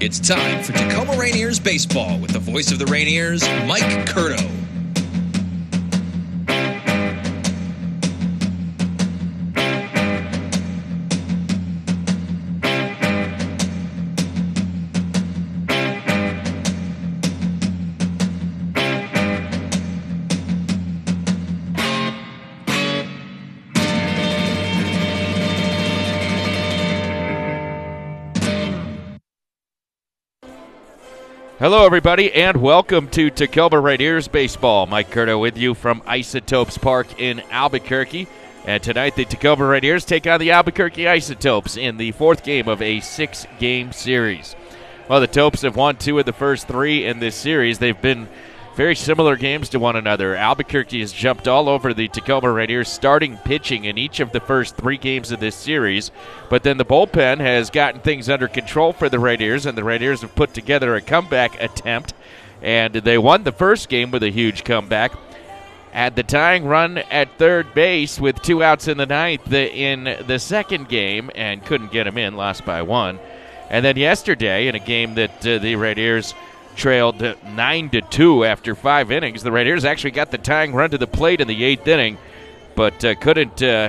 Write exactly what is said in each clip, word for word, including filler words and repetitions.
It's time for Tacoma Rainiers Baseball with the voice of the Rainiers, Mike Curto. Hello, everybody, and welcome to Tacoma Rainiers Baseball. Mike Curto with you from Isotopes Park in Albuquerque. And tonight, the Tacoma Rainiers take on the Albuquerque Isotopes in the fourth game of a six-game series. Well, the Topes have won two of the first three in this series. They've been very similar games to one another. Albuquerque has jumped all over the Tacoma Rainiers, starting pitching in each of the first three games of this series. But then the bullpen has gotten things under control for the Rainiers, and the Rainiers have put together a comeback attempt. And they won the first game with a huge comeback. Had the tying run at third base with two outs in the ninth in the second game, and couldn't get him in, lost by one. And then yesterday, in a game that uh, the Rainiers trailed nine to two after five innings. The Rainiers actually got the tying run to the plate in the eighth inning, but uh, couldn't uh,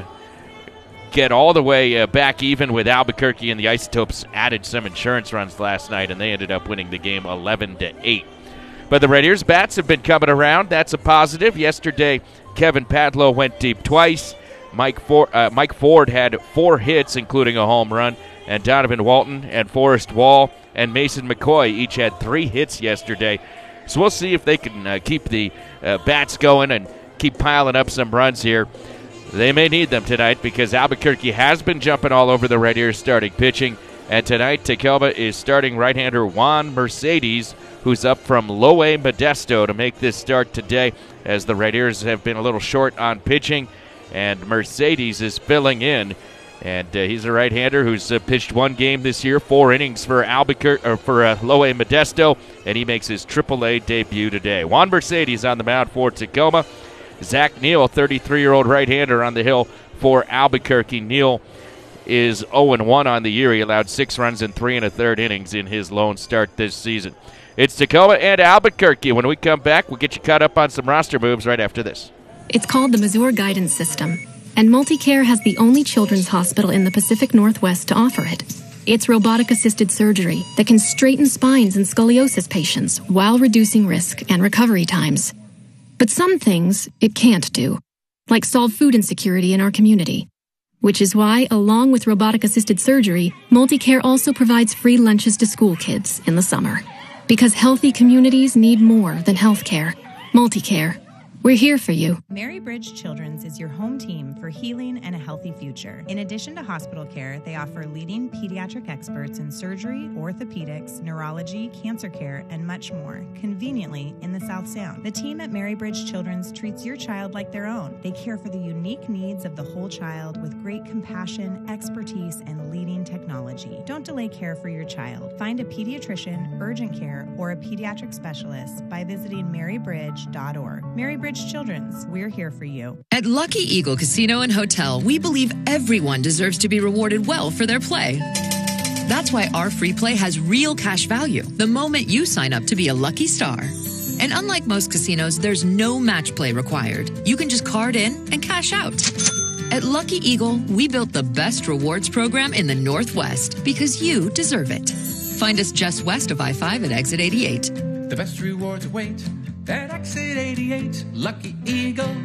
get all the way uh, back even with Albuquerque, and the Isotopes added some insurance runs last night, and they ended up winning the game eleven to eight. But the Rainiers' bats have been coming around. That's a positive. Yesterday, Kevin Padlow went deep twice. Mike Ford, uh, Mike Ford had four hits, including a home run, and Donovan Walton and Forrest Wall and Mason McCoy each had three hits yesterday. So we'll see if they can uh, keep the uh, bats going and keep piling up some runs here. They may need them tonight because Albuquerque has been jumping all over the Rainiers starting pitching. And tonight, Tacoma is starting right-hander Juan Mercedes, who's up from Loe Modesto to make this start today, as the Rainiers have been a little short on pitching, and Mercedes is filling in. And uh, he's a right-hander who's uh, pitched one game this year, four innings for Albuquerque or for uh, Loe Modesto, and he makes his triple A debut today. Juan Mercedes on the mound for Tacoma. Zach Neal, thirty-three-year-old right-hander on the hill for Albuquerque. Neal is oh and one on the year. He allowed six runs in three and a third innings in his lone start this season. It's Tacoma and Albuquerque. When we come back, we'll get you caught up on some roster moves right after this. It's called the Mazur Guidance System, and MultiCare has the only children's hospital in the Pacific Northwest to offer it. It's robotic-assisted surgery that can straighten spines in scoliosis patients while reducing risk and recovery times. But some things it can't do, like solve food insecurity in our community. Which is why, along with robotic-assisted surgery, MultiCare also provides free lunches to school kids in the summer. Because healthy communities need more than healthcare. MultiCare. We're here for you. Mary Bridge Children's is your home team for healing and a healthy future. In addition to hospital care, they offer leading pediatric experts in surgery, orthopedics, neurology, cancer care, and much more, conveniently in the South Sound. The team at Mary Bridge Children's treats your child like their own. They care for the unique needs of the whole child with great compassion, expertise, and leading technology. Don't delay care for your child. Find a pediatrician, urgent care, or a pediatric specialist by visiting mary bridge dot org. Mary Bridge Children's, we're here for you. At Lucky Eagle Casino and Hotel, we believe everyone deserves to be rewarded well for their play. That's why our free play has real cash value the moment you sign up to be a lucky star. And unlike most casinos, there's no match play required. You can just card in and cash out. At Lucky Eagle, we built the best rewards program in the Northwest because you deserve it. Find us just west of I five at exit eighty-eight. The best rewards await at exit eighty-eight, Lucky Eagle.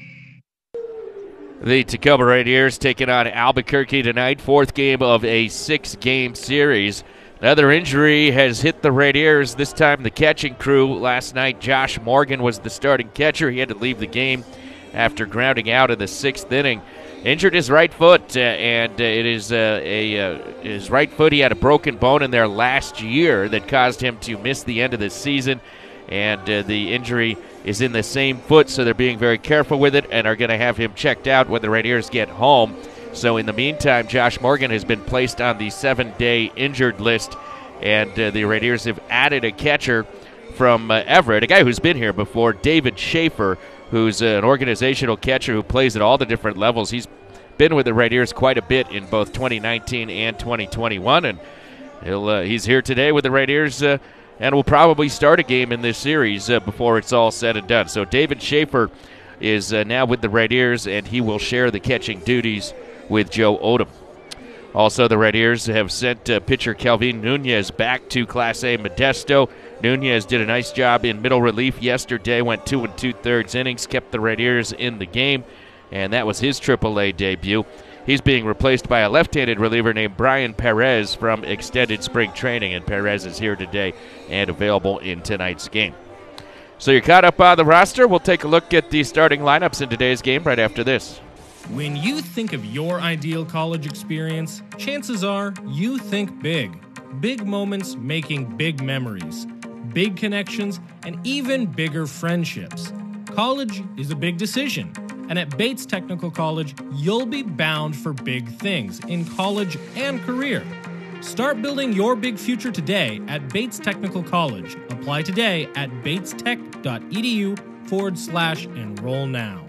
The Tacoma Rainiers taking on Albuquerque tonight, fourth game of a six-game series. Another injury has hit the Rainiers, this time the catching crew. Last night, Josh Morgan was the starting catcher. He had to leave the game after grounding out in the sixth inning. Injured his right foot, uh, and uh, it is uh, a uh, his right foot. He had a broken bone in there last year that caused him to miss the end of the season. And uh, the injury is in the same foot, so they're being very careful with it and are going to have him checked out when the Rainiers get home. So in the meantime, Josh Morgan has been placed on the seven-day injured list, and uh, the Rainiers have added a catcher from uh, Everett, a guy who's been here before, David Schaefer, who's uh, an organizational catcher who plays at all the different levels. He's been with the Rainiers quite a bit in both twenty nineteen and twenty twenty-one, and He'll uh, he's here today with the Rainiers, uh, and will probably start a game in this series uh, before it's all said and done. So David Schaefer is uh, now with the Rainiers, and he will share the catching duties with Joe Odom. Also, the Rainiers have sent uh, pitcher Kelvin Nunez back to Class A Modesto. Nunez did a nice job in middle relief yesterday, went two and two-thirds innings, kept the Rainiers in the game, and that was his triple A debut. He's being replaced by a left-handed reliever named Brian Perez from extended spring training, and Perez is here today and available in tonight's game. So you're caught up on the roster. We'll take a look at the starting lineups in today's game right after this. When you think of your ideal college experience, chances are you think big. Big moments making big memories, big connections, and even bigger friendships. College is a big decision, and at Bates Technical College, you'll be bound for big things in college and career. Start building your big future today at Bates Technical College. Apply today at bates-tech.edu forward slash enroll now.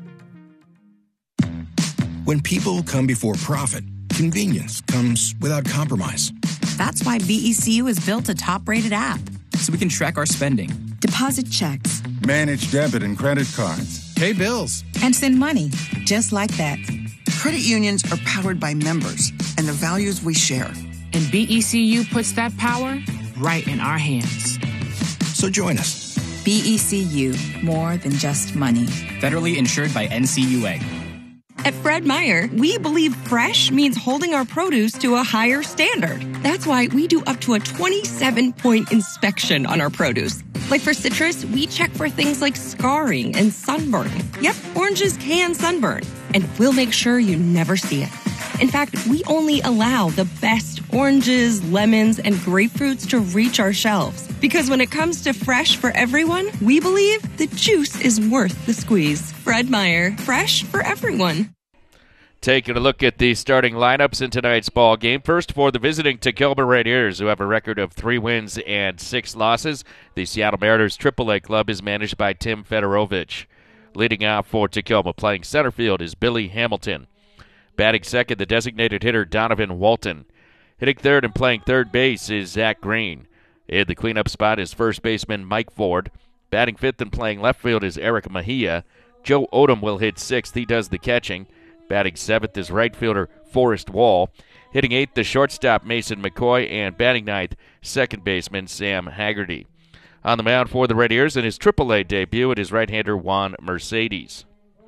When people come before profit, convenience comes without compromise. That's why B E C U has built a top-rated app. So we can track our spending, deposit checks, manage debit and credit cards, pay bills, and send money just like that. Credit unions are powered by members and the values we share. And B E C U puts that power right in our hands. So join us. B E C U, more than just money. Federally insured by N C U A. At Fred Meyer, we believe fresh means holding our produce to a higher standard. That's why we do up to a twenty-seven point inspection on our produce. Like for citrus, we check for things like scarring and sunburn. Yep, oranges can sunburn, and we'll make sure you never see it. In fact, we only allow the best oranges, lemons, and grapefruits to reach our shelves. Because when it comes to fresh for everyone, we believe the juice is worth the squeeze. Fred Meyer, fresh for everyone. Taking a look at the starting lineups in tonight's ball game. First, for the visiting Tacoma Rainiers, who have a record of three wins and six losses, the Seattle Mariners triple A club is managed by Tim Fedorovich. Leading off for Tacoma, playing center field, is Billy Hamilton. Batting second, the designated hitter Donovan Walton. Hitting third and playing third base is Zach Green. In the cleanup spot is first baseman Mike Ford. Batting fifth and playing left field is Eric Mejia. Joe Odom will hit sixth. He does the catching. Batting seventh is right fielder Forrest Wall. Hitting eighth, the shortstop Mason McCoy. And batting ninth, second baseman Sam Haggerty. On the mound for the Rainiers in his triple A debut, it is right-hander Juan Mercedes.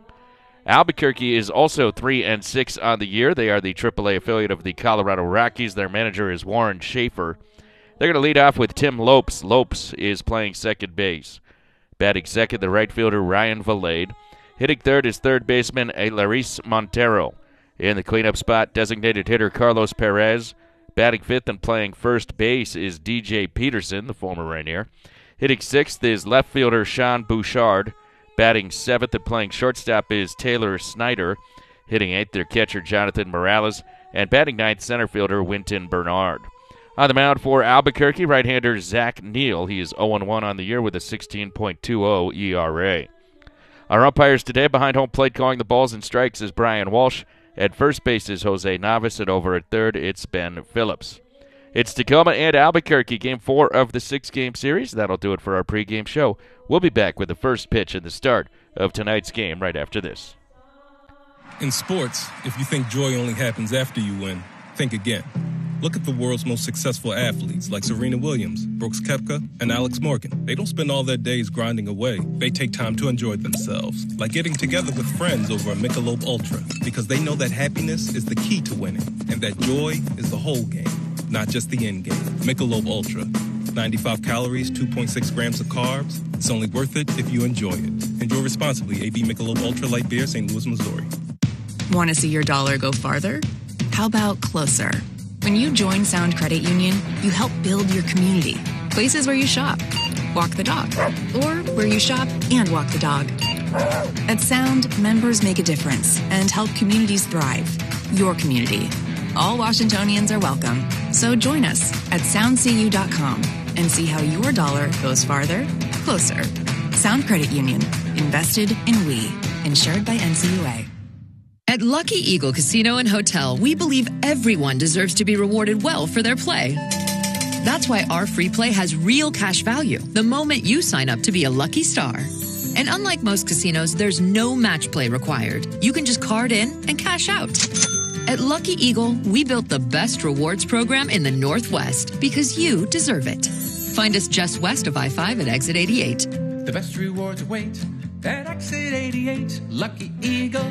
Albuquerque is also three and six on the year. They are the triple A affiliate of the Colorado Rockies. Their manager is Warren Schaefer. They're going to lead off with Tim Lopes. Lopes is playing second base. Batting second, the right fielder Ryan Valade. Hitting third is third baseman Alaris Montero. In the cleanup spot, designated hitter Carlos Perez. Batting fifth and playing first base is D J Peterson, the former Rainier. Hitting sixth is left fielder Sean Bouchard. Batting seventh and playing shortstop is Taylor Snyder. Hitting eighth, their catcher Jonathan Morales. And batting ninth, center fielder Winton Bernard. On the mound for Albuquerque, right-hander Zach Neal. He is oh and one on the year with a sixteen point two oh E R A. Our umpires today behind home plate calling the balls and strikes is Brian Walsh. At first base is Jose Navas, and over at third it's Ben Phillips. It's Tacoma and Albuquerque, game four of the six-game series. That'll do it for our pregame show. We'll be back with the first pitch and the start of tonight's game right after this. In sports, if you think joy only happens after you win, think again. Look at the world's most successful athletes like Serena Williams, Brooks Koepka, and Alex Morgan. They don't spend all their days grinding away. They take time to enjoy themselves, like getting together with friends over a Michelob Ultra, because they know that happiness is the key to winning, and that joy is the whole game, not just the end game. Michelob Ultra. ninety-five calories, two point six grams of carbs. It's only worth it if you enjoy it. Enjoy responsibly. A B Michelob Ultra Light Beer, Saint Louis, Missouri. Want to see your dollar go farther? How about closer? When you join Sound Credit Union, you help build your community. Places where you shop, walk the dog, or where you shop and walk the dog. At Sound, members make a difference and help communities thrive. Your community. All Washingtonians are welcome. So join us at sound c u dot com and see how your dollar goes farther, closer. Sound Credit Union. Invested in we. Insured by N C U A. At Lucky Eagle Casino and Hotel, we believe everyone deserves to be rewarded well for their play. That's why our free play has real cash value the moment you sign up to be a lucky star. And unlike most casinos, there's no match play required. You can just card in and cash out. At Lucky Eagle, we built the best rewards program in the Northwest because you deserve it. Find us just west of I five at exit eighty-eight. The best rewards await at exit eighty-eight. Lucky Eagle.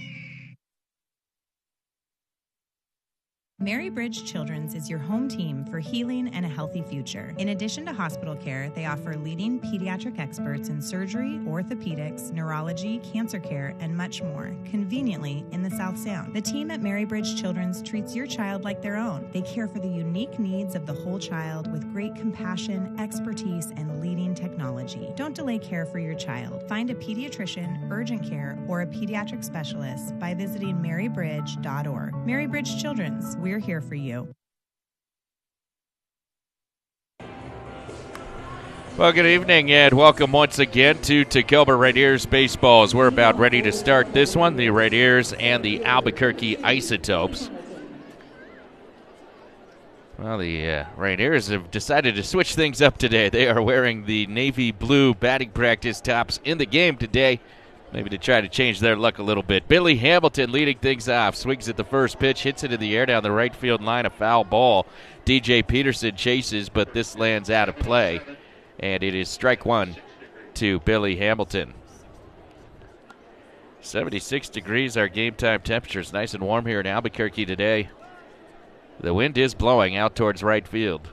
Mary Bridge Children's is your home team for healing and a healthy future. In addition to hospital care, they offer leading pediatric experts in surgery, orthopedics, neurology, cancer care, and much more, conveniently in the South Sound. The team at Mary Bridge Children's treats your child like their own. They care for the unique needs of the whole child with great compassion, expertise, and leading technology. Don't delay care for your child. Find a pediatrician, urgent care, or a pediatric specialist by visiting mary bridge dot org. Mary Bridge Children's, we're here for you. Well, good evening and welcome once again to Tacoma Rainiers Baseball. As we're about ready to start this one, the Rainiers and the Albuquerque Isotopes. Well, the uh, Rainiers have decided to switch things up today. They are wearing the navy blue batting practice tops in the game today, maybe to try to change their luck a little bit. Billy Hamilton leading things off. Swings at the first pitch, hits it in the air down the right field line, a foul ball. D J Peterson chases, but this lands out of play. And it is strike one to Billy Hamilton. seventy-six degrees our game time temperature. It's nice and warm here in Albuquerque today. The wind is blowing out towards right field.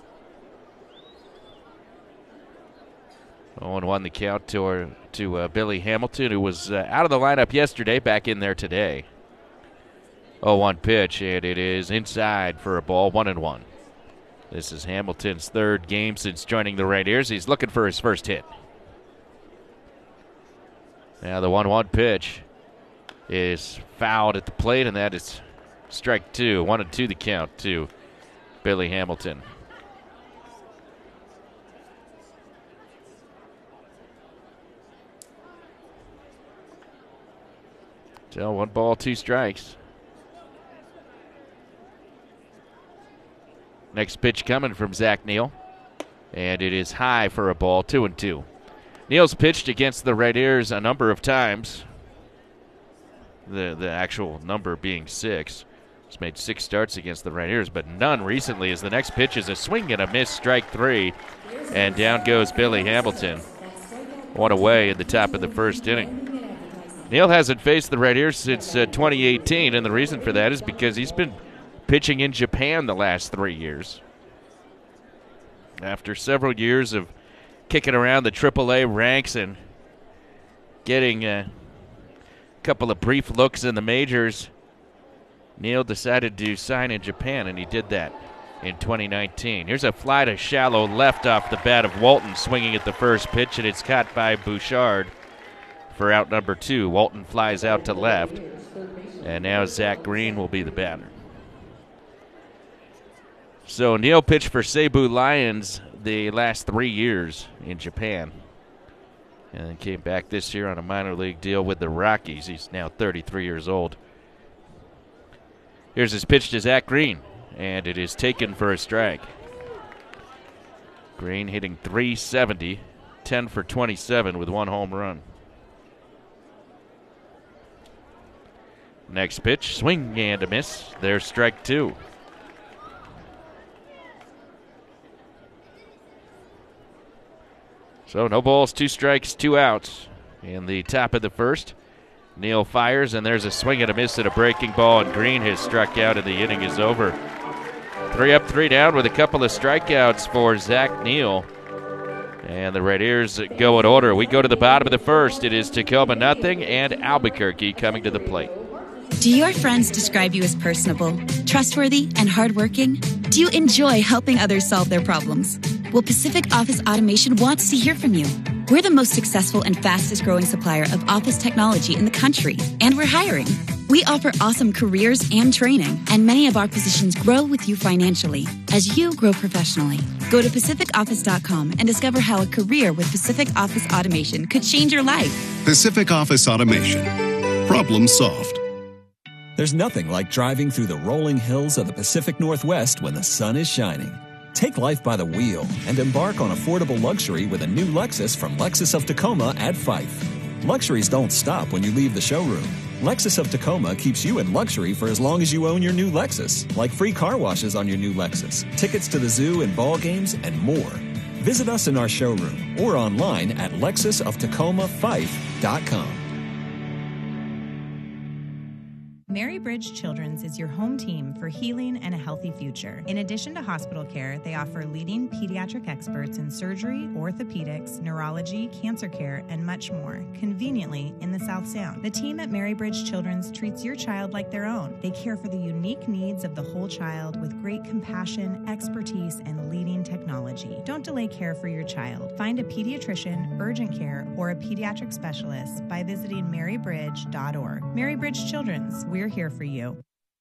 oh and one the count to, to uh, Billy Hamilton, who was uh, out of the lineup yesterday, back in there today. oh one pitch, and it is inside for a ball, one and one. This is Hamilton's third game since joining the Rainiers. He's looking for his first hit. Now the one one pitch is fouled at the plate, and that is strike two. One and two the count to Billy Hamilton. So one ball, two strikes. Next pitch coming from Zach Neal, and it is high for a ball, two and two. Neal's pitched against the Rainiers a number of times, the the actual number being six. He's made six starts against the Rainiers, but none recently, as the next pitch is a swing and a miss, strike three, and down goes Billy Hamilton. One away in the top of the first inning. Neal hasn't faced the Rainiers since uh, twenty eighteen, and the reason for that is because he's been pitching in Japan the last three years. After several years of kicking around the triple A ranks and getting a couple of brief looks in the majors, Neal decided to sign in Japan, and he did that in twenty nineteen. Here's a fly to shallow left off the bat of Walton, swinging at the first pitch, and it's caught by Bouchard for out number two. Walton flies out to left, and now Zach Green will be the batter. So Neal pitched for Seibu Lions the last three years in Japan, and then came back this year on a minor league deal with the Rockies. He's now thirty-three years old. Here's his pitch to Zach Green, and it is taken for a strike. Green hitting three seventy, ten for twenty-seven with one home run. Next pitch, swing and a miss. There's strike two. So no balls, two strikes, two outs in the top of the first. Neal fires, and there's a swing and a miss at a breaking ball, and Green has struck out, and the inning is over. Three up, three down with a couple of strikeouts for Zach Neal. And the Rainiers go in order. We go to the bottom of the first. It is Tacoma nothing and Albuquerque coming to the plate. Do your friends describe you as personable, trustworthy, and hardworking? Do you enjoy helping others solve their problems? Well, Pacific Office Automation wants to hear from you. We're the most successful and fastest growing supplier of office technology in the country, and we're hiring. We offer awesome careers and training, and many of our positions grow with you financially as you grow professionally. Go to pacific office dot com and discover how a career with Pacific Office Automation could change your life. Pacific Office Automation. Problem solved. There's nothing like driving through the rolling hills of the Pacific Northwest when the sun is shining. Take life by the wheel and embark on affordable luxury with a new Lexus from Lexus of Tacoma at Fife. Luxuries don't stop when you leave the showroom. Lexus of Tacoma keeps you in luxury for as long as you own your new Lexus, like free car washes on your new Lexus, tickets to the zoo and ball games, and more. Visit us in our showroom or online at lexus of tacoma fife dot com. Mary Bridge Children's is your home team for healing and a healthy future. In addition to hospital care, they offer leading pediatric experts in surgery, orthopedics, neurology, cancer care, and much more, conveniently in the South Sound. The team at Mary Bridge Children's treats your child like their own. They care for the unique needs of the whole child with great compassion, expertise, and leading technology. Don't delay care for your child. Find a pediatrician, urgent care, or a pediatric specialist by visiting mary bridge dot org. Mary Bridge Children's, we're here for you.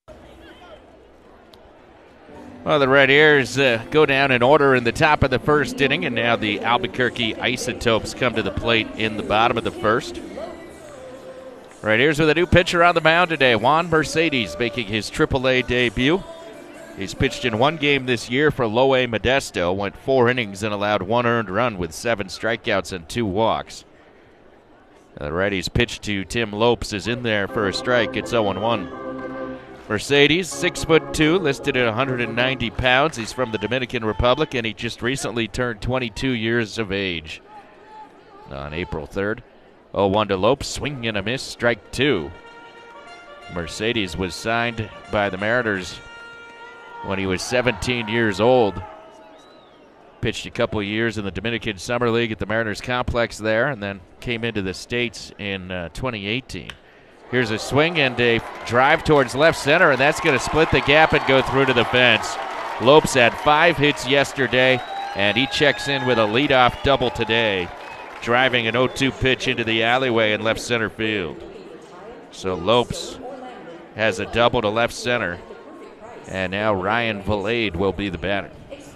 Well, the Red Airs uh, go down in order in the top of the first inning, and now the Albuquerque Isotopes come to the plate in the bottom of the first. Red Airs with a new pitcher on the mound today, Juan Mercedes, making his triple A debut. He's pitched in one game this year for Loe Modesto, went four innings and allowed one earned run with seven strikeouts and two walks. The righty's pitch to Tim Lopes is in there for a strike. It's oh one one. Mercedes, six foot two, listed at one hundred ninety pounds. He's from the Dominican Republic, and he just recently turned twenty-two years of age on April third. oh one to Lopes, swing and a miss, strike two. Mercedes was signed by the Mariners when he was seventeen years old. Pitched a couple of years in the Dominican Summer League at the Mariners complex there, and then came into the States in uh, twenty eighteen. Here's a swing and a drive towards left center, and that's going to split the gap and go through to the fence. Lopes had five hits yesterday, and he checks in with a leadoff double today, driving an oh two pitch into the alleyway in left center field. So Lopes has a double to left center, and now Ryan Valade will be the batter.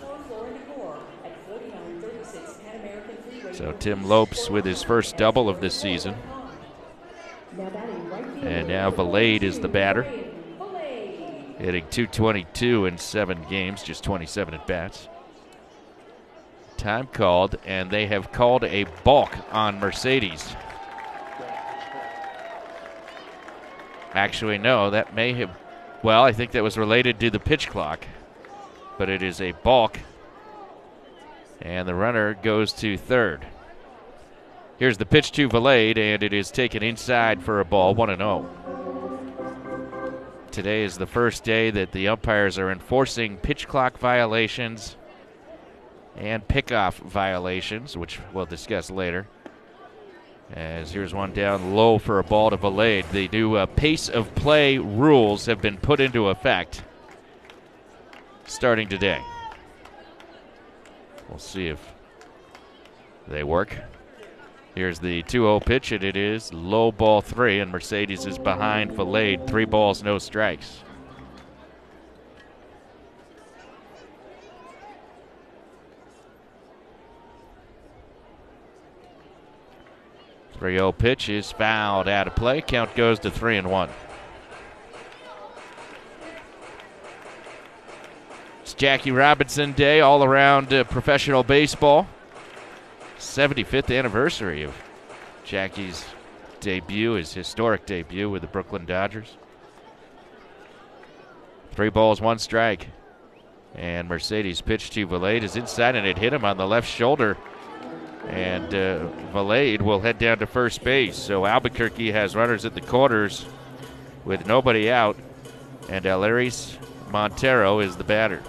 So Tim Lopes with his first double of this season. And now Valade is the batter. Hitting two twenty-two in seven games, just twenty-seven at bats. Time called, and they have called a balk on Mercedes. Actually, no, that may have, well, I think that was related to the pitch clock. But it is a balk. And the runner goes to third. Here's the pitch to Valade, and it is taken inside for a ball, one and oh. Today is the first day that the umpires are enforcing pitch clock violations and pickoff violations, which we'll discuss later. As here's one down low for a ball to Valade. The new uh, pace of play rules have been put into effect starting today. We'll see if they work. Here's the two oh pitch, and it is low ball three, and Mercedes is behind Valade. Three balls, no strikes. three oh pitch is fouled out of play. Count goes to three and one. It's Jackie Robinson Day all around uh, professional baseball. seventy-fifth anniversary of Jackie's debut, his historic debut with the Brooklyn Dodgers. Three balls, one strike. And Mercedes' pitch to Valade is inside, and it hit him on the left shoulder. And uh, Valade will head down to first base. So Albuquerque has runners at the corners with nobody out. And Eleris Montero is the batter.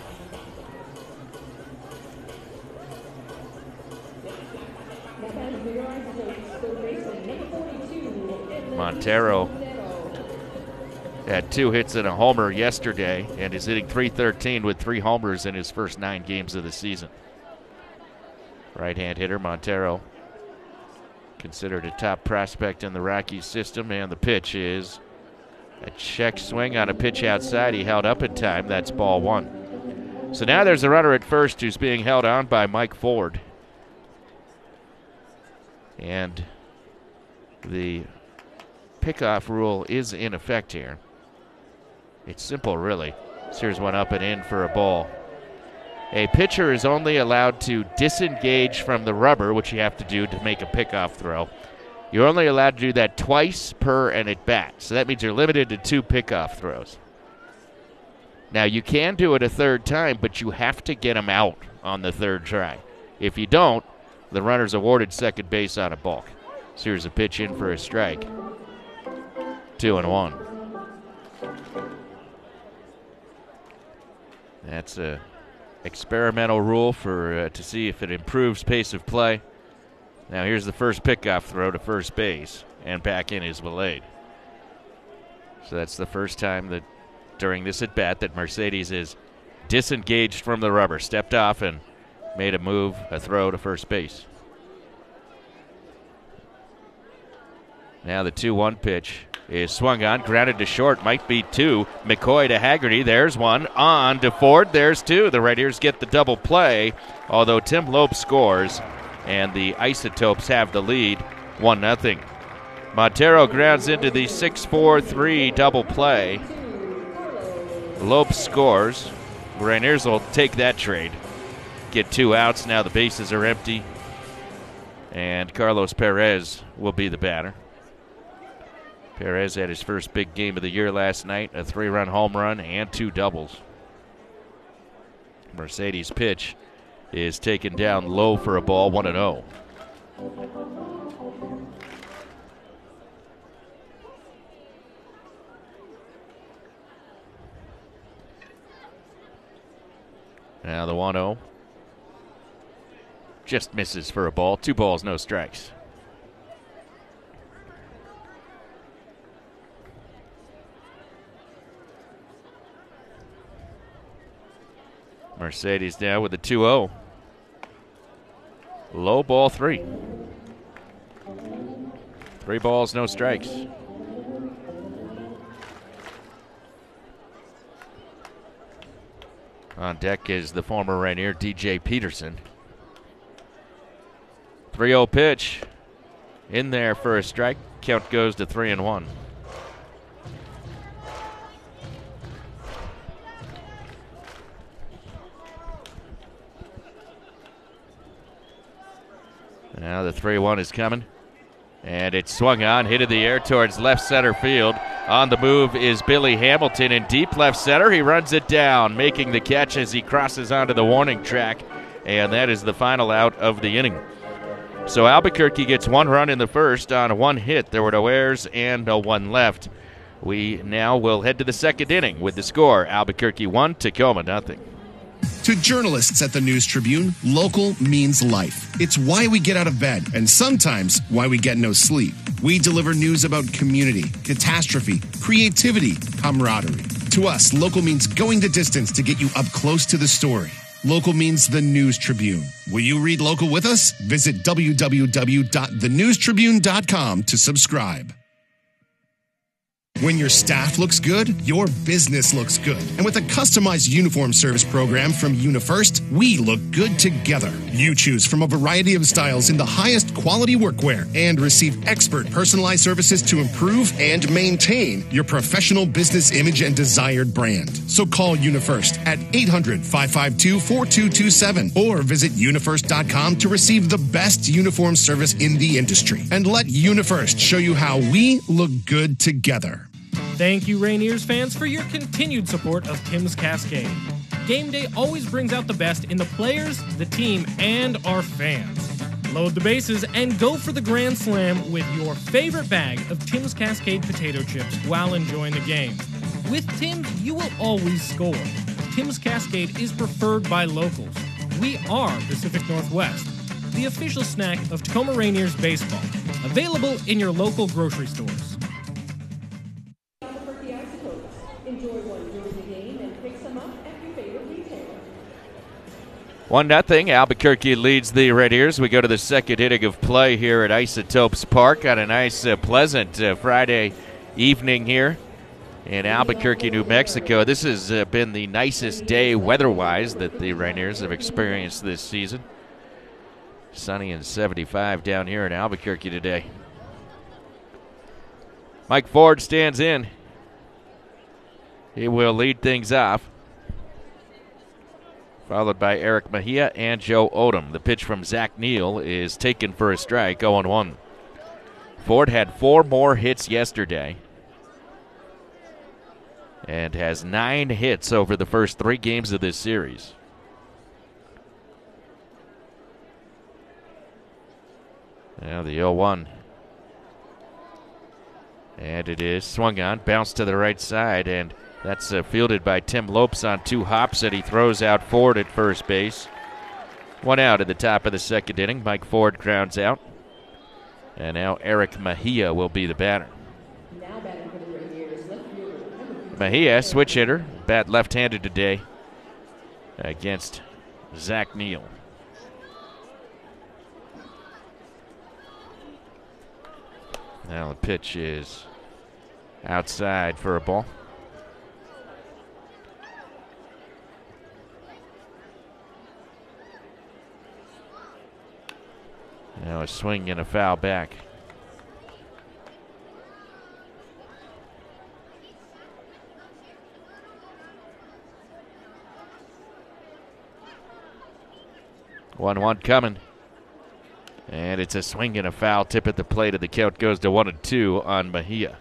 Montero had two hits and a homer yesterday and is hitting three thirteen with three homers in his first nine games of the season. Right-hand hitter Montero, considered a top prospect in the Rockies system, and the pitch is a check swing on a pitch outside. He held up in time. That's ball one. So now there's a runner at first who's being held on by Mike Ford. And the pickoff rule is in effect here. It's simple, really. Here's one up and in for a ball. A pitcher is only allowed to disengage from the rubber, which you have to do to make a pickoff throw. You're only allowed to do that twice per an at-bat, so that means you're limited to two pickoff throws. Now, you can do it a third time, but you have to get them out on the third try. If you don't, the runner's awarded second base on a balk. So here's a pitch in for a strike. Two and one. That's a experimental rule for uh, to see if it improves pace of play. Now here's the first pickoff throw to first base, and back in is Valade. So that's the first time that during this at bat that Mercedes is disengaged from the rubber, stepped off and made a move, a throw to first base. Now the two one pitch is swung on, grounded to short, might be two. McCoy to Haggerty, there's one. On to Ford, there's two. The Red Ears get the double play, although Tim Loeb scores, and the Isotopes have the lead, one nothing. Montero grounds into the six four three double play. Loeb scores. Rainiers will take that trade. Get two outs, now the bases are empty, and Carlos Perez will be the batter. Perez had his first big game of the year last night, a three-run home run and two doubles. Mercedes' pitch is taken down low for a ball, one and oh. Now the one oh. Just misses for a ball. Two balls, no strikes. Mercedes now with the two oh. Low ball three. Three balls, no strikes. On deck is the former Rainier, D J Peterson. three oh pitch. In there for a strike. Count goes to three and one. Now the three one is coming. And it's swung on, hit in the air towards left center field. On the move is Billy Hamilton in deep left center. He runs it down, making the catch as he crosses onto the warning track. And that is the final out of the inning. So Albuquerque gets one run in the first on one hit. There were no errors and no one left. We now will head to the second inning with the score. Albuquerque one, Tacoma nothing. To journalists at the News Tribune, local means life. It's why we get out of bed, and sometimes why we get no sleep. We deliver news about community, catastrophe, creativity, camaraderie. To us, local means going the distance to get you up close to the story. Local means the News Tribune. Will you read local with us? Visit w w w dot the news tribune dot com to subscribe. When your staff looks good, your business looks good. And with a customized uniform service program from UniFirst, we look good together. You choose from a variety of styles in the highest quality workwear and receive expert personalized services to improve and maintain your professional business image and desired brand. So call UniFirst at eight hundred, five five two, four two two seven or visit unifirst dot com to receive the best uniform service in the industry. And let UniFirst show you how we look good together. Thank you, Rainiers fans, for your continued support of Tim's Cascade. Game day always brings out the best in the players, the team, and our fans. Load the bases and go for the Grand Slam with your favorite bag of Tim's Cascade potato chips while enjoying the game. With Tim's, you will always score. Tim's Cascade is preferred by locals. We are Pacific Northwest, the official snack of Tacoma Rainiers baseball. Available in your local grocery stores. One nothing. Albuquerque leads the Red Ears. We go to the second inning of play here at Isotopes Park on a nice, uh, pleasant uh, Friday evening here in Albuquerque, New Mexico. This has uh, been the nicest day weather-wise that the Rainiers have experienced this season. Sunny and seventy-five down here in Albuquerque today. Mike Ford stands in. He will lead things off, followed by Eric Mejia and Joe Odom. The pitch from Zach Neal is taken for a strike, oh and one. Ford had four more hits yesterday and has nine hits over the first three games of this series. Now the oh one. And it is swung on, bounced to the right side, and that's uh, fielded by Tim Lopes on two hops, and he throws out Ford at first base. One out at the top of the second inning. Mike Ford grounds out. And now Eric Mejia will be the batter. Mejia, switch hitter, bat left-handed today against Zach Neal. Now the pitch is outside for a ball. Now a swing and a foul back. one one coming. And it's a swing and a foul tip at the plate, and the count goes to one and two on Mejia.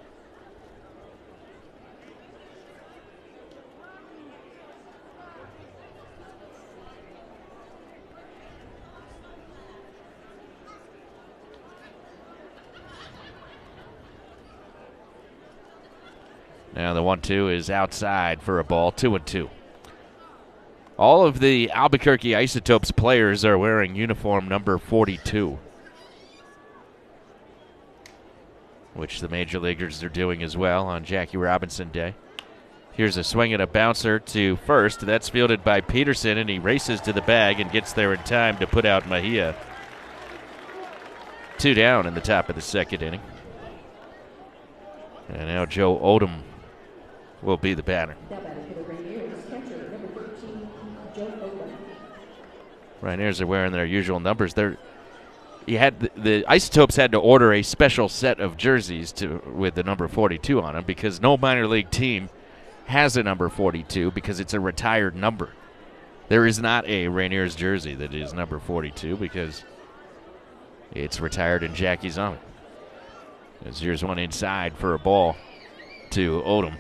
Now the one two is outside for a ball, two and two. All of the Albuquerque Isotopes players are wearing uniform number forty-two, which the major leaguers are doing as well on Jackie Robinson Day. Here's a swing and a bouncer to first. That's fielded by Peterson, and he races to the bag and gets there in time to put out Mejia. Two down in the top of the second inning. And now Joe Odom will be the batter. Rainiers are wearing their usual numbers. They're, you had the, the Isotopes had to order a special set of jerseys to with the number forty-two on them because no minor league team has a number forty-two because it's a retired number. There is not a Rainiers jersey that is number forty-two because it's retired in Jackie's honor. As here's one inside for a ball to Odom.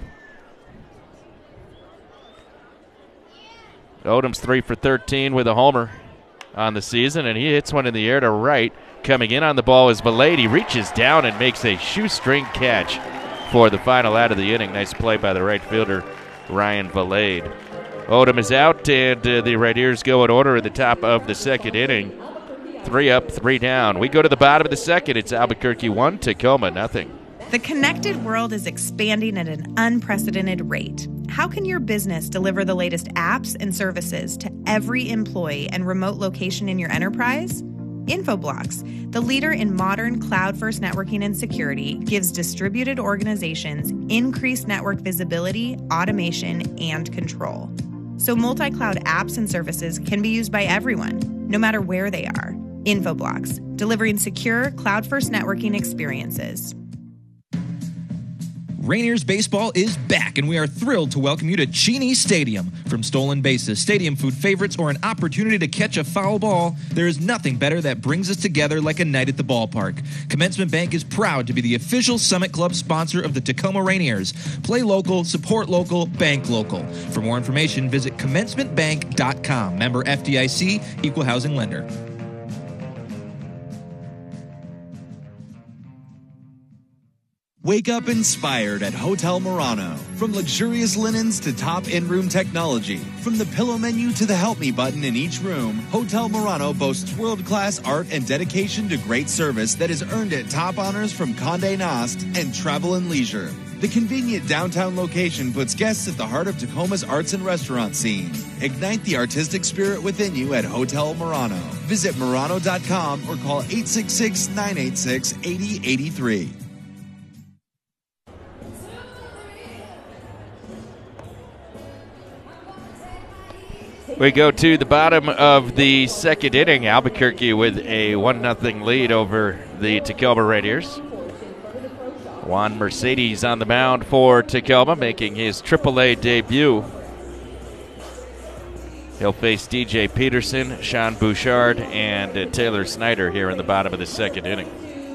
Odom's three for thirteen with a homer on the season, and he hits one in the air to right. Coming in on the ball is Valade. He reaches down and makes a shoestring catch for the final out of the inning. Nice play by the right fielder, Ryan Valade. Odom is out, and uh, the Rainiers go in order at the top of the second inning. Three up, three down. We go to the bottom of the second. It's Albuquerque one, Tacoma nothing. The connected world is expanding at an unprecedented rate. How can your business deliver the latest apps and services to every employee and remote location in your enterprise? Infoblox, the leader in modern cloud-first networking and security, gives distributed organizations increased network visibility, automation, and control. So multi-cloud apps and services can be used by everyone, no matter where they are. Infoblox, delivering secure cloud-first networking experiences. Rainiers baseball is back, and we are thrilled to welcome you to Cheney Stadium. From stolen bases, stadium food favorites, or an opportunity to catch a foul ball, there is nothing better that brings us together like a night at the ballpark. Commencement Bank is proud to be the official Summit Club sponsor of the Tacoma Rainiers. Play local, support local, bank local. For more information, visit commencement bank dot com. Member F D I C, Equal Housing Lender. Wake up inspired at Hotel Murano. From luxurious linens to top in-room technology, from the pillow menu to the help me button in each room, Hotel Murano boasts world-class art and dedication to great service that has earned it top honors from Condé Nast and Travel and Leisure. The convenient downtown location puts guests at the heart of Tacoma's arts and restaurant scene. Ignite the artistic spirit within you at Hotel Murano. Visit Murano dot com or call eight six six, nine eight six, eight zero eight three. We go to the bottom of the second inning. Albuquerque with a one nothing lead over the Tacoma Rainiers. Juan Mercedes on the mound for Tacoma, making his triple A debut. He'll face D J Peterson, Sean Bouchard, and uh, Taylor Snyder here in the bottom of the second inning.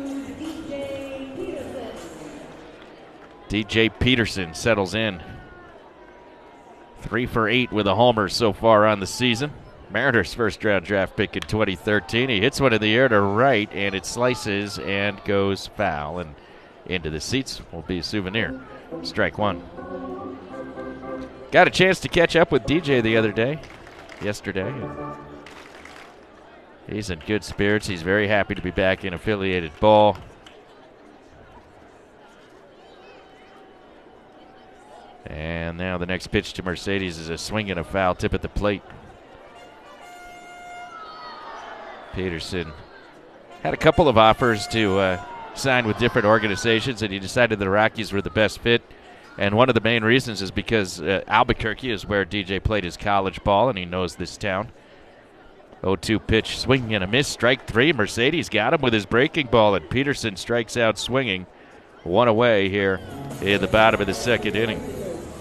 D J Peterson settles in. Three for eight with a homer so far on the season. Mariners' first-round draft pick in twenty thirteen. He hits one in the air to right, and it slices and goes foul. And into the seats will be a souvenir. Strike one. Got a chance to catch up with D J the other day, yesterday. And he's in good spirits. He's very happy to be back in affiliated ball. And now the next pitch to Mercedes is a swing and a foul tip at the plate. Peterson had a couple of offers to uh, sign with different organizations, and he decided the Rockies were the best fit. And one of the main reasons is because uh, Albuquerque is where D J played his college ball, and he knows this town. oh two pitch, swing and a miss, strike three. Mercedes got him with his breaking ball, and Peterson strikes out swinging. One away here in the bottom of the second inning.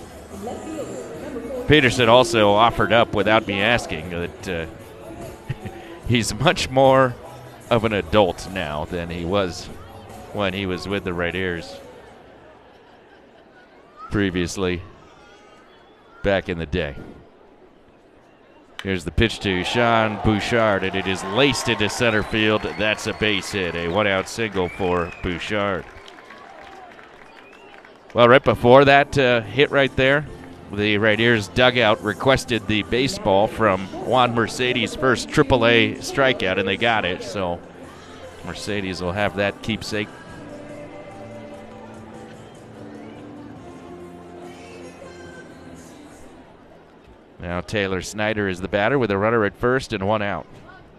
Peterson also offered up without me asking that uh, he's much more of an adult now than he was when he was with the Red Ears previously back in the day. Here's the pitch to Sean Bouchard, and it is laced into center field. That's a base hit, a one-out single for Bouchard. Well, right before that uh, hit right there, the Red Ears dugout requested the baseball from Juan Mercedes' first triple A strikeout, and they got it. So Mercedes will have that keepsake. Now Taylor Snyder is the batter with a runner at first and one out.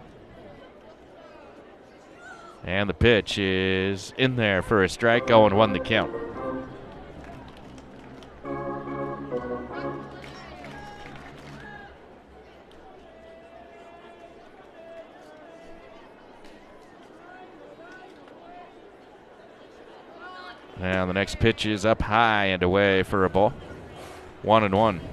And the pitch is in there for a strike, oh and one the count. Now the next pitch is up high and away for a ball. One and one.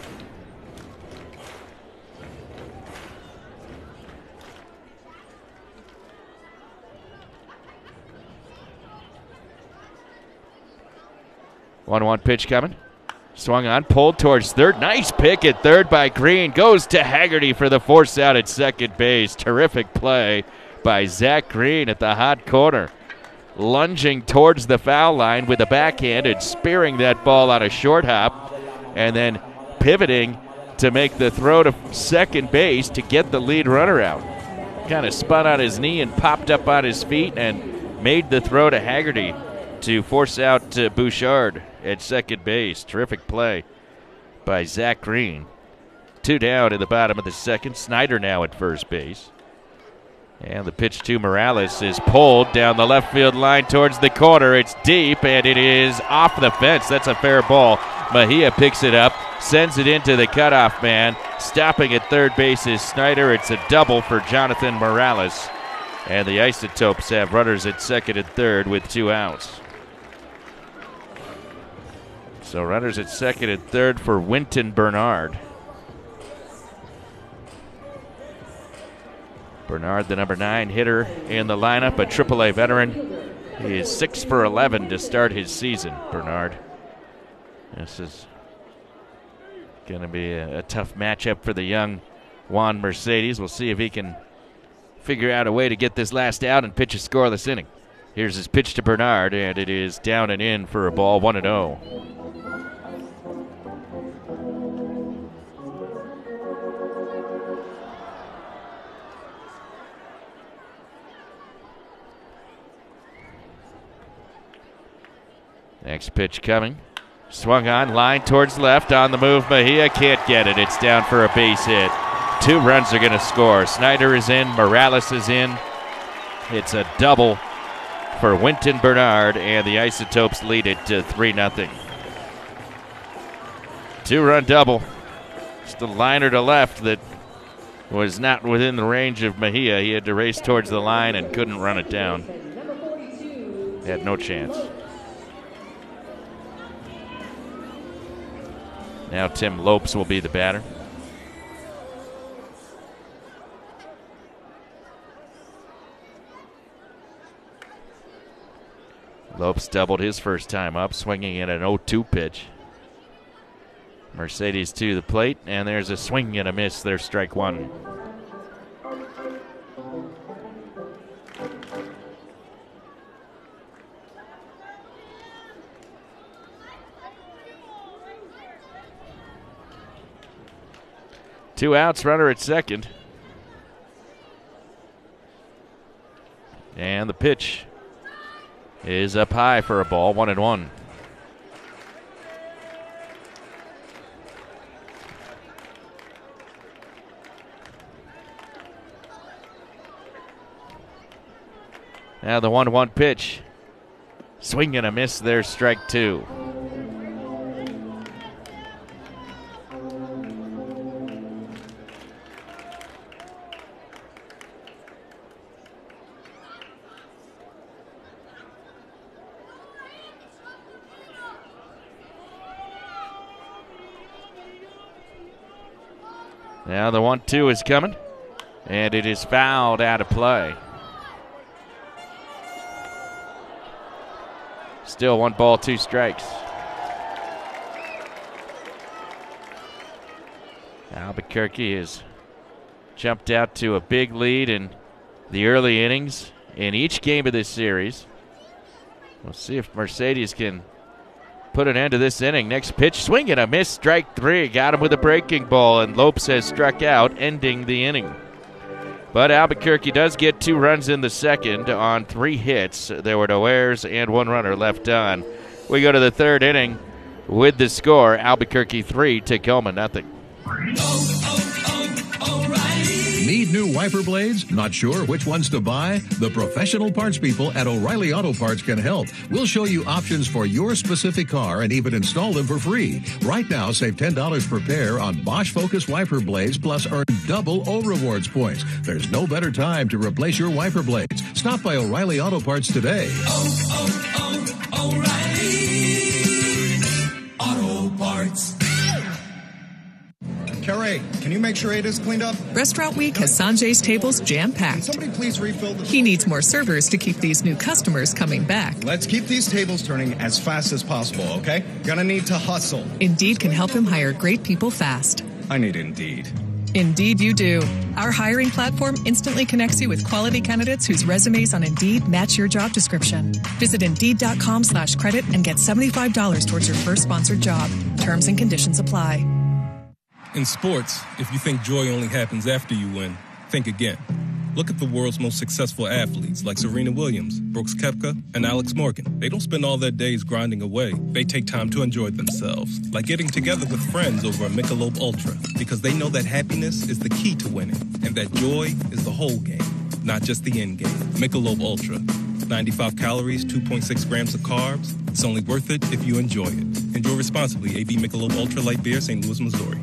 one one pitch coming. Swung on, pulled towards third. Nice pick at third by Green. Goes to Haggerty for the force out at second base. Terrific play by Zach Green at the hot corner. Lunging towards the foul line with a backhand and spearing that ball on a short hop, and then pivoting to make the throw to second base to get the lead runner out. Kind of spun on his knee and popped up on his feet and made the throw to Haggerty to force out uh, Bouchard at second base. Terrific play by Zach Green. Two down in the bottom of the second. Snyder now at first base. And the pitch to Morales is pulled down the left field line towards the corner. It's deep, and it is off the fence. That's a fair ball. Mejia picks it up, sends it into the cutoff man. Stopping at third base is Snyder. It's a double for Jonathan Morales. And the Isotopes have runners at second and third with two outs. So runners at second and third for Winton Bernard. Bernard, the number nine hitter in the lineup, a triple A veteran. He is six for eleven to start his season, Bernard. This is going to be a, a tough matchup for the young Juan Mercedes. We'll see if he can figure out a way to get this last out and pitch a scoreless inning. Here's his pitch to Bernard, and it is down and in for a ball, one and oh. Next pitch coming. Swung on, line towards left, on the move. Mejia can't get it. It's down for a base hit. Two runs are going to score. Snyder is in, Morales is in. It's a double for Winton Bernard, and the Isotopes lead it to three nothing. Two-run double. Just a liner to left that was not within the range of Mejia. He had to race towards the line and couldn't run it down. Had no chance. Now Tim Lopes will be the batter. Lopes doubled his first time up, swinging at an oh two pitch. Mercedes to the plate, and there's a swing and a miss. There's strike one. Two outs, runner at second. And the pitch is up high for a ball, one and one. Now the one one pitch. Swing and a miss, there's strike two. Now the one two is coming, and it is fouled out of play. Still one ball, two strikes. Albuquerque has jumped out to a big lead in the early innings in each game of this series. We'll see if Mercedes can put an end to this inning. Next pitch, swing and a miss, strike three. Got him with a breaking ball, and Lopes has struck out, ending the inning. But Albuquerque does get two runs in the second on three hits. There were no errors and one runner left on. We go to the third inning with the score, Albuquerque three, Tacoma nothing. Need new wiper blades? Not sure which ones to buy? The professional parts people at O'Reilly Auto Parts can help. We'll show you options for your specific car and even install them for free. Right now, save ten dollars per pair on Bosch Focus wiper blades, plus earn double O Rewards points. There's no better time to replace your wiper blades. Stop by O'Reilly Auto Parts today. Oh, oh, oh, O'Reilly Auto Parts. Carrie, can you make sure Ada's cleaned up? Restaurant Week has Sanjay's tables jam-packed. Can somebody please refill the... He needs more servers to keep these new customers coming back. Let's keep these tables turning as fast as possible, okay? Gonna need to hustle. Indeed can help him hire great people fast. I need Indeed. Indeed you do. Our hiring platform instantly connects you with quality candidates whose resumes on Indeed match your job description. Visit Indeed.com slash credit and get seventy-five dollars towards your first sponsored job. Terms and conditions apply. In sports, if you think joy only happens after you win, think again. Look at the world's most successful athletes like Serena Williams, Brooks Koepka, and Alex Morgan. They don't spend all their days grinding away. They take time to enjoy themselves, like getting together with friends over a Michelob Ultra, because they know that happiness is the key to winning, and that joy is the whole game, not just the end game. Michelob Ultra. ninety-five calories, two point six grams of carbs. It's only worth it if you enjoy it. Enjoy responsibly. A B Michelob Ultra Light Beer, Saint Louis, Missouri.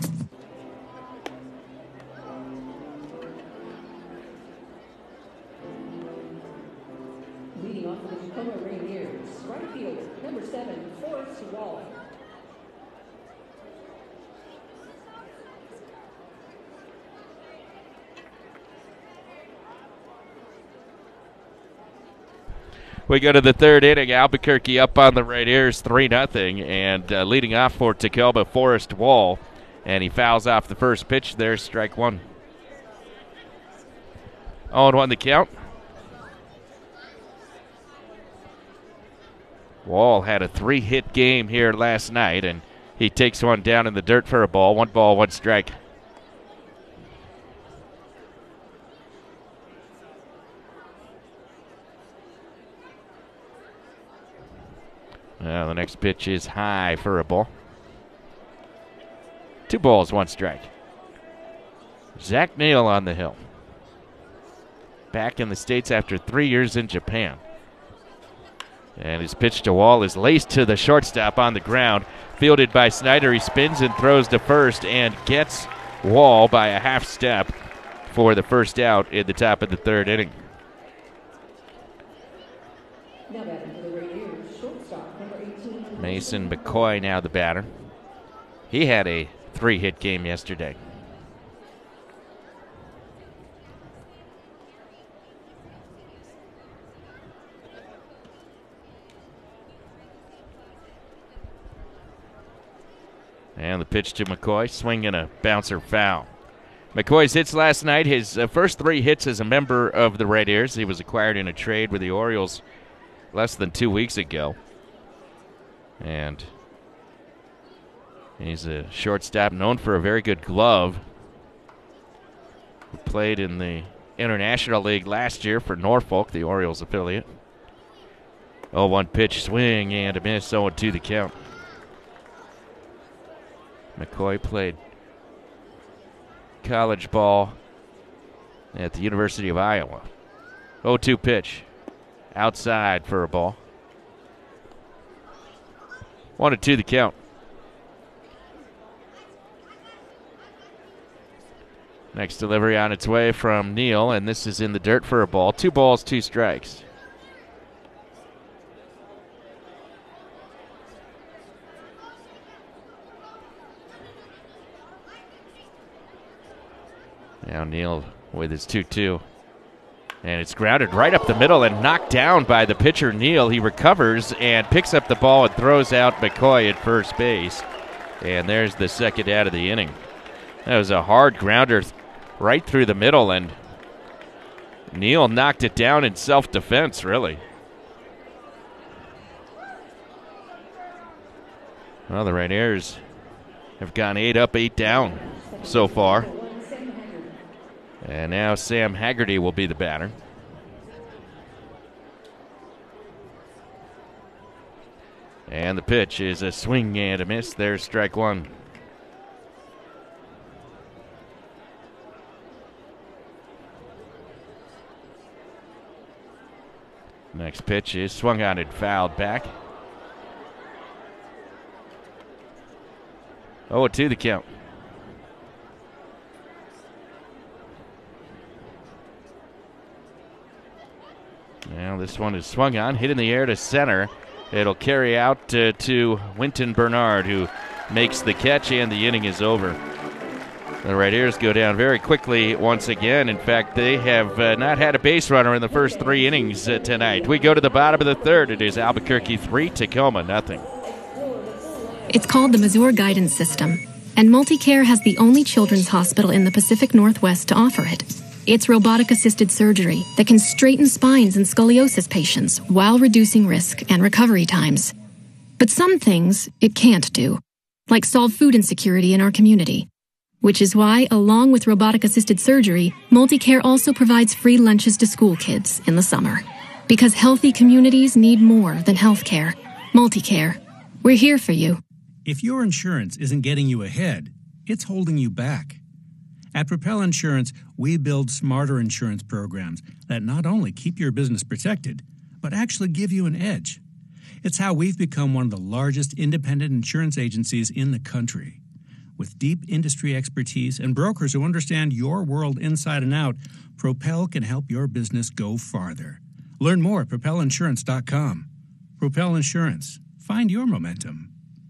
We go to the third inning. Albuquerque up on the Rainiers three nothing, and uh, leading off for Tacoma, Forrest Wall, and he fouls off the first pitch. There's strike one. oh and one the count. Wall had a three-hit game here last night, and he takes one down in the dirt for a ball. One ball, one strike. Well, the next pitch is high for a ball. Two balls, one strike. Zach Neal on the hill. Back in the States after three years in Japan. And his pitch to Wall is laced to the shortstop on the ground. Fielded by Snyder. He spins and throws to first and gets Wall by a half step for the first out in the top of the third inning. Now batting for the Rainiers, shortstop number eighteen. Mason McCoy now the batter. He had a three-hit game yesterday. And the pitch to McCoy, swing and a bouncer foul. McCoy's hits last night, his uh, first three hits as a member of the Red Ears. He was acquired in a trade with the Orioles less than two weeks ago. And he's a shortstop known for a very good glove. He played in the International League last year for Norfolk, the Orioles affiliate. oh one pitch, swing and a miss, oh two the count. McCoy played college ball at the University of Iowa. oh two pitch. Outside for a ball. one and two the count. Next delivery on its way from Neal, and this is in the dirt for a ball. Two balls, two strikes. Now Neal with his two two. And it's grounded right up the middle and knocked down by the pitcher, Neal. He recovers and picks up the ball and throws out McCoy at first base. And there's the second out of the inning. That was a hard grounder right through the middle, and Neal knocked it down in self-defense, really. Well, the Red Ears have gone eight up, eight down so far. And now Sam Haggerty will be the batter. And the pitch is a swing and a miss. There's strike one. Next pitch is swung on and fouled back. oh two the count. Now this one is swung on, hit in the air to center. It'll carry out uh, to Winton Bernard, who makes the catch, and the inning is over. The Red Ears go down very quickly once again. In fact, they have uh, not had a base runner in the first three innings uh, tonight. We go to the bottom of the third. It is Albuquerque three, Tacoma nothing. It's called the Mazur Guidance System, and MultiCare has the only children's hospital in the Pacific Northwest to offer it. It's robotic-assisted surgery that can straighten spines in scoliosis patients while reducing risk and recovery times. But some things it can't do, like solve food insecurity in our community. Which is why, along with robotic-assisted surgery, MultiCare also provides free lunches to school kids in the summer. Because healthy communities need more than health care. MultiCare. We're here for you. If your insurance isn't getting you ahead, it's holding you back. At Propel Insurance, we build smarter insurance programs that not only keep your business protected, but actually give you an edge. It's how we've become one of the largest independent insurance agencies in the country. With deep industry expertise and brokers who understand your world inside and out, Propel can help your business go farther. Learn more at propel insurance dot com. Propel Insurance. Find your momentum.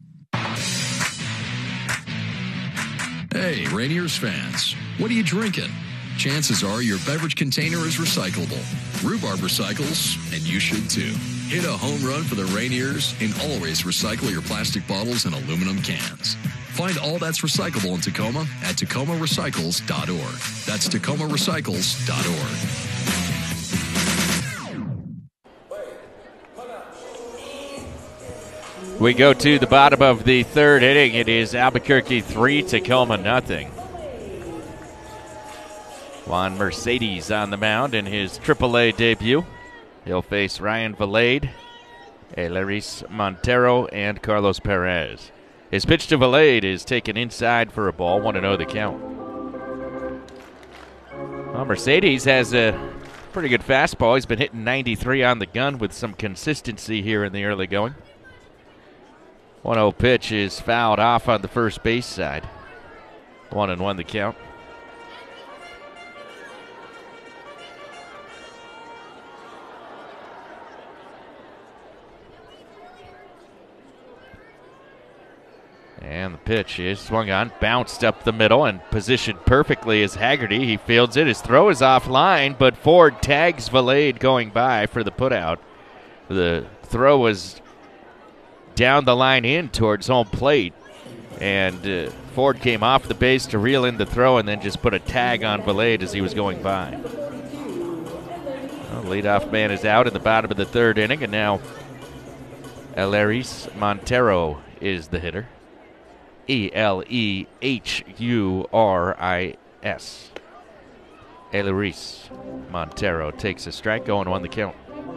Hey, Rainiers fans, what are you drinking? Chances are your beverage container is recyclable. Rhubarb recycles, and you should too. Hit a home run for the Rainiers and always recycle your plastic bottles and aluminum cans. Find all that's recyclable in Tacoma at tacoma recycles dot org. That's tacoma recycles dot org. We go to the bottom of the third inning. It is Albuquerque three, Tacoma nothing. Juan Mercedes on the mound in his triple A debut. He'll face Ryan Valade, Eleris Montero, and Carlos Perez. His pitch to Valade is taken inside for a ball, one and oh the count. Well, Mercedes has a pretty good fastball. He's been hitting ninety-three on the gun with some consistency here in the early going. one oh pitch is fouled off on the first base side. One and one the count. And the pitch is swung on, bounced up the middle, and positioned perfectly as Haggerty. He fields it. His throw is offline, but Ford tags Valade going by for the putout. The throw was down the line in towards home plate, and uh, Ford came off the base to reel in the throw and then just put a tag on Valade as he was going by. Well, leadoff man is out in the bottom of the third inning, and now Elehuris Montero is the hitter. E L E H U R I S. Elehuris Montero takes a strike, going one the count.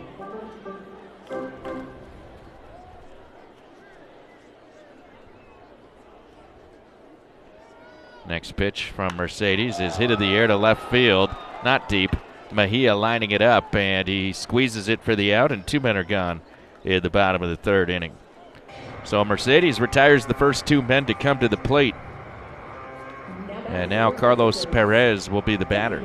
Next pitch from Mercedes is hit in the air to left field, not deep. Mejia lining it up, and he squeezes it for the out, and two men are gone in the bottom of the third inning. So Mercedes retires the first two men to come to the plate. And now Carlos Perez will be the batter.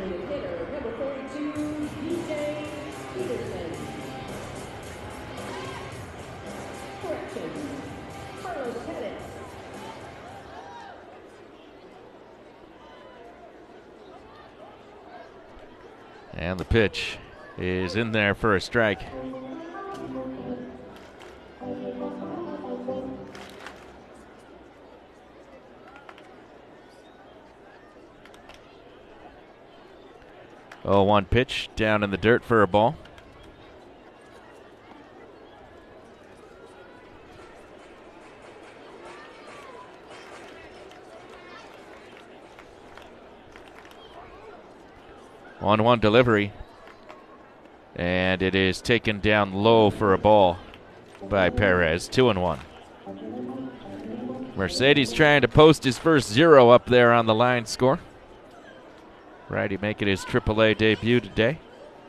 And the pitch is in there for a strike. Oh, one pitch down in the dirt for a ball. one one delivery. And it is taken down low for a ball by Perez. two and one. Mercedes trying to post his first zero up there on the line score. Righty making his triple A debut today.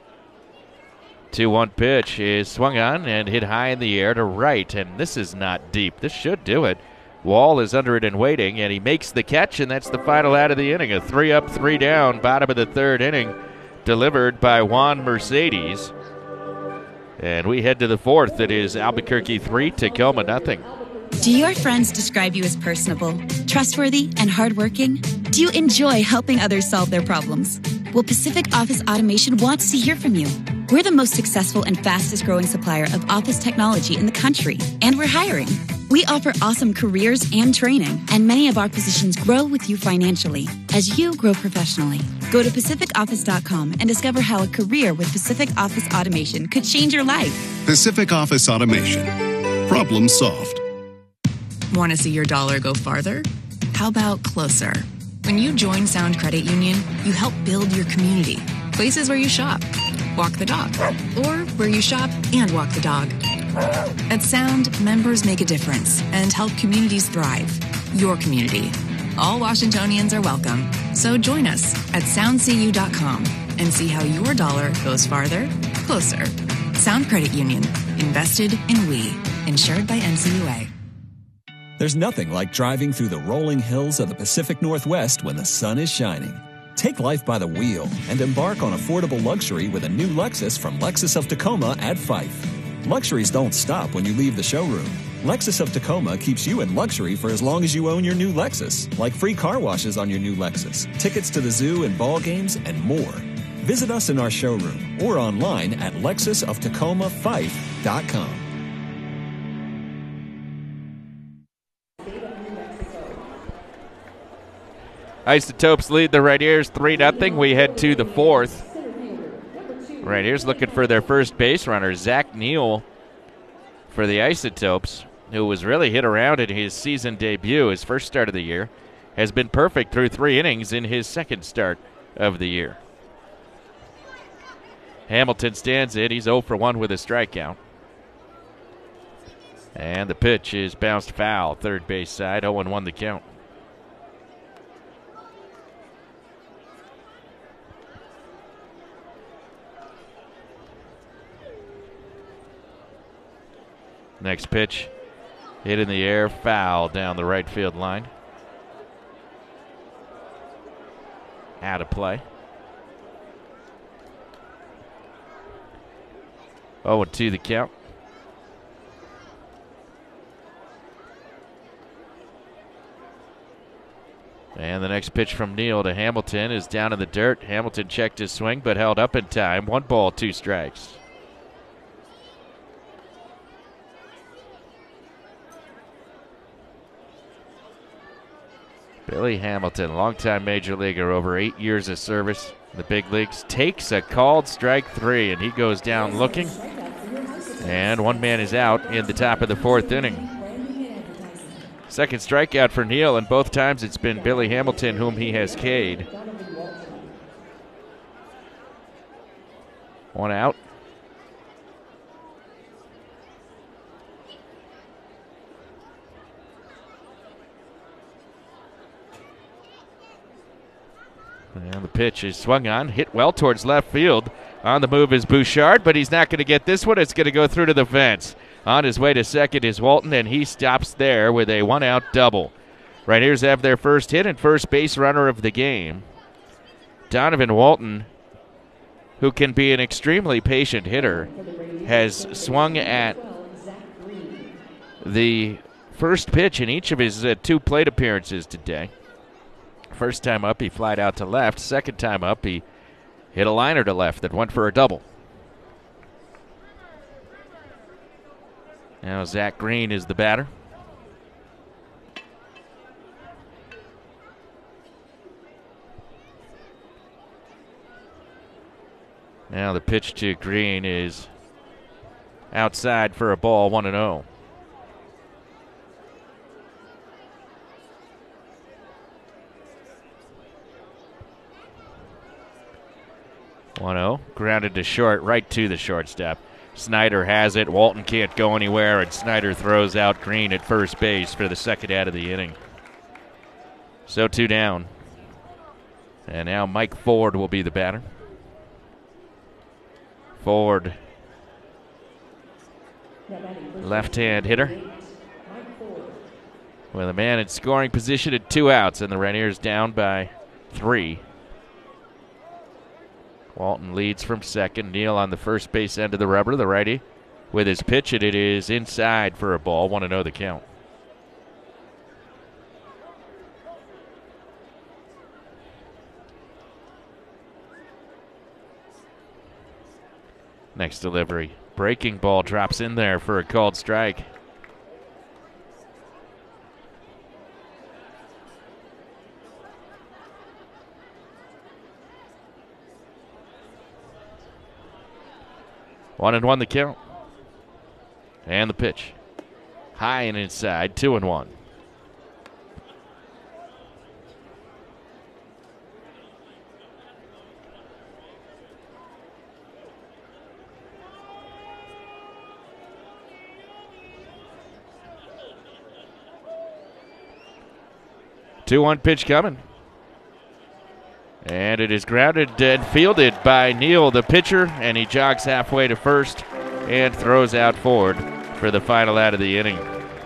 two one pitch is swung on and hit high in the air to right, and this is not deep. This should do it. Wall is under it and waiting, and he makes the catch, and that's the final out of the inning. A three up, three down, bottom of the third inning, delivered by Juan Mercedes. And we head to the fourth. It is Albuquerque three, Tacoma nothing. Do your friends describe you as personable, trustworthy, and hardworking? Do you enjoy helping others solve their problems? Well, Pacific Office Automation wants to hear from you. We're the most successful and fastest growing supplier of office technology in the country, and we're hiring. We offer awesome careers and training, and many of our positions grow with you financially as you grow professionally. Go to Pacific Office dot com and discover how a career with Pacific Office Automation could change your life. Pacific Office Automation. Problem solved. Want to see your dollar go farther? How about closer? When you join Sound Credit Union, you help build your community. Places where you shop, walk the dog, or where you shop and walk the dog. At Sound, members make a difference and help communities thrive. Your community. All Washingtonians are welcome. So join us at sound c u dot com and see how your dollar goes farther, closer. Sound Credit Union. Invested in we. Insured by N C U A. There's nothing like driving through the rolling hills of the Pacific Northwest when the sun is shining. Take life by the wheel and embark on affordable luxury with a new Lexus from Lexus of Tacoma at Fife. Luxuries don't stop when you leave the showroom. Lexus of Tacoma keeps you in luxury for as long as you own your new Lexus, like free car washes on your new Lexus, tickets to the zoo and ball games, and more. Visit us in our showroom or online at lexus of tacoma fife dot com. Isotopes lead the Rainiers three nothing. We head to the fourth. Rainiers looking for their first base runner, Zach Neal, for the Isotopes, who was really hit around in his season debut, his first start of the year, has been perfect through three innings in his second start of the year. Hamilton stands in. He's oh for one with a strikeout. And the pitch is bounced foul, third base side, oh and one the count. Next pitch, hit in the air, foul down the right field line. Out of play. oh and two the count. And the next pitch from Neal to Hamilton is down in the dirt. Hamilton checked his swing but held up in time. One ball, two strikes. Billy Hamilton, longtime major leaguer, over eight years of service in the big leagues, takes a called strike three, and he goes down looking. And one man is out in the top of the fourth inning. Second strikeout for Neal, and both times it's been Billy Hamilton whom he has K'd. One out. And the pitch is swung on, hit well towards left field. On the move is Bouchard, but he's not going to get this one. It's going to go through to the fence. On his way to second is Walton, and he stops there with a one-out double. Rainiers have their first hit and first base runner of the game. Donovan Walton, who can be an extremely patient hitter, has swung at the first pitch in each of his uh, two plate appearances today. First time up, he flied out to left. Second time up, he hit a liner to left that went for a double. Now Zach Green is the batter. Now the pitch to Green is outside for a ball, one and oh. one oh, grounded to short, right to the shortstop. Snyder has it. Walton can't go anywhere, and Snyder throws out Green at first base for the second out of the inning. So two down. And now Mike Ford will be the batter. Ford, left-hand hitter, with a man in scoring position at two outs, and the Rainiers down by three. Walton leads from second. Neal on the first base end of the rubber, the righty, with his pitch, and it is inside for a ball. one and oh the count. Next delivery. Breaking ball drops in there for a called strike. One and one the count. And the pitch. High and inside, two and one. two one pitch coming. And it is grounded and fielded by Neal, the pitcher, and he jogs halfway to first and throws out Ford for the final out of the inning.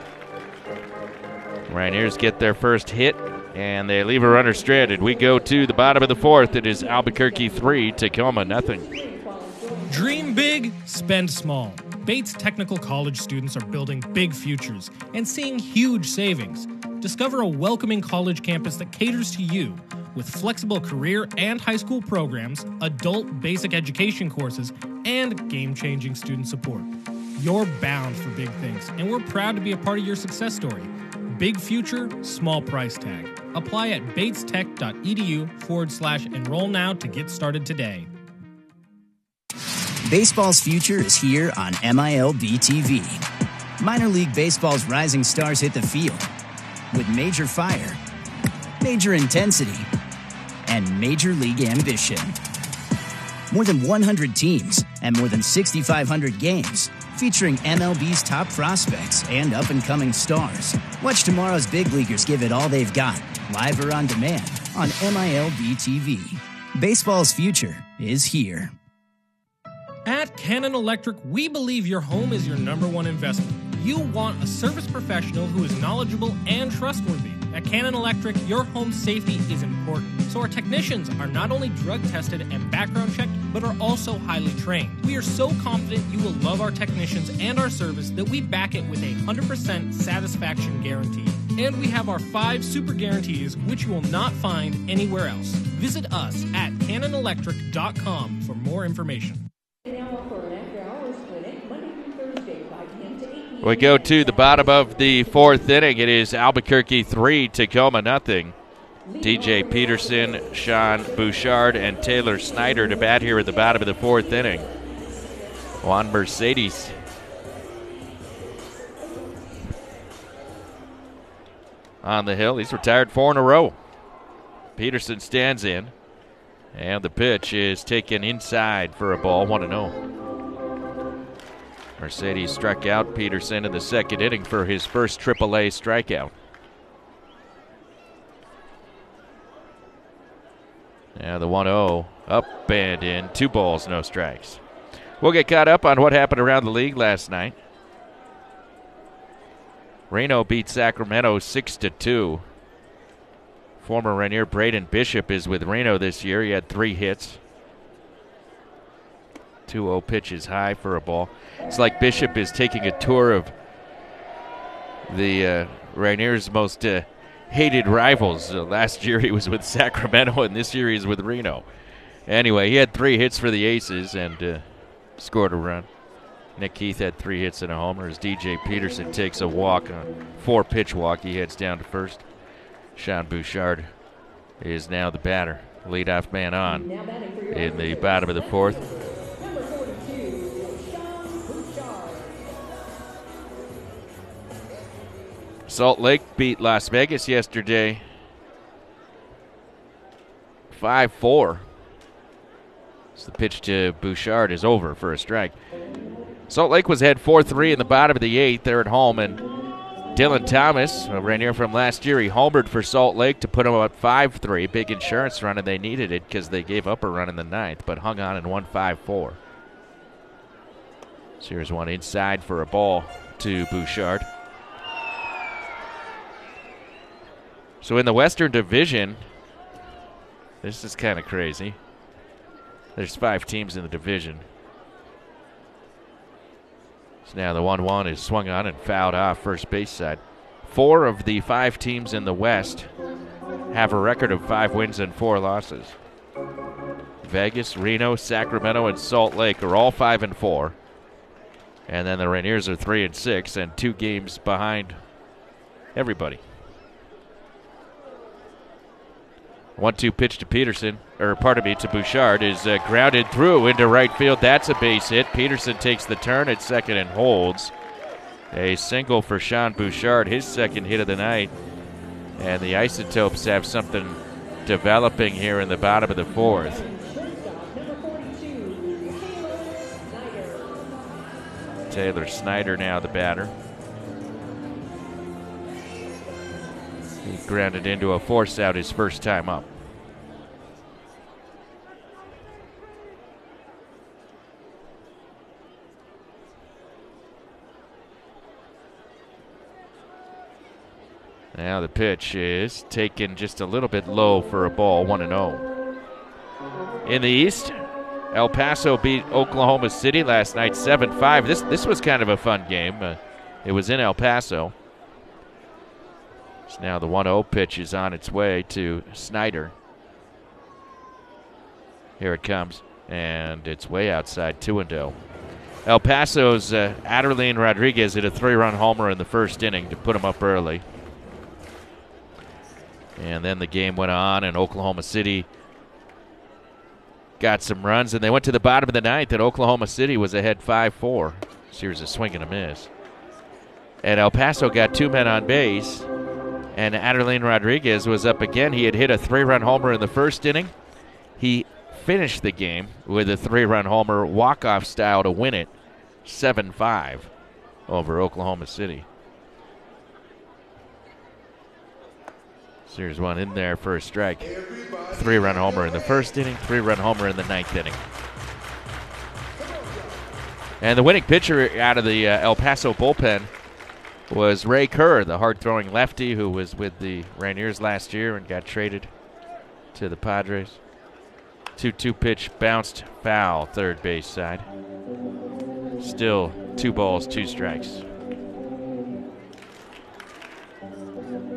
Rainiers get their first hit, and they leave a runner stranded. We go to the bottom of the fourth. It is Albuquerque three, Tacoma nothing. Dream big, spend small. Bates Technical College students are building big futures and seeing huge savings. Discover a welcoming college campus that caters to you with flexible career and high school programs, adult basic education courses, and game-changing student support. You're bound for big things, and we're proud to be a part of your success story. Big future, small price tag. Apply at batestech.edu forward slash enroll now to get started today. Baseball's future is here on M I L B T V. Minor League Baseball's rising stars hit the field with major fire, major intensity, and major league ambition. More than one hundred teams and more than six thousand five hundred games featuring M L B's top prospects and up-and-coming stars. Watch tomorrow's big leaguers give it all they've got, live or on demand, on M I L B T V. Baseball's future is here. At Cannon Electric, we believe your home is your number one investment. You want a service professional who is knowledgeable and trustworthy. At Cannon Electric, your home safety is important, so our technicians are not only drug tested and background checked, but are also highly trained. We are so confident you will love our technicians and our service that we back it with a one hundred percent satisfaction guarantee. And we have our five super guarantees, which you will not find anywhere else. Visit us at cannon electric dot com for more information. We go to the bottom of the fourth inning. It is Albuquerque three, Tacoma nothing. D J Peterson, Sean Bouchard, and Taylor Snyder to bat here at the bottom of the fourth inning. Juan Mercedes on the hill. He's retired four in a row. Peterson stands in, and the pitch is taken inside for a ball, one and oh. Mercedes struck out Peterson in the second inning for his first triple A strikeout. Now the one oh, up and in, two balls, no strikes. We'll get caught up on what happened around the league last night. Reno beat Sacramento six to two. Former Rainier Braden Bishop is with Reno this year. He had three hits. two oh pitches high for a ball. It's like Bishop is taking a tour of the uh, Rainier's most uh, hated rivals. Uh, last year he was with Sacramento, and this year he's with Reno. Anyway, he had three hits for the Aces and uh, scored a run. Nick Keith had three hits and a homer as D J Peterson takes a walk, a four-pitch walk. He heads down to first. Sean Bouchard is now the batter, leadoff man on in the bottom of the fourth. Salt Lake beat Las Vegas yesterday five four. So the pitch to Bouchard is over for a strike. Salt Lake was ahead four three in the bottom of the eighth. They're at home, and Dylan Thomas, a Rainier from last year, he homered for Salt Lake to put them up five three. Big insurance run, and they needed it because they gave up a run in the ninth, but hung on and won five four. So here's one inside for a ball to Bouchard. So in the Western Division, this is kind of crazy. There's five teams in the division. So now the one one is swung on and fouled off first base side. Four of the five teams in the West have a record of five wins and four losses. Vegas, Reno, Sacramento, and Salt Lake are all five and four. And then the Rainiers are three and six and two games behind everybody. one two pitch to Peterson, or pardon me, to Bouchard, is uh, grounded through into right field. That's a base hit. Peterson takes the turn at second and holds. A single for Sean Bouchard, his second hit of the night. And the Isotopes have something developing here in the bottom of the fourth. Taylor Snyder now the batter. He grounded into a force out his first time up. Now the pitch is taken just a little bit low for a ball, one and oh. In the East, El Paso beat Oklahoma City last night seven five. This this was kind of a fun game. Uh, it was in El Paso. So now the one oh pitch is on its way to Snyder. Here it comes, and it's way outside, two and oh. El Paso's uh, Adelín Rodriguez hit a three-run homer in the first inning to put him up early. And then the game went on, and Oklahoma City got some runs, and they went to the bottom of the ninth, and Oklahoma City was ahead five four. Here's a swing and a miss. And El Paso got two men on base, and Adelín Rodriguez was up again. He had hit a three-run homer in the first inning. He finished the game with a three-run homer, walk-off style, to win it seven five over Oklahoma City. So here's one in there for a strike. Three-run homer in the first inning, three-run homer in the ninth inning. And the winning pitcher out of the uh, El Paso bullpen was Ray Kerr, the hard-throwing lefty who was with the Rainiers last year and got traded to the Padres. two two pitch bounced foul, third base side. Still two balls, two strikes.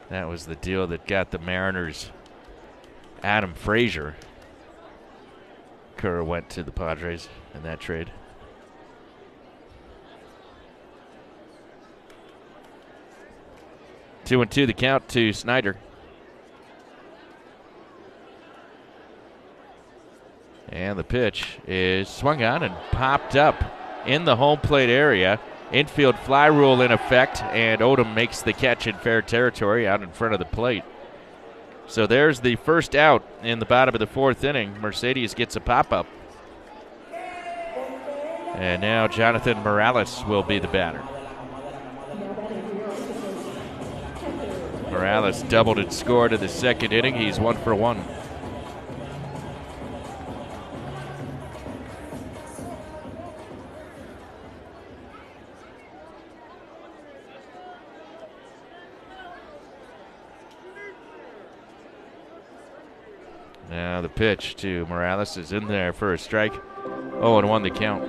That was the deal that got the Mariners Adam Frazier. Kerr went to the Padres in that trade. Two and two the count to Snyder. And the pitch is swung on and popped up in the home plate area. Infield fly rule in effect, and Odom makes the catch in fair territory out in front of the plate. So there's the first out in the bottom of the fourth inning. Mercedes gets a pop-up. And now Jonathan Morales will be the batter. Morales doubled and scored in the second inning. He's one for one. Now the pitch to Morales is in there for a strike. oh and one the count.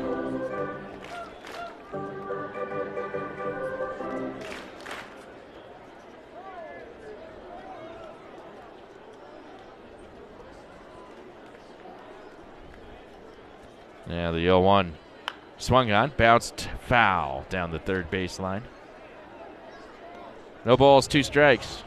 Now the oh one swung on, bounced foul down the third baseline. No balls, two strikes.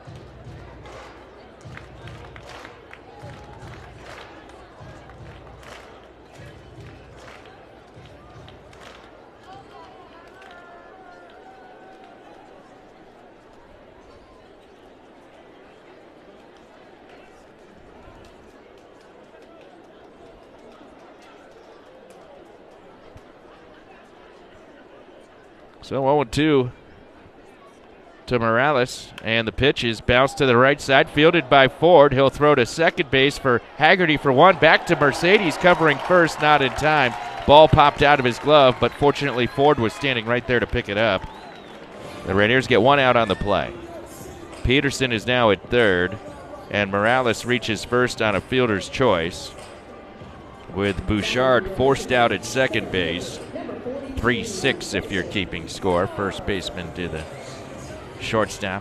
So oh and two to Morales, and the pitch is bounced to the right side, fielded by Ford. He'll throw to second base for Haggerty for one. Back to Mercedes, covering first, not in time. Ball popped out of his glove, but fortunately Ford was standing right there to pick it up. The Rainiers get one out on the play. Peterson is now at third, and Morales reaches first on a fielder's choice, with Bouchard forced out at second base. three six if you're keeping score. First baseman to the shortstop.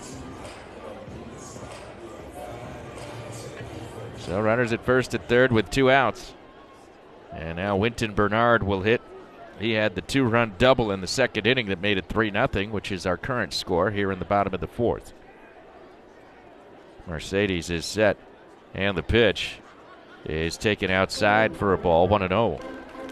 So runners at first and third with two outs. And now Winton Bernard will hit. He had the two-run double in the second inning that made it three nothing, which is our current score here in the bottom of the fourth. Mercedes is set, and the pitch is taken outside for a ball, one and oh.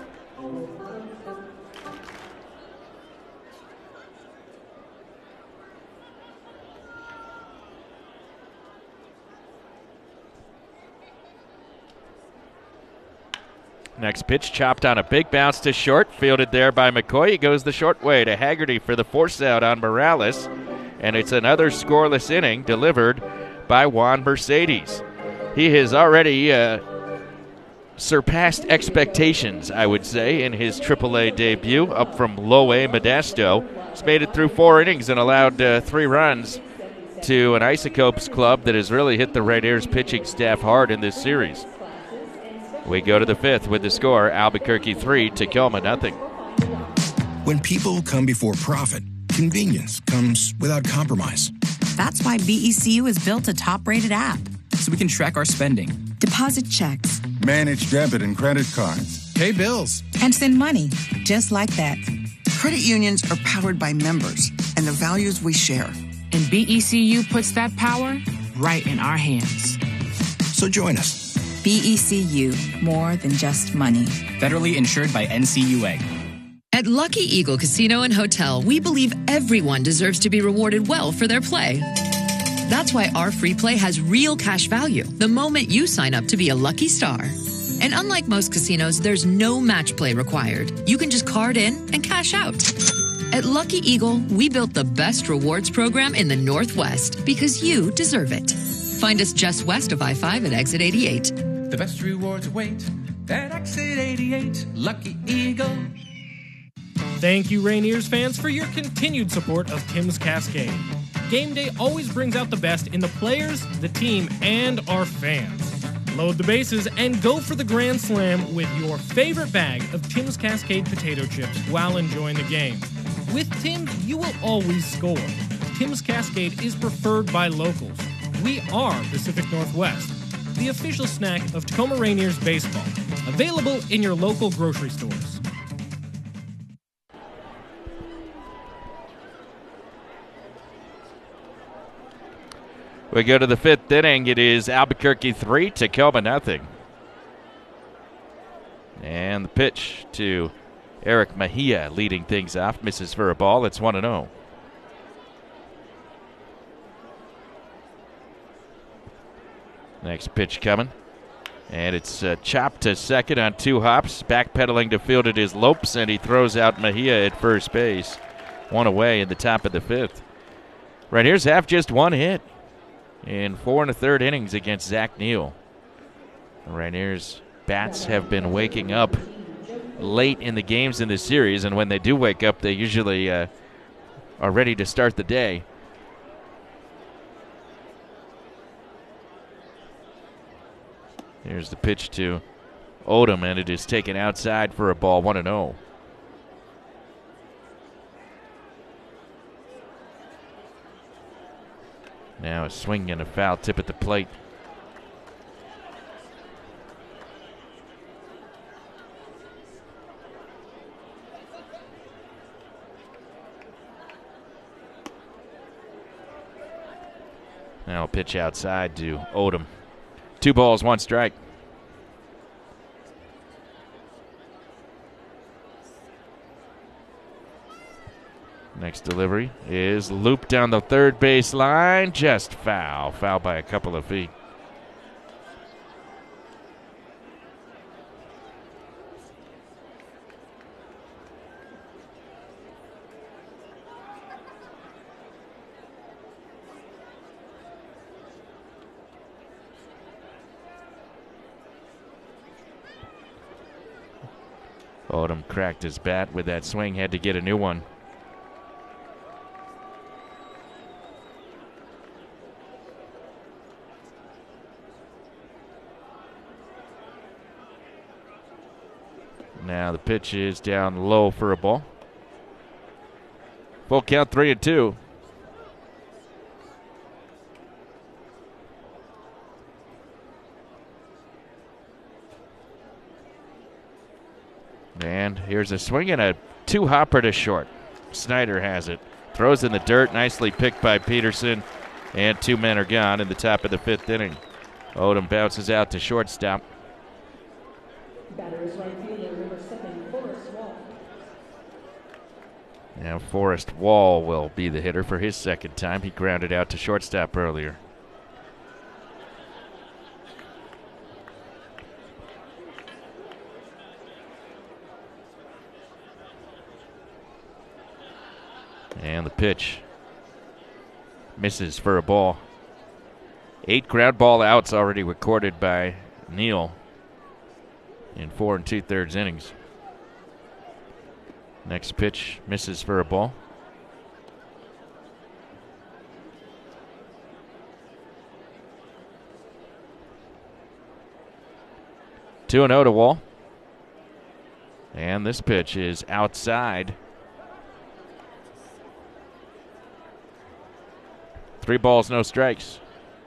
Next pitch chopped on a big bounce to short, fielded there by McCoy. He goes the short way to Haggerty for the force out on Morales. And it's another scoreless inning delivered by Juan Mercedes. He has already uh, surpassed expectations, I would say, in his triple A debut, up from low A Modesto. He's made it through four innings and allowed uh, three runs to an Isotopes club that has really hit the Rainiers pitching staff hard in this series. We go to the fifth with the score, Albuquerque three, Tacoma nothing. When people come before profit, convenience comes without compromise. That's why B E C U has built a top-rated app. So we can track our spending. Deposit checks. Manage debit and credit cards. Pay bills. And send money, just like that. Credit unions are powered by members and the values we share. And B E C U puts that power right in our hands. So join us. B E C U, more than just money. Federally insured by N C U A. At Lucky Eagle Casino and Hotel, we believe everyone deserves to be rewarded well for their play. That's why our free play has real cash value the moment you sign up to be a lucky star. And unlike most casinos, there's no match play required. You can just card in and cash out. At Lucky Eagle, we built the best rewards program in the Northwest because you deserve it. Find us just west of I five at exit eighty-eight. The best rewards await at exit eighty-eight, Lucky Eagle. Thank you, Rainiers fans, for your continued support of Tim's Cascade. Game day always brings out the best in the players, the team, and our fans. Load the bases and go for the Grand Slam with your favorite bag of Tim's Cascade potato chips while enjoying the game. With Tim's, you will always score. Tim's Cascade is preferred by locals. We are Pacific Northwest, the official snack of Tacoma Rainiers baseball. Available in your local grocery stores. We go to the fifth inning. It is Albuquerque three, Tacoma nothing. And the pitch to Eric Mejia leading things off. Misses for a ball. It's one and oh. Next pitch coming. And it's uh, chopped to second on two hops. Backpedaling to field it is Lopes, and he throws out Mejia at first base. One away in the top of the fifth. Rainiers have just one hit in four and a third innings against Zach Neal. The Rainiers bats have been waking up late in the games in this series, and when they do wake up, they usually uh, are ready to start the day. Here's the pitch to Odom, and it is taken outside for a ball, one and oh. Now a swing and a foul tip at the plate. Now a pitch outside to Odom. Two balls, one strike. Next delivery is looped down the third base line. Just foul. Foul by a couple of feet. Odom cracked his bat with that swing, had to get a new one. Now the pitch is down low for a ball. Full count, three and two. And here's a swing and a two-hopper to short. Snyder has it. Throws in the dirt. Nicely picked by Peterson. And two men are gone in the top of the fifth inning. Odom bounces out to shortstop. Batter is right fielder, number seven, Forrest Wall. Now Forrest Wall will be the hitter for his second time. He grounded out to shortstop earlier. And the pitch misses for a ball. Eight ground ball outs already recorded by Neal in four and two-thirds innings. Next pitch misses for a ball. two and oh to Wall. And this pitch is outside. Three balls, no strikes.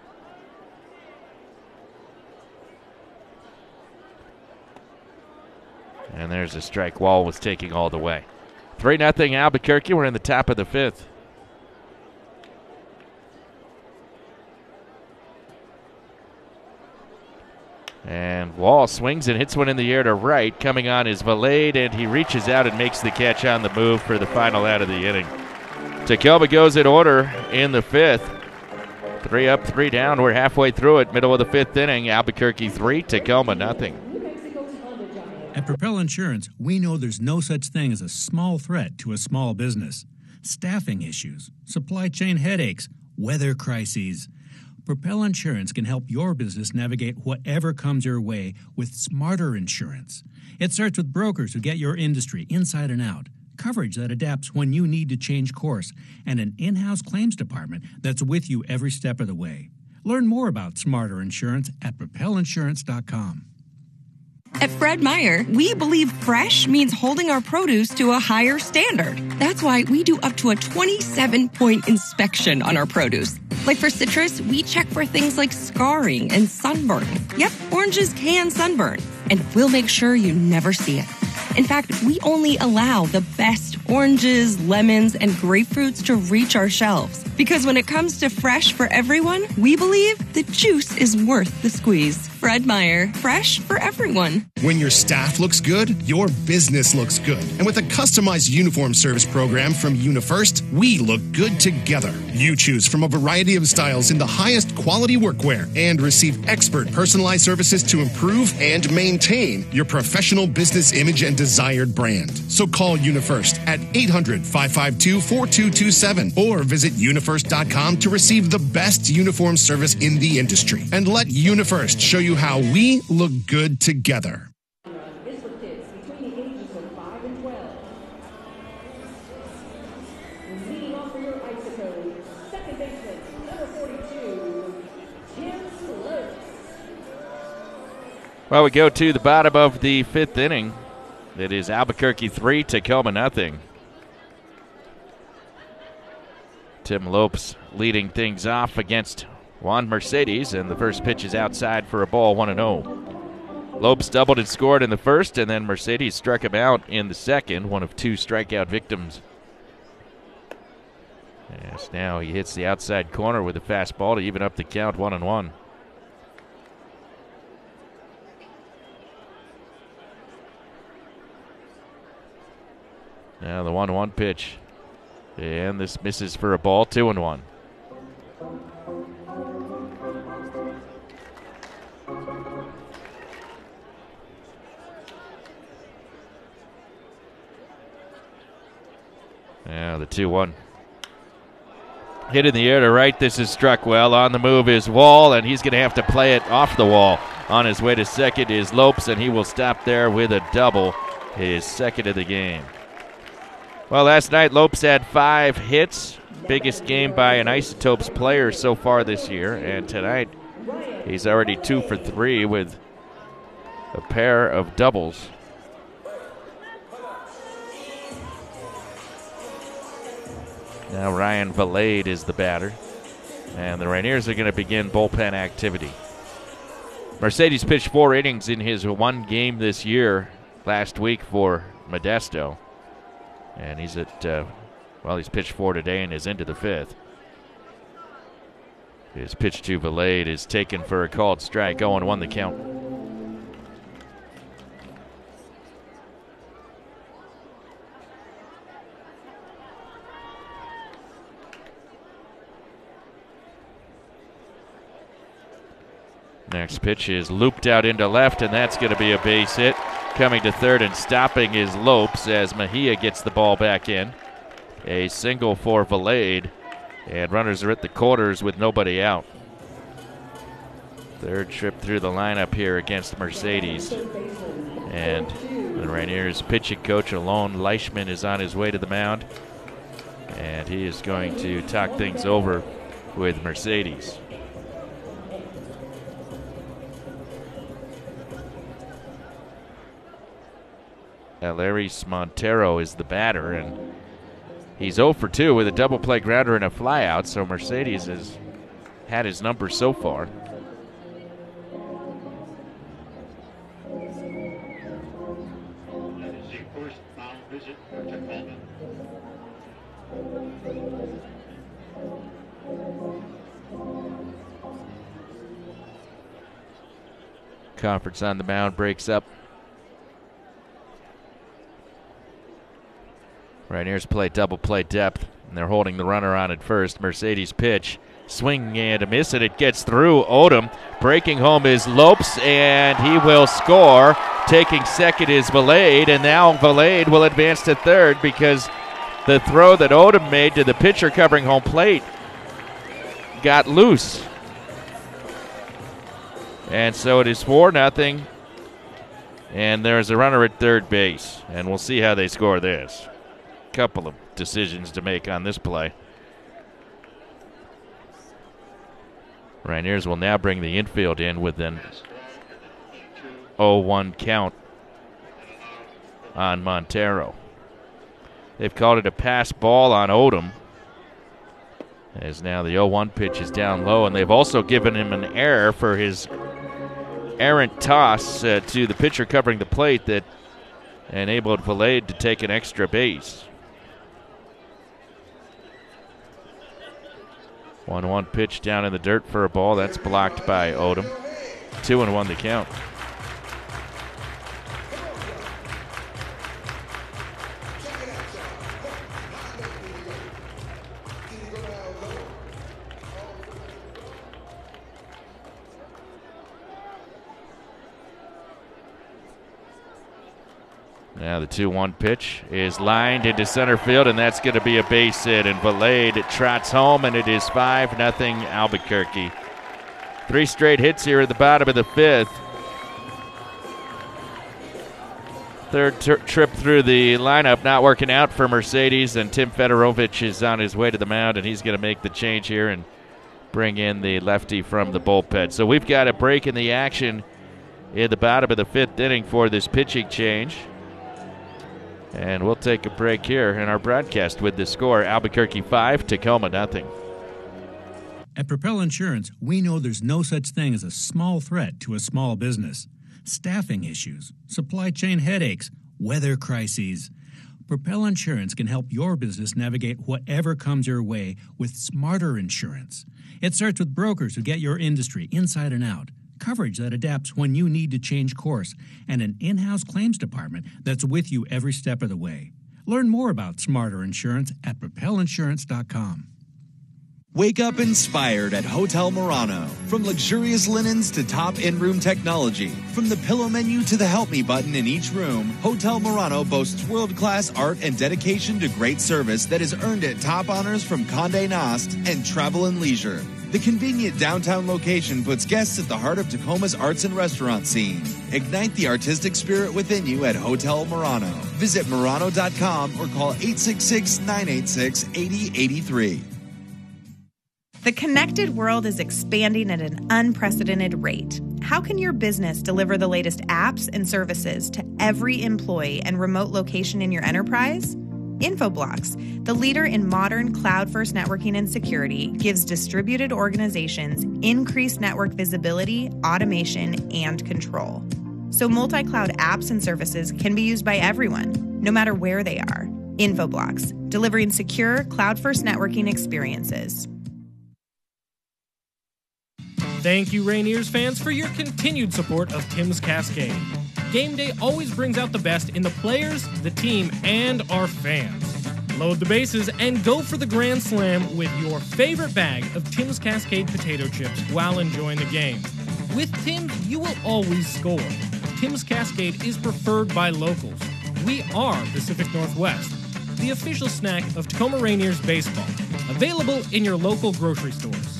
And there's a strike. Wall was taking all the way. three nothing Albuquerque. We're in the top of the fifth. And Wall swings and hits one in the air to right. Coming on is Valade, and he reaches out and makes the catch on the move for the final out of the inning. Tacoma goes in order in the fifth. Three up, three down. We're halfway through it. Middle of the fifth inning. Albuquerque three, Tacoma nothing. At Propel Insurance, we know there's no such thing as a small threat to a small business. Staffing issues, supply chain headaches, weather crises. Propel Insurance can help your business navigate whatever comes your way with smarter insurance. It starts with brokers who get your industry inside and out, coverage that adapts when you need to change course, and an in-house claims department that's with you every step of the way. Learn more about smarter insurance at propel insurance dot com. At Fred Meyer, we believe fresh means holding our produce to a higher standard. That's why we do up to a twenty-seven point inspection on our produce. Like for citrus, we check for things like scarring and sunburn. Yep, oranges can sunburn, and we'll make sure you never see it. In fact, we only allow the best oranges, lemons, and grapefruits to reach our shelves. Because when it comes to fresh for everyone, we believe the juice is worth the squeeze. Fred Meyer, fresh for everyone. When your staff looks good, your business looks good. And with a customized uniform service program from UniFirst, we look good together. You choose from a variety of styles in the highest quality workwear and receive expert personalized services to improve and maintain your professional business image and desired brand. So call UniFirst at eight hundred, five five two, four two two seven or visit unifirst dot com to receive the best uniform service in the industry. And let UniFirst show you how we look good together. Is for kids between the ages of five and twelve. Leading off for your Isotope, second baseman, number forty-two, Tim Sloat. Well, we go to the bottom of the fifth inning. It is Albuquerque three, Tacoma nothing. Tim Lopes leading things off against Juan Mercedes, and the first pitch is outside for a ball, one and oh. Lopes doubled and scored in the first, and then Mercedes struck him out in the second, one of two strikeout victims. Yes, now he hits the outside corner with a fastball to even up the count, one and one. Now the one one pitch. And this misses for a ball, two and one. Now the two one. Hit in the air to right. This is struck well. On the move is Wall, and he's going to have to play it off the wall. On his way to second is Lopes, and he will stop there with a double, his second of the game. Well, last night Lopes had five hits, biggest game by an Isotopes player so far this year, and tonight he's already two for three with a pair of doubles. Now Ryan Valade is the batter, and the Rainiers are going to begin bullpen activity. Mercedes pitched four innings in his one game this year last week for Modesto. And he's at, uh, well, he's pitched four today and is into the fifth. His pitch to Valade is taken for a called strike. oh and one the count. Next pitch is looped out into left, and that's going to be a base hit. Coming to third and stopping is Lopes as Mejia gets the ball back in. A single for Valade, and runners are at the corners with nobody out. Third trip through the lineup here against Mercedes. And the Rainiers pitching coach Alon Leishman is on his way to the mound, and he is going to talk things over with Mercedes. Alaris Montero is the batter, and he's oh for two with a double play grounder and a flyout, so Mercedes has had his number so far. Conference on the mound breaks up. Rainiers play double play depth, and they're holding the runner on at first. Mercedes pitch, swing and a miss, and it gets through Odom. Breaking home is Lopes, and he will score. Taking second is Valade, and now Valade will advance to third because the throw that Odom made to the pitcher covering home plate got loose. And so it is four nothing, and there's a runner at third base, and we'll see how they score this. Couple of decisions to make on this play. Rainiers will now bring the infield in with an oh one count on Montero. They've called it a pass ball on Odom, as now the oh one pitch is down low, and they've also given him an error for his errant toss uh, to the pitcher covering the plate that enabled Valade to take an extra base. one one pitch down in the dirt for a ball. That's blocked by Odom. two and one the count. Now the two one pitch is lined into center field, and that's going to be a base hit. And Valade trots home, and it is five nothing Albuquerque. Three straight hits here at the bottom of the fifth. Third ter- trip through the lineup not working out for Mercedes, and Tim Fedorovich is on his way to the mound, and he's going to make the change here and bring in the lefty from the bullpen. So we've got a break in the action in the bottom of the fifth inning for this pitching change. And we'll take a break here in our broadcast with the score: Albuquerque five, Tacoma nothing. At Propel Insurance, we know there's no such thing as a small threat to a small business. Staffing issues, supply chain headaches, weather crises. Propel Insurance can help your business navigate whatever comes your way with smarter insurance. It starts with brokers who get your industry inside and out, coverage that adapts when you need to change course, and an in-house claims department that's with you every step of the way. Learn more about smarter insurance at propel insurance dot com. Wake up inspired at Hotel Murano. From luxurious linens to top in-room technology, from the pillow menu to the help me button in each room, Hotel Murano boasts world-class art and dedication to great service that has earned it top honors from Condé Nast and Travel and Leisure. The convenient downtown location puts guests at the heart of Tacoma's arts and restaurant scene. Ignite the artistic spirit within you at Hotel Murano. Visit Murano dot com or call eight six six, nine eight six, eight zero eight three. The connected world is expanding at an unprecedented rate. How can your business deliver the latest apps and services to every employee and remote location in your enterprise? Infoblox, the leader in modern cloud-first networking and security, gives distributed organizations increased network visibility, automation, and control. So multi-cloud apps and services can be used by everyone, no matter where they are. Infoblox, delivering secure cloud-first networking experiences. Thank you, Rainiers fans, for your continued support of Tim's Cascade. Game day always brings out the best in the players, the team, and our fans. Load the bases and go for the Grand Slam with your favorite bag of Tim's Cascade potato chips while enjoying the game. With Tim's, you will always score. Tim's Cascade is preferred by locals. We are Pacific Northwest, the official snack of Tacoma Rainiers baseball. Available in your local grocery stores.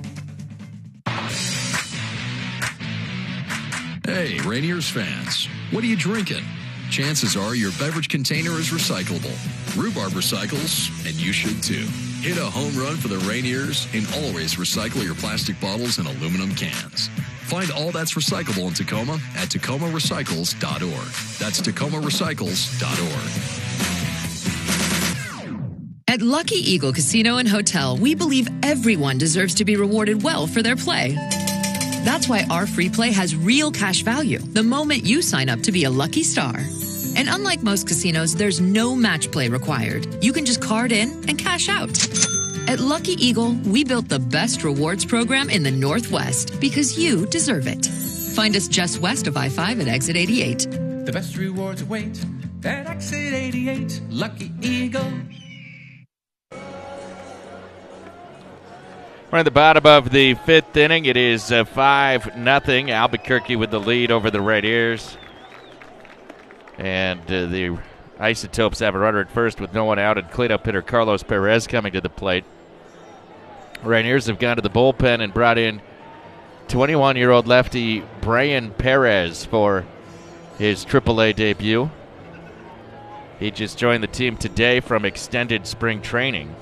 Hey, Rainiers fans, what are you drinking? Chances are your beverage container is recyclable. Rhubarb recycles, and you should too. Hit a home run for the Rainiers and always recycle your plastic bottles and aluminum cans. Find all that's recyclable in Tacoma at tacoma recycles dot org. That's tacoma recycles dot org. At Lucky Eagle Casino and Hotel, we believe everyone deserves to be rewarded well for their play. That's why our free play has real cash value the moment you sign up to be a lucky star. And unlike most casinos, there's no match play required. You can just card in and cash out. At Lucky Eagle, we built the best rewards program in the Northwest because you deserve it. Find us just west of I five at exit eighty-eight. The best rewards await at exit eighty-eight. Lucky Eagle. We're at the bottom of the fifth inning. It is uh, five nothing. Albuquerque with the lead over the Rainiers. And uh, the Isotopes have a runner at first with no one out, and cleanup hitter Carlos Perez coming to the plate. Rainiers have gone to the bullpen and brought in twenty-one-year-old lefty Brian Perez for his triple A debut. He just joined the team today from extended spring training.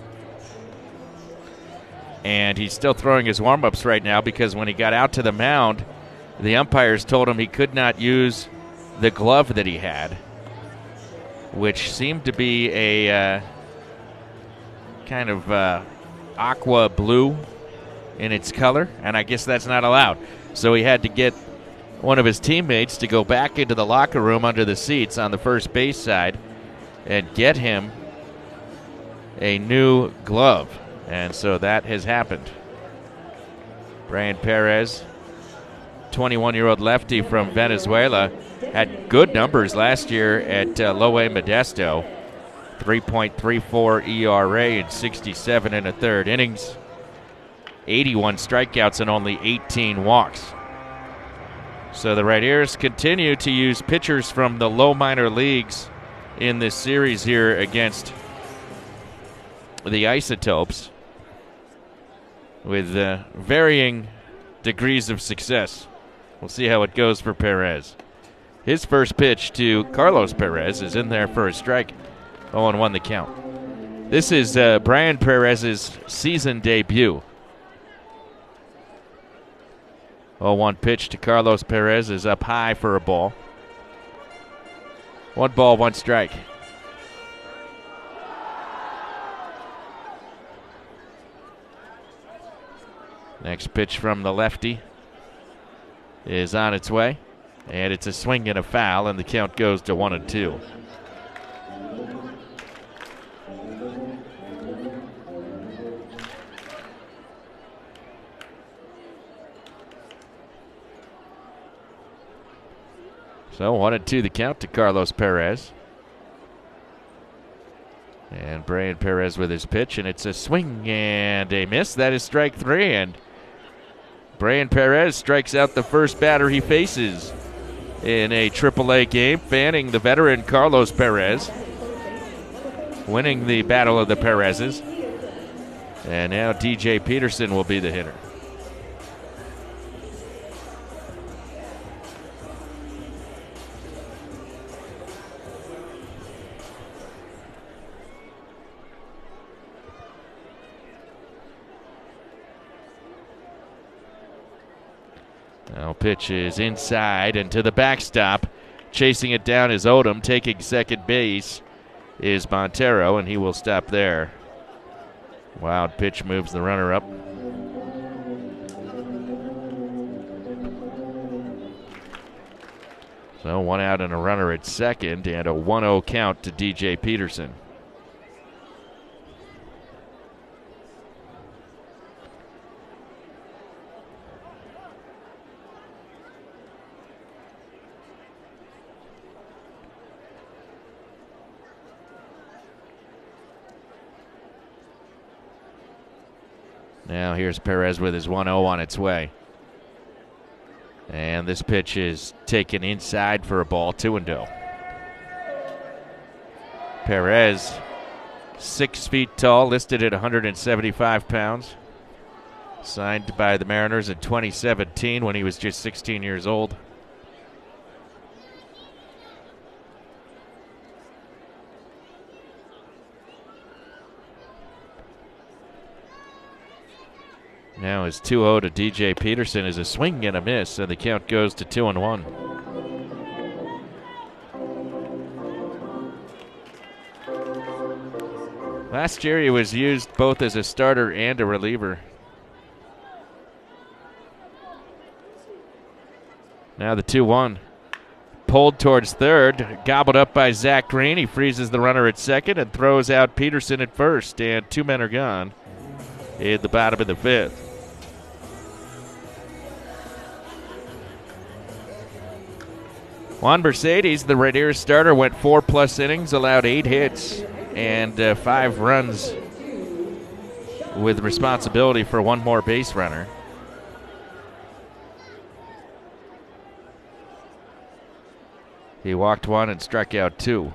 And he's still throwing his warm-ups right now because when he got out to the mound, the umpires told him he could not use the glove that he had, which seemed to be a uh, kind of uh, aqua blue in its color, and I guess that's not allowed. So he had to get one of his teammates to go back into the locker room under the seats on the first base side and get him a new glove. And so that has happened. Brian Perez, twenty-one-year-old lefty from Venezuela, had good numbers last year at uh, Loe Modesto. three point three four E R A in sixty-seven and a third innings. eighty-one strikeouts and only eighteen walks. So the Right-Ears continue to use pitchers from the low minor leagues in this series here against the Isotopes with uh, varying degrees of success. We'll see how it goes for Perez. His first pitch to Carlos Perez is in there for a strike. oh and one the count. This is uh, Brian Perez's season debut. oh one pitch to Carlos Perez is up high for a ball. One ball, one strike. Next pitch from the lefty is on its way, and it's a swing and a foul, and the count goes to one and two. So one and two the count to Carlos Perez. And Brian Perez with his pitch, and it's a swing and a miss. That is strike three, and Brian Perez strikes out the first batter he faces in a triple A game, fanning the veteran Carlos Perez, winning the battle of the Perezes. And now D J Peterson will be the hitter. Now pitch is inside and to the backstop. Chasing it down is Odom. Taking second base is Montero, and he will stop there. Wild pitch moves the runner up. So one out and a runner at second, and a one oh count to D J Peterson. Now here's Perez with his one oh on its way. And this pitch is taken inside for a ball, two and oh. Perez, six feet tall, listed at one hundred seventy-five pounds. Signed by the Mariners in twenty seventeen when he was just sixteen years old. Now his two oh to D J Peterson is a swing and a miss, and the count goes to two and one. Last year he was used both as a starter and a reliever. Now the two one. Pulled towards third, gobbled up by Zach Green. He freezes the runner at second and throws out Peterson at first, and two men are gone in the bottom of the fifth. Juan Mercedes, the Right-Ears starter, went four plus innings, allowed eight hits and uh, five runs with responsibility for one more base runner. He walked one and struck out two.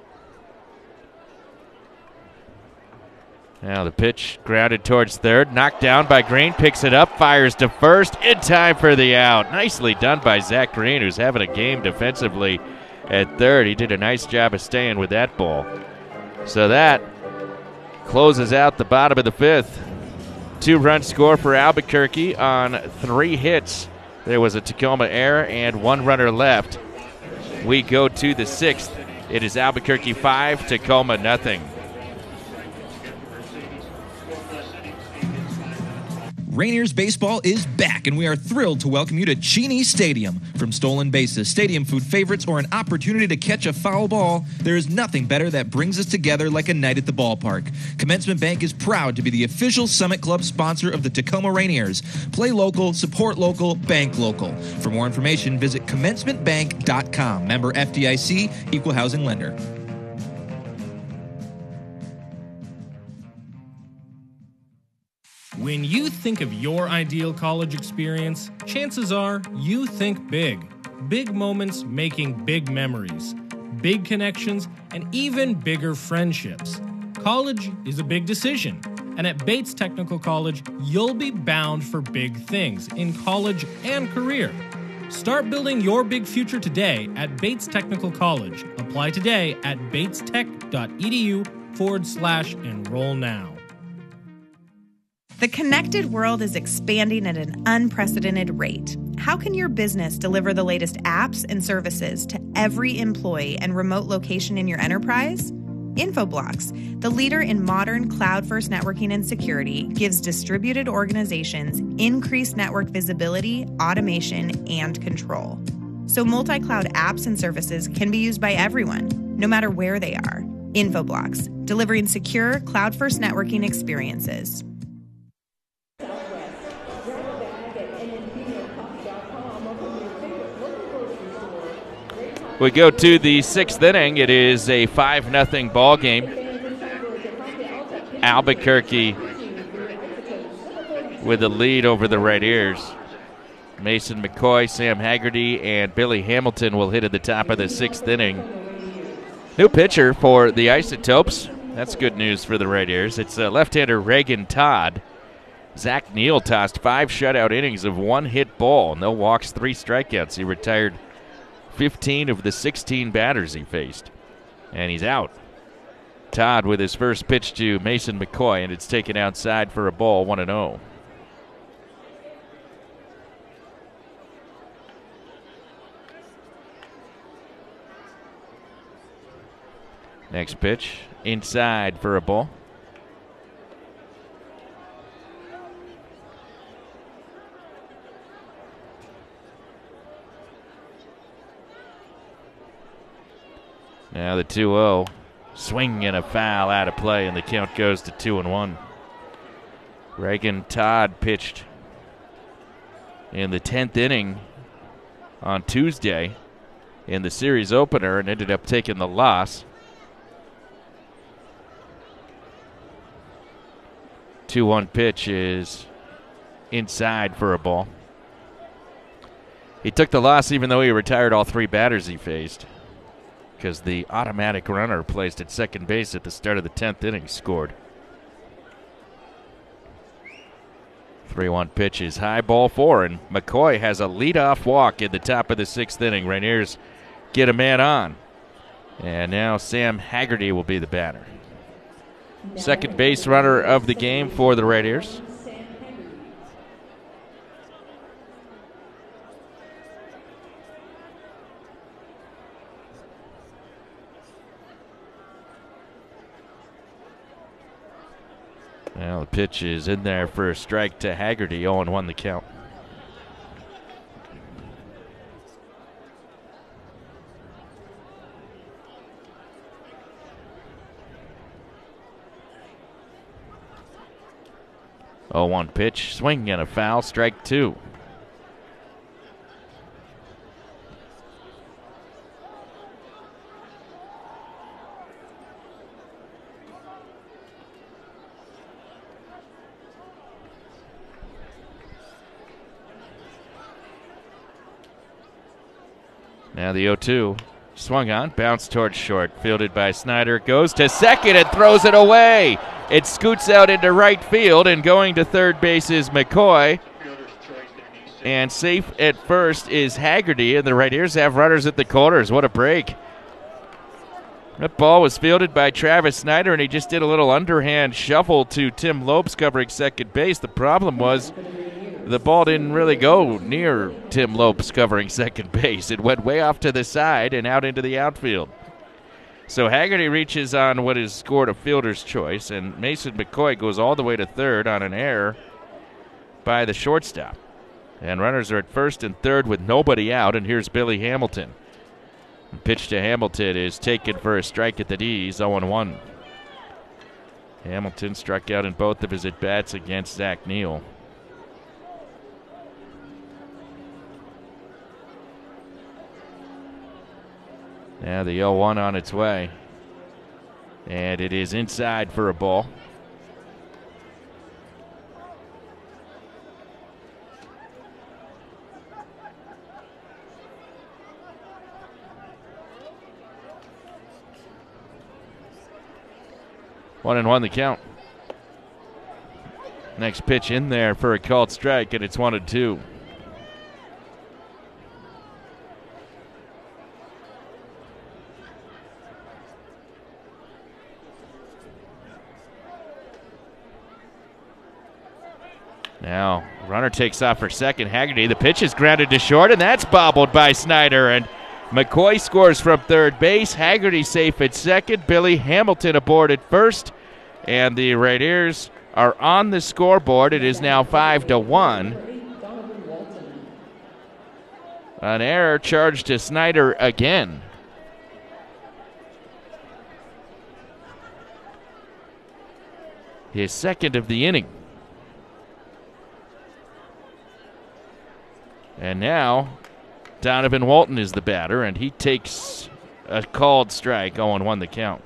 Now the pitch grounded towards third, knocked down by Green, picks it up, fires to first, in time for the out. Nicely done by Zach Green, who's having a game defensively at third. He did a nice job of staying with that ball. So that closes out the bottom of the fifth. Two-run score for Albuquerque on three hits There was a Tacoma error and one runner left. We go to the sixth. It is Albuquerque five, Tacoma nothing. Rainiers baseball is back, and we are thrilled to welcome you to Cheney Stadium. From stolen bases, stadium food favorites, or an opportunity to catch a foul ball, there is nothing better that brings us together like a night at the ballpark. Commencement Bank is proud to be the official Summit Club sponsor of the Tacoma Rainiers. Play local, support local, bank local. For more information, visit commencement bank dot com. Member F D I C, Equal Housing Lender. When you think of your ideal college experience, chances are you think big. Big moments making big memories, big connections, and even bigger friendships. College is a big decision, and at Bates Technical College, you'll be bound for big things in college and career. Start building your big future today at Bates Technical College. Apply today at bates-tech.edu forward slash enroll now. The connected world is expanding at an unprecedented rate. How can your business deliver the latest apps and services to every employee and remote location in your enterprise? Infoblox, the leader in modern cloud-first networking and security, gives distributed organizations increased network visibility, automation, and control. So multi-cloud apps and services can be used by everyone, no matter where they are. Infoblox, delivering secure cloud-first networking experiences. We go to the sixth inning. It is a five nothing ball game. Albuquerque with the lead over the Rainiers. Mason McCoy, Sam Haggerty, and Billy Hamilton will hit at the top of the sixth inning. New pitcher for the Isotopes. That's good news for the Rainiers. It's uh, left-hander Reagan Todd. Zach Neal tossed five shutout innings of one-hit ball. No walks, three strikeouts. He retired fifteen of the sixteen batters he faced. And he's out. Todd with his first pitch to Mason McCoy, and it's taken outside for a ball, one and oh. Next pitch, inside for a ball. Now the two oh. Swing and a foul out of play, and the count goes to two and one. Reagan Todd pitched in the tenth inning on Tuesday in the series opener and ended up taking the loss. two one pitch is inside for a ball. He took the loss even though he retired all three batters he faced, because the automatic runner placed at second base at the start of the tenth inning scored. three one pitch is high, ball four, and McCoy has a leadoff walk in the top of the sixth inning. Rainiers get a man on. And now Sam Haggerty will be the batter. Second base runner of the game for the Rainiers. Well, the pitch is in there for a strike to Haggerty. oh and one the count. oh one pitch, swing and a foul, strike two. Now the oh two. Swung on, bounced towards short, fielded by Snyder, goes to second and throws it away. It scoots out into right field, and going to third base is McCoy. And safe at first is Haggerty, and the Rainiers have runners at the corners. What a break. That ball was fielded by Travis Snyder, and he just did a little underhand shuffle to Tim Lopes covering second base. The problem was the ball didn't really go near Tim Lopes covering second base. It went way off to the side and out into the outfield. So Haggerty reaches on what is scored a fielder's choice, and Mason McCoy goes all the way to third on an error by the shortstop. And runners are at first and third with nobody out, and here's Billy Hamilton. The pitch to Hamilton is taken for a strike at the D's, oh and one. Hamilton struck out in both of his at-bats against Zach Neal. Now the oh one on its way. And it is inside for a ball. One and one the count. Next pitch in there for a called strike, and it's one and two. Now, runner takes off for second. Haggerty, the pitch is grounded to short, and that's bobbled by Snyder. And McCoy scores from third base. Haggerty safe at second. Billy Hamilton aboard at first. And the Rainiers are on the scoreboard. It is now five to one. An error charged to Snyder again. His second of the inning. And now Donovan Walton is the batter, and he takes a called strike. oh and one the count.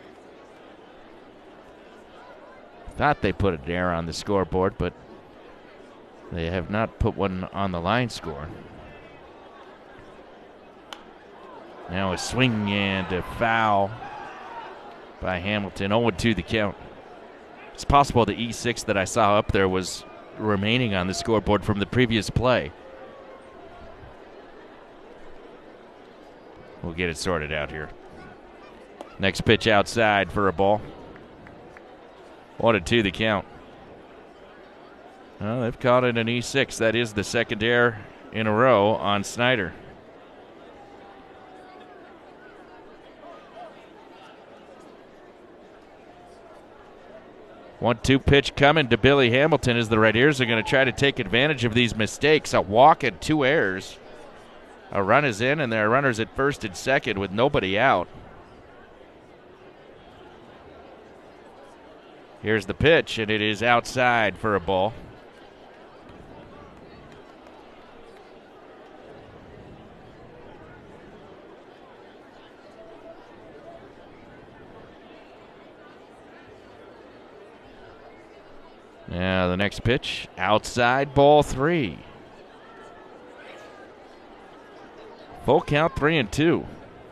Thought they put an error on the scoreboard, but they have not put one on the line score. Now a swing and a foul by Hamilton. oh and two the count. It's possible the E six that I saw up there was remaining on the scoreboard from the previous play. We'll get it sorted out here. Next pitch outside for a ball. One and two the count. Well, they've caught it an E six. That is the second error in a row on Snyder. one two pitch coming to Billy Hamilton as the Rainiers are going to try to take advantage of these mistakes. A walk and two errors. A run is in, and there are runners at first and second with nobody out. Here's the pitch, and it is outside for a ball. Now the next pitch, outside, ball three. Full count, three and two.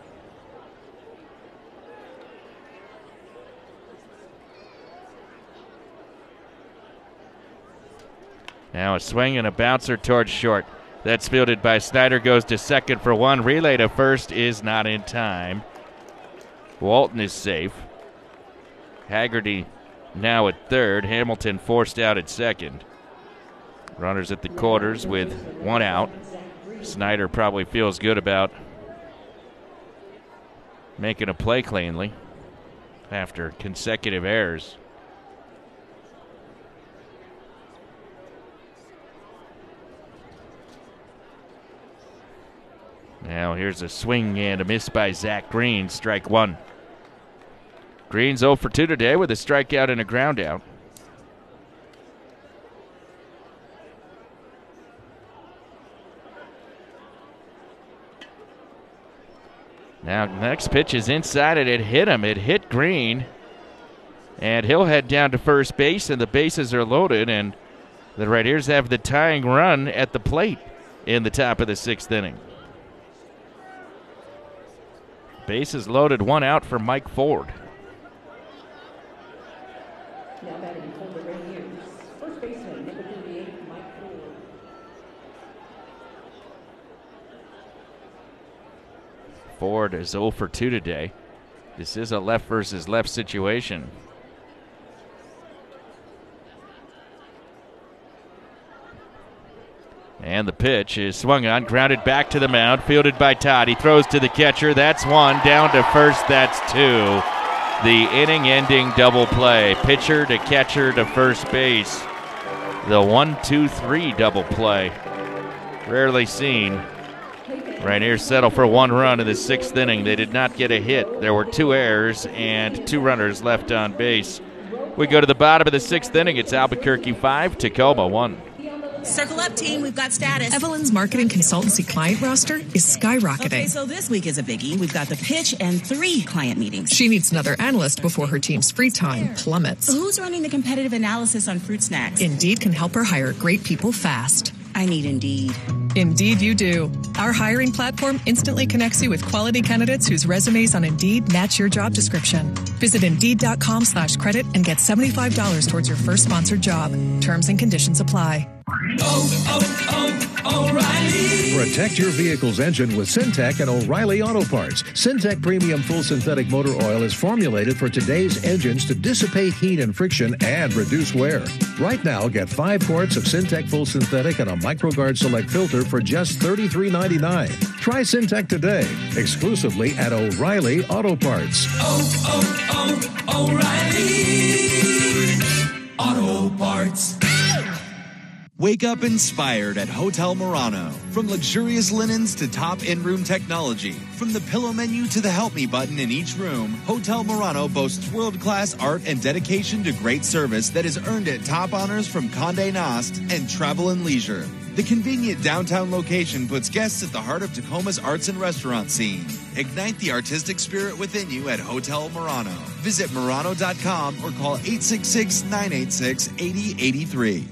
Now a swing and a bouncer towards short. That's fielded by Snyder, goes to second for one. Relay to first is not in time. Walton is safe. Haggerty now at third. Hamilton forced out at second. Runners at the quarters with one out. Snyder probably feels good about making a play cleanly after consecutive errors. Now here's a swing and a miss by Zach Green, strike one. Green's oh for two today with a strikeout and a ground out. Now, next pitch is inside, and it hit him. It hit Green, and he'll head down to first base, and the bases are loaded, and the Rainiers have the tying run at the plate in the top of the sixth inning. Bases loaded, one out for Mike Ford. Now batting for the Rainiers, first baseman, number thirty-eight, Mike Ford. Ford is oh for two today. This is a left versus left situation. And the pitch is swung on, grounded back to the mound, fielded by Todd. He throws to the catcher. That's one. Down to first. That's two. The inning-ending double play. Pitcher to catcher to first base. The one two three double play. Rarely seen. Rainiers settle for one run in the sixth inning. They did not get a hit. There were two errors and two runners left on base. We go to the bottom of the sixth inning. It's Albuquerque five, Tacoma one. Circle up, team. We've got status. Evelyn's marketing consultancy client roster is skyrocketing. Okay, so this week is a biggie. We've got the pitch and three client meetings. She needs another analyst before her team's free time plummets. So who's running the competitive analysis on fruit snacks? Indeed can help her hire great people fast. I need Indeed. Indeed you do. Our hiring platform instantly connects you with quality candidates whose resumes on Indeed match your job description. Visit Indeed.com slash credit and get seventy-five dollars towards your first sponsored job. Terms and conditions apply. Oh, oh, oh, O'Reilly. Protect your vehicle's engine with Syntec and O'Reilly Auto Parts. Syntec Premium Full Synthetic Motor Oil is formulated for today's engines to dissipate heat and friction and reduce wear. Right now, get five quarts of Syntec Full Synthetic and a MicroGuard Select filter for just thirty-three ninety-nine. Try Syntec today, exclusively at O'Reilly Auto Parts. Oh, oh, oh, O'Reilly Auto Parts. Wake up inspired at Hotel Murano. From luxurious linens to top in-room technology, from the pillow menu to the help me button in each room, Hotel Murano boasts world-class art and dedication to great service that has earned it top honors from Condé Nast and Travel and Leisure. The convenient downtown location puts guests at the heart of Tacoma's arts and restaurant scene. Ignite the artistic spirit within you at Hotel Murano. Visit Murano dot com or call eight six six, nine eight six, eight zero eight three.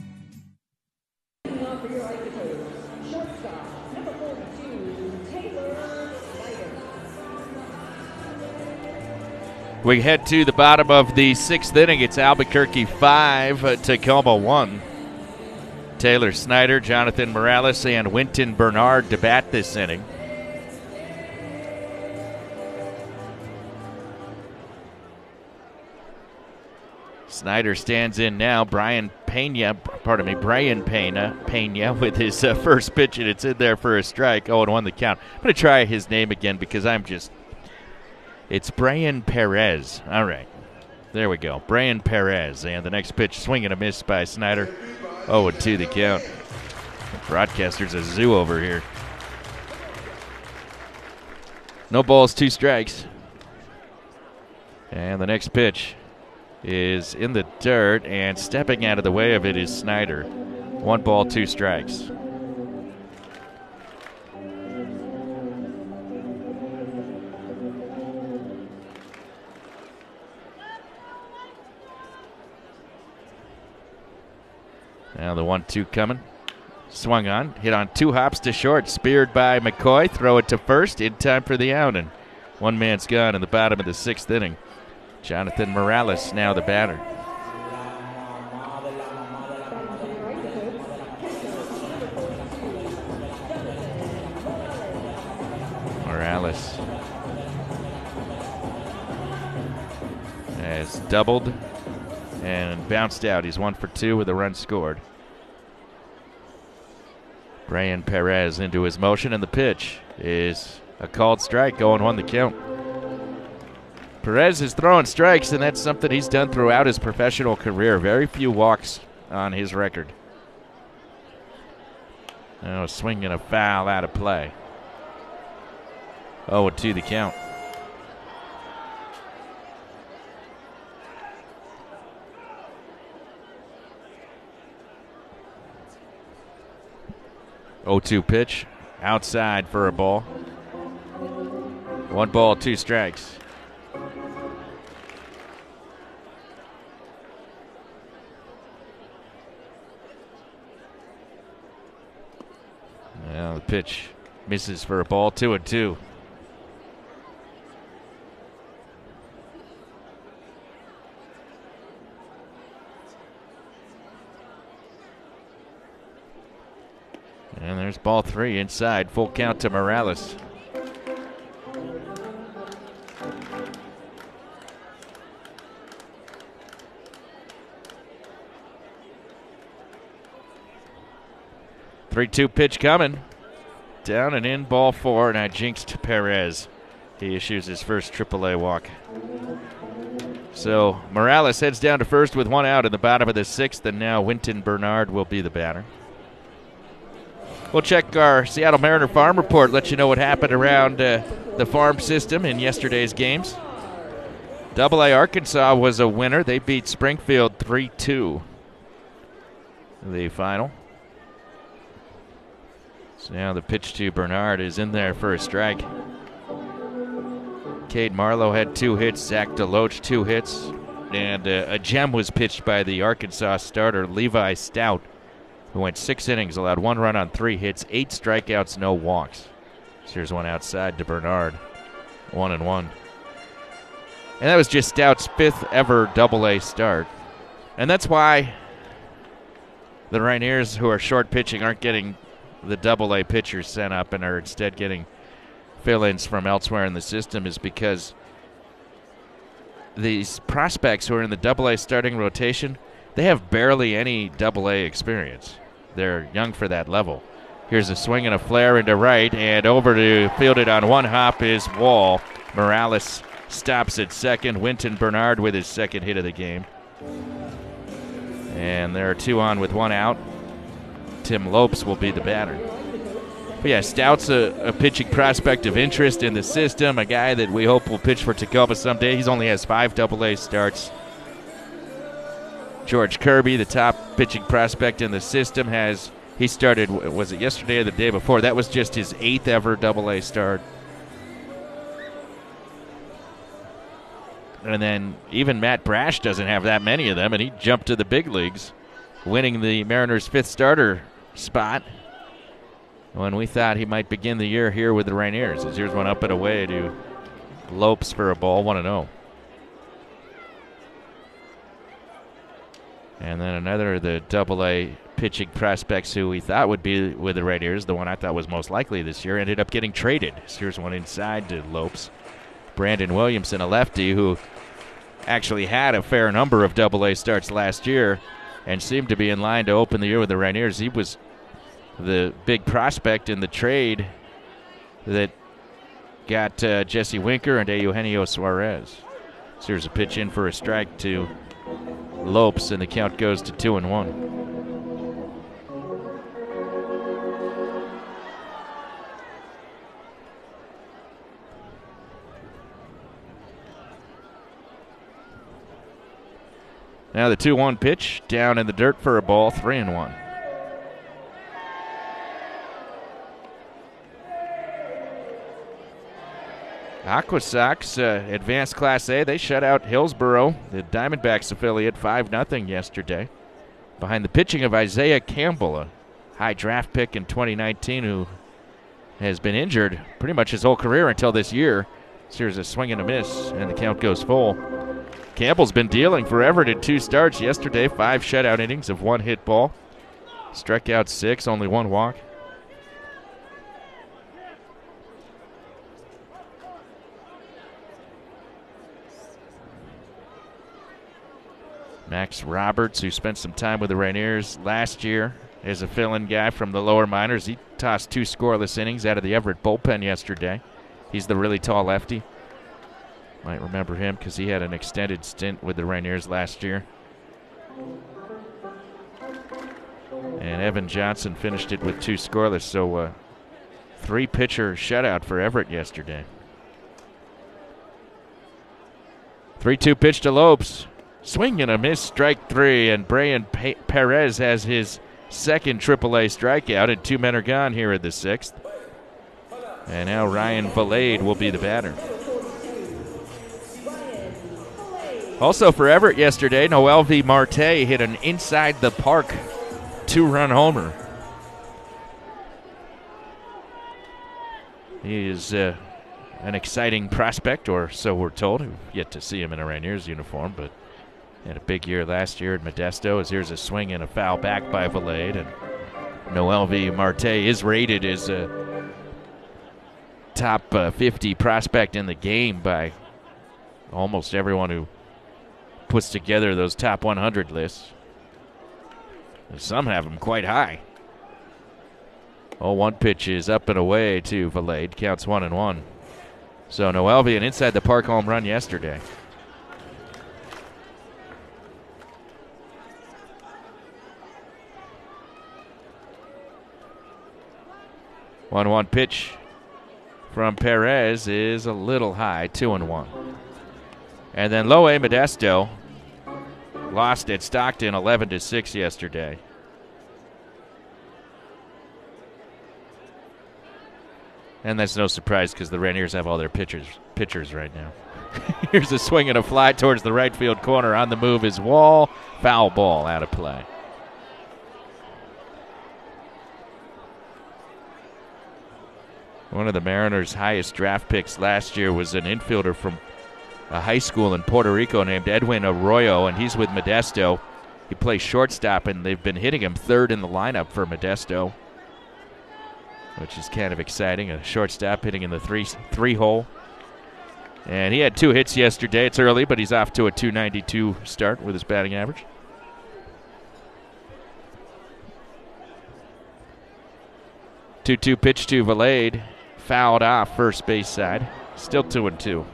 We head to the bottom of the sixth inning. It's Albuquerque five, uh, Tacoma one. Taylor Snyder, Jonathan Morales, and Winton Bernard to bat this inning. Snyder stands in now. Brian Pena, pardon me, Brian Pena, Pena with his uh, first pitch, and it's in there for a strike. oh and one the count. I'm going to try his name again because I'm just... It's Brian Perez. All right. There we go. Brian Perez. And the next pitch, swing and a miss by Snyder. oh and two the count. Broadcaster's a zoo over here. No balls, two strikes. And the next pitch is in the dirt, and stepping out of the way of it is Snyder. One ball, two strikes. Now the one two coming. Swung on. Hit on two hops to short. Speared by McCoy. Throw it to first in time for the out. And one man's gone in the bottom of the sixth inning. Jonathan Morales now the batter. Morales has doubled and bounced out. He's one for two with a run scored. Brian Perez into his motion, and the pitch is a called strike, going one the count. Perez is throwing strikes, and that's something he's done throughout his professional career. Very few walks on his record. Now a swing and a foul out of play. oh and two the count. oh two pitch, outside for a ball. One ball, two strikes. Now the pitch misses for a ball, two and two. And there's ball three inside. Full count to Morales. three two pitch coming. Down and in, ball four, and I jinxed Perez. He issues his first triple A walk. So Morales heads down to first with one out in the bottom of the sixth, and now Winton Bernard will be the batter. We'll check our Seattle Mariner farm report, let you know what happened around uh, the farm system in yesterday's games. Double A Arkansas was a winner. They beat Springfield three two. The final. So now the pitch to Bernard is in there for a strike. Cade Marlowe had two hits, Zach DeLoach two hits, and uh, a gem was pitched by the Arkansas starter Levi Stout, who went six innings, allowed one run on three hits, eight strikeouts, no walks. So here's one outside to Bernard, one and one. And that was just Stout's fifth ever Double A start. And that's why the Rainiers, who are short pitching, aren't getting the Double A pitchers sent up and are instead getting fill-ins from elsewhere in the system, is because these prospects who are in the Double A starting rotation, they have barely any Double A experience. They're young for that level. Here's a swing and a flare into right, and over to field it on one hop is Wall. Morales stops at second. Winton Bernard with his second hit of the game. And there are two on with one out. Tim Lopes will be the batter. But yeah, Stout's a, a pitching prospect of interest in the system, a guy that we hope will pitch for Tacoma someday. He's only has five Double A starts. George Kirby, the top pitching prospect in the system, has he started, was it yesterday or the day before? That was just his eighth ever Double A start. And then even Matt Brash doesn't have that many of them, and he jumped to the big leagues, winning the Mariners' fifth starter spot when we thought he might begin the year here with the Rainiers. As here's one up and away to Lopes for a ball, one and oh. And then another of the Double A pitching prospects who we thought would be with the Rainiers, the one I thought was most likely this year, ended up getting traded. So here's one inside to Lopes. Brandon Williamson, a lefty who actually had a fair number of Double A starts last year and seemed to be in line to open the year with the Rainiers. He was the big prospect in the trade that got uh, Jesse Winker and Eugenio Suarez. So here's a pitch in for a strike to Lopes, and the count goes to two and one. Now the two one pitch, down in the dirt for a ball, three and one. Aqua Sox uh, advanced Class A. They shut out Hillsboro, the Diamondbacks affiliate, five nothing yesterday. Behind the pitching of Isaiah Campbell, a high draft pick in twenty nineteen who has been injured pretty much his whole career until this year. So here's a swing and a miss, and the count goes full. Campbell's been dealing for Everett in two starts yesterday, five shutout innings of one hit ball. Struck out six, only one walk. Max Roberts, who spent some time with the Rainiers last year as a fill-in guy from the lower minors. He tossed two scoreless innings out of the Everett bullpen yesterday. He's the really tall lefty. Might remember him because he had an extended stint with the Rainiers last year. And Evan Johnson finished it with two scoreless, so uh, three-pitcher shutout for Everett yesterday. three two pitch to Lopes. Swing and a miss, strike three, and Brian Pe- Perez has his second triple A strikeout, and two men are gone here at the sixth. And now Ryan Valade will be the batter. Also for Everett yesterday, Noel V. Marte hit an inside-the-park two-run homer. He is uh, an exciting prospect, or so we're told. We've yet to see him in a Rainiers uniform, but had a big year last year at Modesto. As here's a swing and a foul back by Valade, and Noel V. Marte is rated as a top uh, fifty prospect in the game by almost everyone who puts together those top one hundred lists. And some have him quite high. Oh, one pitch is up and away to Valade. Counts one and one. So Noelvian inside the park home run yesterday. one one pitch from Perez is a little high, two and one. And then Loe Modesto lost at Stockton eleven to six yesterday. And that's no surprise because the Rainiers have all their pitchers pitchers right now. Here's a swing and a fly towards the right field corner. On the move is Wall. Foul ball out of play. One of the Mariners' highest draft picks last year was an infielder from a high school in Puerto Rico named Edwin Arroyo, and he's with Modesto. He plays shortstop, and they've been hitting him third in the lineup for Modesto, which is kind of exciting. A shortstop hitting in the three three hole. And he had two hits yesterday. It's early, but he's off to a two ninety-two start with his batting average. two two pitch to Valade. Fouled off first base side. Still two and two.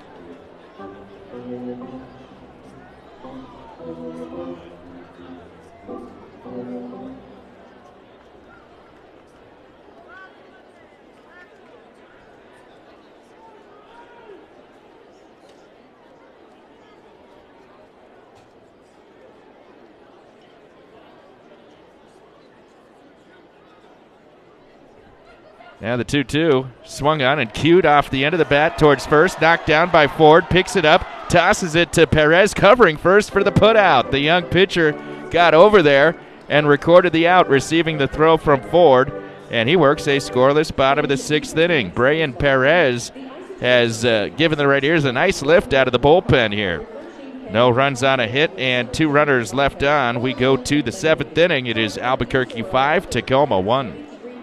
Now the two two swung on and cued off the end of the bat towards first. Knocked down by Ford. Picks it up. Tosses it to Perez, covering first for the putout. The young pitcher got over there and recorded the out, receiving the throw from Ford. And he works a scoreless bottom of the sixth inning. Brian Perez has uh, given the Rainiers a nice lift out of the bullpen here. No runs on a hit and two runners left on. We go to the seventh inning. It is Albuquerque five, Tacoma one.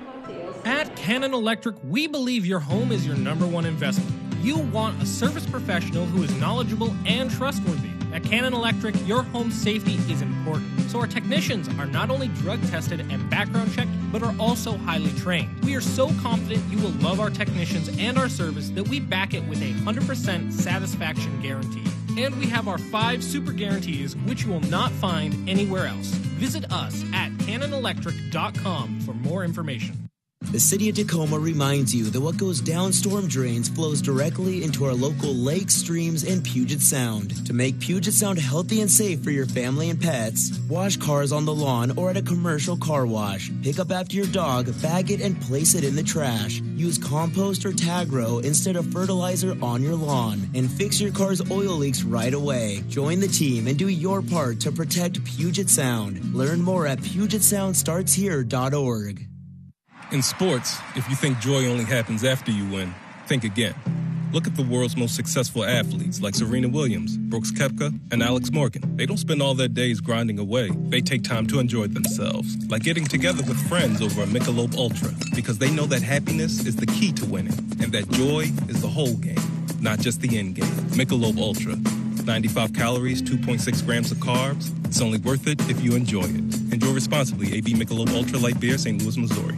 At Cannon Electric, we believe your home is your number one investment. You want a service professional who is knowledgeable and trustworthy. At Cannon Electric, your home safety is important, so our technicians are not only drug tested and background checked, but are also highly trained. We are so confident you will love our technicians and our service that we back it with a one hundred percent satisfaction guarantee. And we have our five super guarantees, which you will not find anywhere else. Visit us at cannon electric dot com for more information. The City of Tacoma reminds you that what goes down storm drains flows directly into our local lakes, streams, and Puget Sound. To make Puget Sound healthy and safe for your family and pets, wash cars on the lawn or at a commercial car wash. Pick up after your dog, bag it, and place it in the trash. Use compost or Tagro instead of fertilizer on your lawn. And fix your car's oil leaks right away. Join the team and do your part to protect Puget Sound. Learn more at puget sound starts here dot org. In sports, if you think joy only happens after you win, think again. Look at the world's most successful athletes like Serena Williams, Brooks Koepka, and Alex Morgan. They don't spend all their days grinding away. They take time to enjoy themselves, like getting together with friends over a Michelob Ultra, because they know that happiness is the key to winning, and that joy is the whole game, not just the end game. Michelob Ultra. ninety-five calories, two point six grams of carbs. It's only worth it if you enjoy it. Enjoy responsibly. A B Michelob Ultra Light Beer, Saint Louis, Missouri.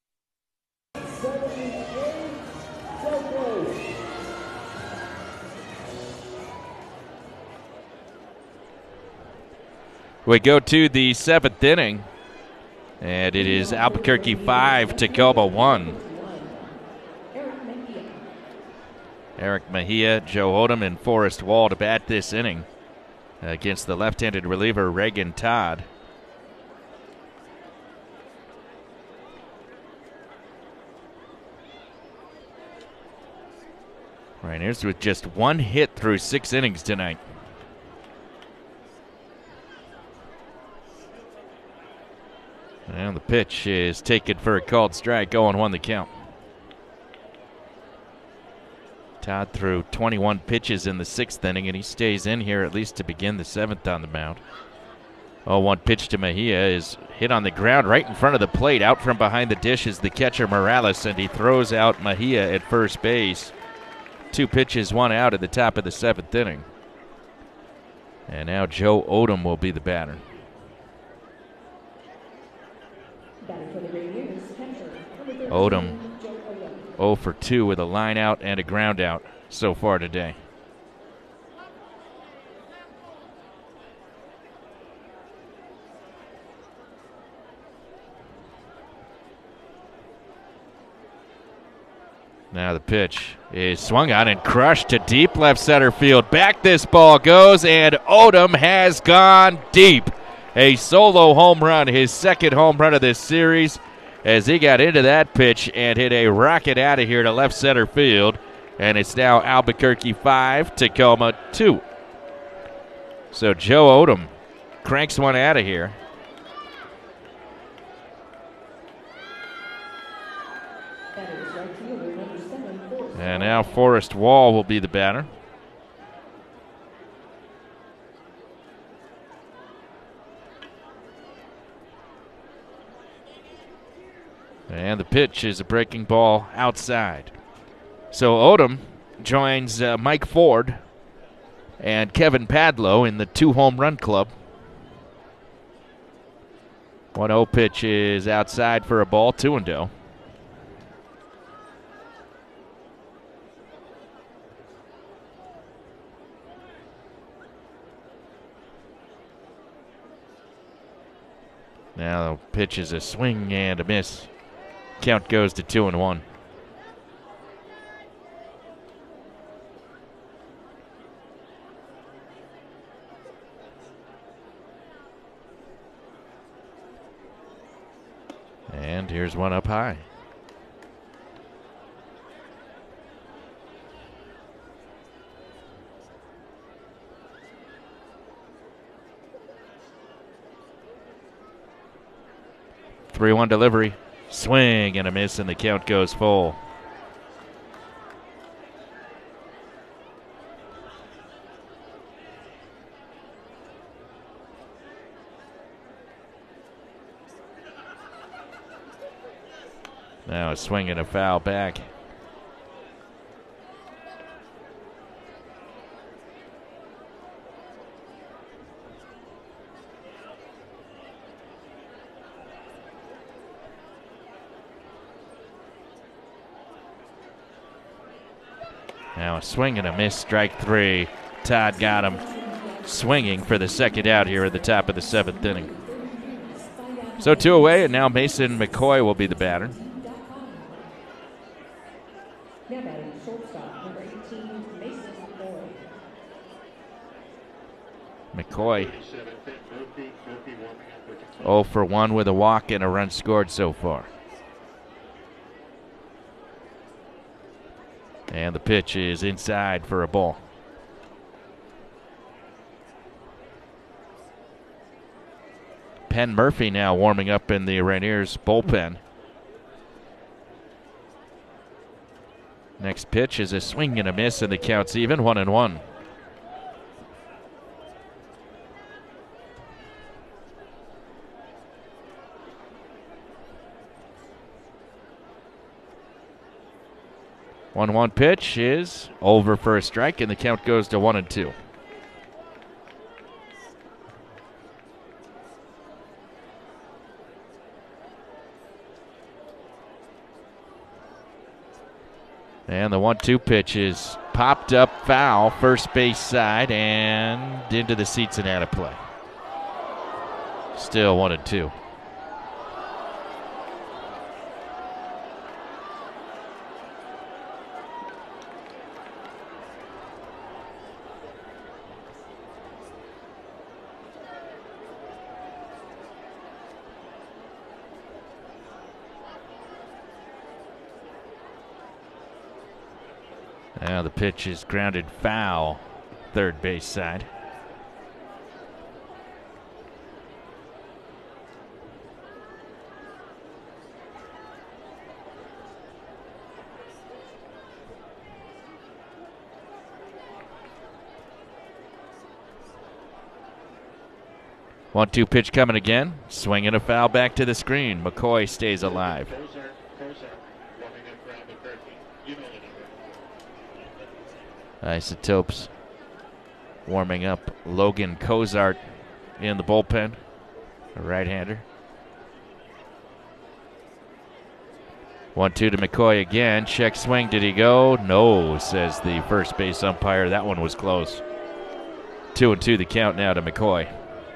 We go to the seventh inning, and it is Albuquerque five, Tacoma one. Eric Mejia, Joe Odom, and Forrest Wall to bat this inning against the left-handed reliever Reagan Todd. Rainiers with just one hit through six innings tonight. And the pitch is taken for a called strike. oh and one the count. Todd threw twenty-one pitches in the sixth inning, and he stays in here at least to begin the seventh on the mound. oh one pitch to Mejia is hit on the ground right in front of the plate. Out from behind the dish is the catcher Morales, and he throws out Mejia at first base. Two pitches, one out at the top of the seventh inning. And now Joe Odom will be the batter. Odom oh for two with a line out and a ground out so far today. Now the pitch is swung on and crushed to deep left center field. Back this ball goes, and Odom has gone deep. A solo home run, his second home run of this series, as he got into that pitch and hit a rocket out of here to left center field. And it's now Albuquerque five, Tacoma two. So Joe Odom cranks one out of here. And now Forrest Wall will be the batter. And the pitch is a breaking ball outside. So Odom joins uh, Mike Ford and Kevin Padlow in the two home run club. one oh pitch is outside for a ball, two and oh. Now the pitch is a swing and a miss. Count goes to two and one. And here's one up high. three one delivery. Swing and a miss, and the count goes full. Now a swing and a foul back. Now a swing and a miss, strike three. Todd got him swinging for the second out here at the top of the seventh inning. So two away, and now Mason McCoy will be the batter. Now batting shortstop, number eighteen, Mason McCoy. McCoy oh for one with a walk and a run scored so far. And the pitch is inside for a ball. Penn Murphy now warming up in the Rainiers bullpen. Next pitch is a swing and a miss, and the count's even, one and one. one one pitch is over for a strike, and the count goes to one and two. And the one two pitch is popped up foul, first base side, and into the seats and out of play. Still one and two. Now the pitch is grounded foul, third base side. one two pitch coming again. Swinging a foul back to the screen. McCoy stays alive. Isotopes warming up Logan Cozart in the bullpen, a right-hander. one two to McCoy again. Check swing. Did he go? No, says the first base umpire. That one was close. Two and two the count now to McCoy.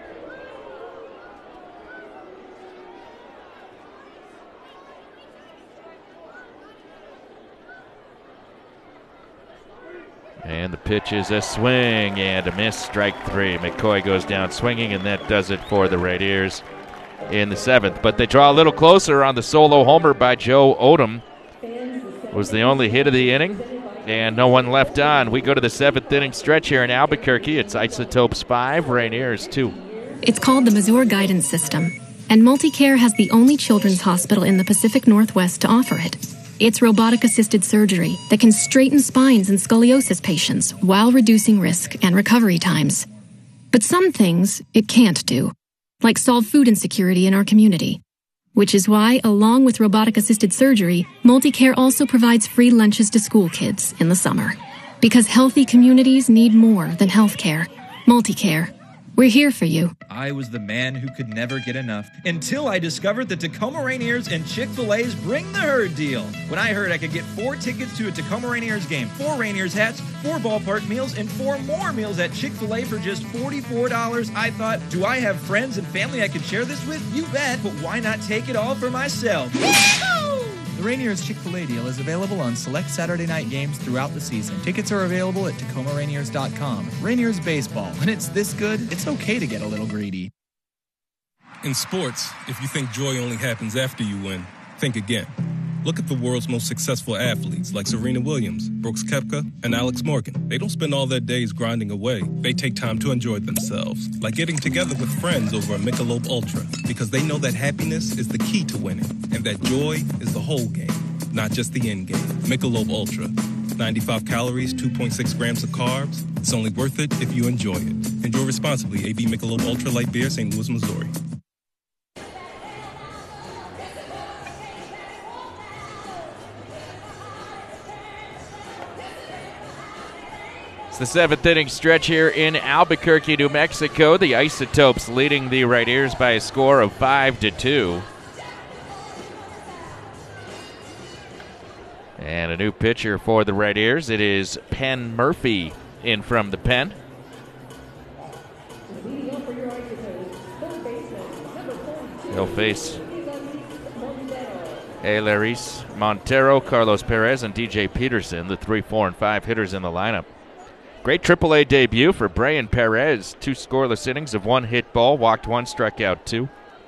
And the pitch is a swing and a miss, strike three. McCoy goes down swinging, and that does it for the Rainiers in the seventh. But they draw a little closer on the solo homer by Joe Odom. Was the only hit of the inning, and no one left on. We go to the seventh inning stretch here in Albuquerque. It's Isotopes five, Rainiers two. It's called the Mazur Guidance System, and Multicare has the only children's hospital in the Pacific Northwest to offer it. It's robotic-assisted surgery that can straighten spines in scoliosis patients while reducing risk and recovery times. But some things it can't do, like solve food insecurity in our community. Which is why, along with robotic-assisted surgery, Multicare also provides free lunches to school kids in the summer. Because healthy communities need more than health care. Multicare. We're here for you. I was the man who could never get enough until I discovered the Tacoma Rainiers and Chick-fil-A's Bring the Herd deal. When I heard I could get four tickets to a Tacoma Rainiers game, four Rainiers hats, four ballpark meals, and four more meals at Chick-fil-A for just forty-four dollars, I thought, do I have friends and family I could share this with? You bet, but why not take it all for myself? The Rainiers Chick-fil-A deal is available on select Saturday night games throughout the season. Tickets are available at Tacoma Rainiers dot com. Rainiers Baseball. When it's this good, it's okay to get a little greedy. In sports, if you think joy only happens after you win, think again. Look at the world's most successful athletes like Serena Williams, Brooks Koepka, and Alex Morgan. They don't spend all their days grinding away. They take time to enjoy themselves, like getting together with friends over a Michelob Ultra, because they know that happiness is the key to winning, and that joy is the whole game, not just the end game. Michelob Ultra. ninety-five calories, two point six grams of carbs. It's only worth it if you enjoy it. Enjoy responsibly. A B Michelob Ultra Light Beer, Saint Louis, Missouri. It's the seventh inning stretch here in Albuquerque, New Mexico. The Isotopes leading the Rainiers by a score of five to two. And a new pitcher for the Rainiers. It is Penn Murphy in from the pen. He'll face Eleris Montero, Carlos Perez, and D J Peterson, the three, four, and five hitters in the lineup. Great triple A debut for Brian Perez. Two scoreless innings of one hit ball, walked one, struck out two.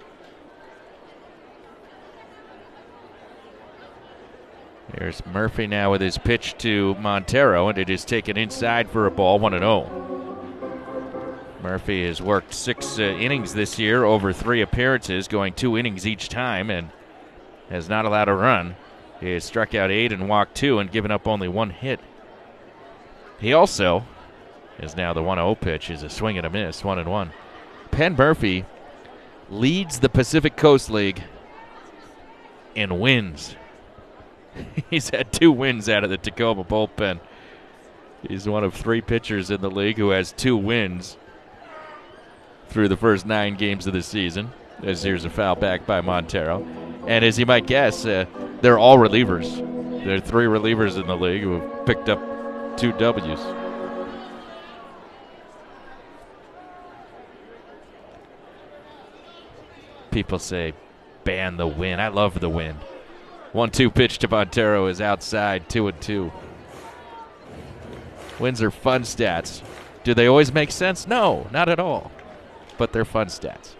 Here's Murphy now with his pitch to Montero, and it is taken inside for a ball, one and oh. Murphy has worked six uh, innings this year over three appearances, going two innings each time, and has not allowed a run. He has struck out eight and walked two and given up only one hit. He also is now the one oh pitch, is a swing and a miss, one and one. Penn Murphy leads the Pacific Coast League in wins. He's had two wins out of the Tacoma bullpen. He's one of three pitchers in the league who has two wins through the first nine games of the season. As here's a foul back by Montero. And as you might guess, uh, they're all relievers. There are three relievers in the league who have picked up two W's. People say, ban the win. I love the win. one two pitch to Montero is outside, two and two. Wins are fun stats. Do they always make sense? No, not at all. But they're fun stats.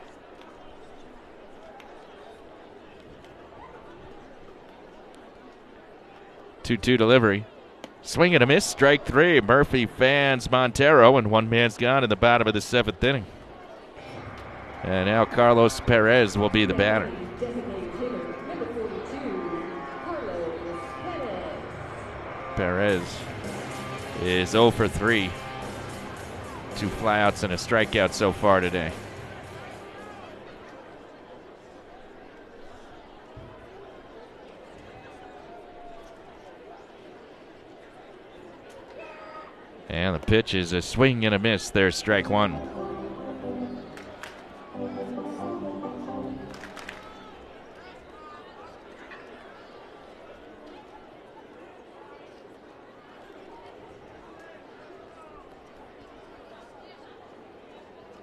two two delivery. Swing and a miss, strike three. Murphy fans Montero, and one man's gone in the bottom of the seventh inning. And now Carlos Perez will be the batter. Perez is oh for three. Two flyouts and a strikeout so far today. And the pitch is a swing and a miss. There's strike one.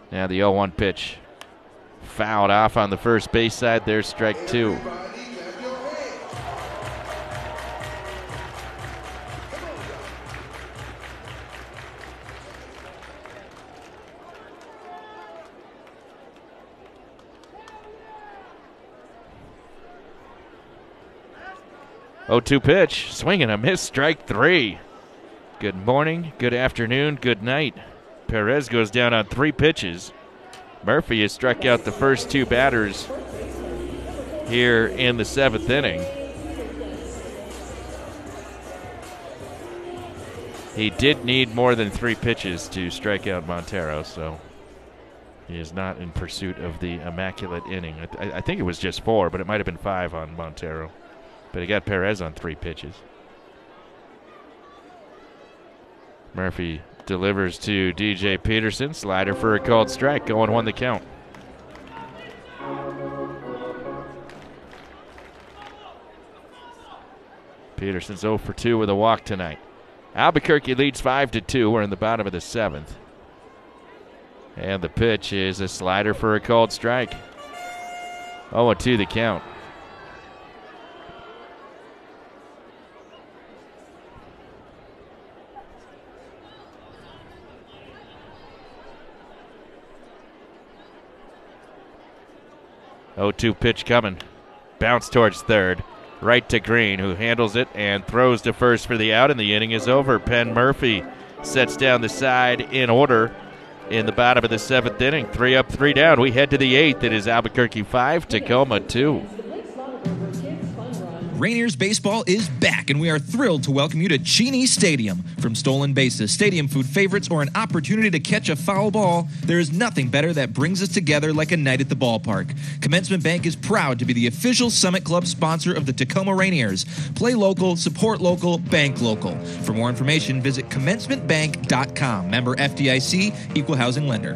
Now the oh one pitch fouled off on the first base side. There's strike two. oh two pitch, swing and a miss, strike three. Good morning, good afternoon, good night. Perez goes down on three pitches. Murphy has struck out the first two batters here in the seventh inning. He did need more than three pitches to strike out Montero, so he is not in pursuit of the immaculate inning. I, th- I think it was just four, but it might have been five on Montero. But he got Perez on three pitches. Murphy delivers to D J Peterson. Slider for a called strike. Going one the count. Peterson's oh for two with a walk tonight. Albuquerque leads five to two. We're in the bottom of the seventh. And the pitch is a slider for a called strike. oh and two the count. oh two pitch coming. Bounce towards third. Right to Green, who handles it and throws to first for the out, and the inning is over. Penn Murphy sets down the side in order in the bottom of the seventh inning. Three up, three down. We head to the eighth. It is Albuquerque five, Tacoma two. Rainiers baseball is back, and we are thrilled to welcome you to Cheney Stadium. From stolen bases, stadium food favorites, or an opportunity to catch a foul ball, there is nothing better that brings us together like a night at the ballpark. Commencement Bank is proud to be the official Summit Club sponsor of the Tacoma Rainiers. Play local, support local, bank local. For more information, visit commencement bank dot com. Member F D I C, Equal Housing Lender.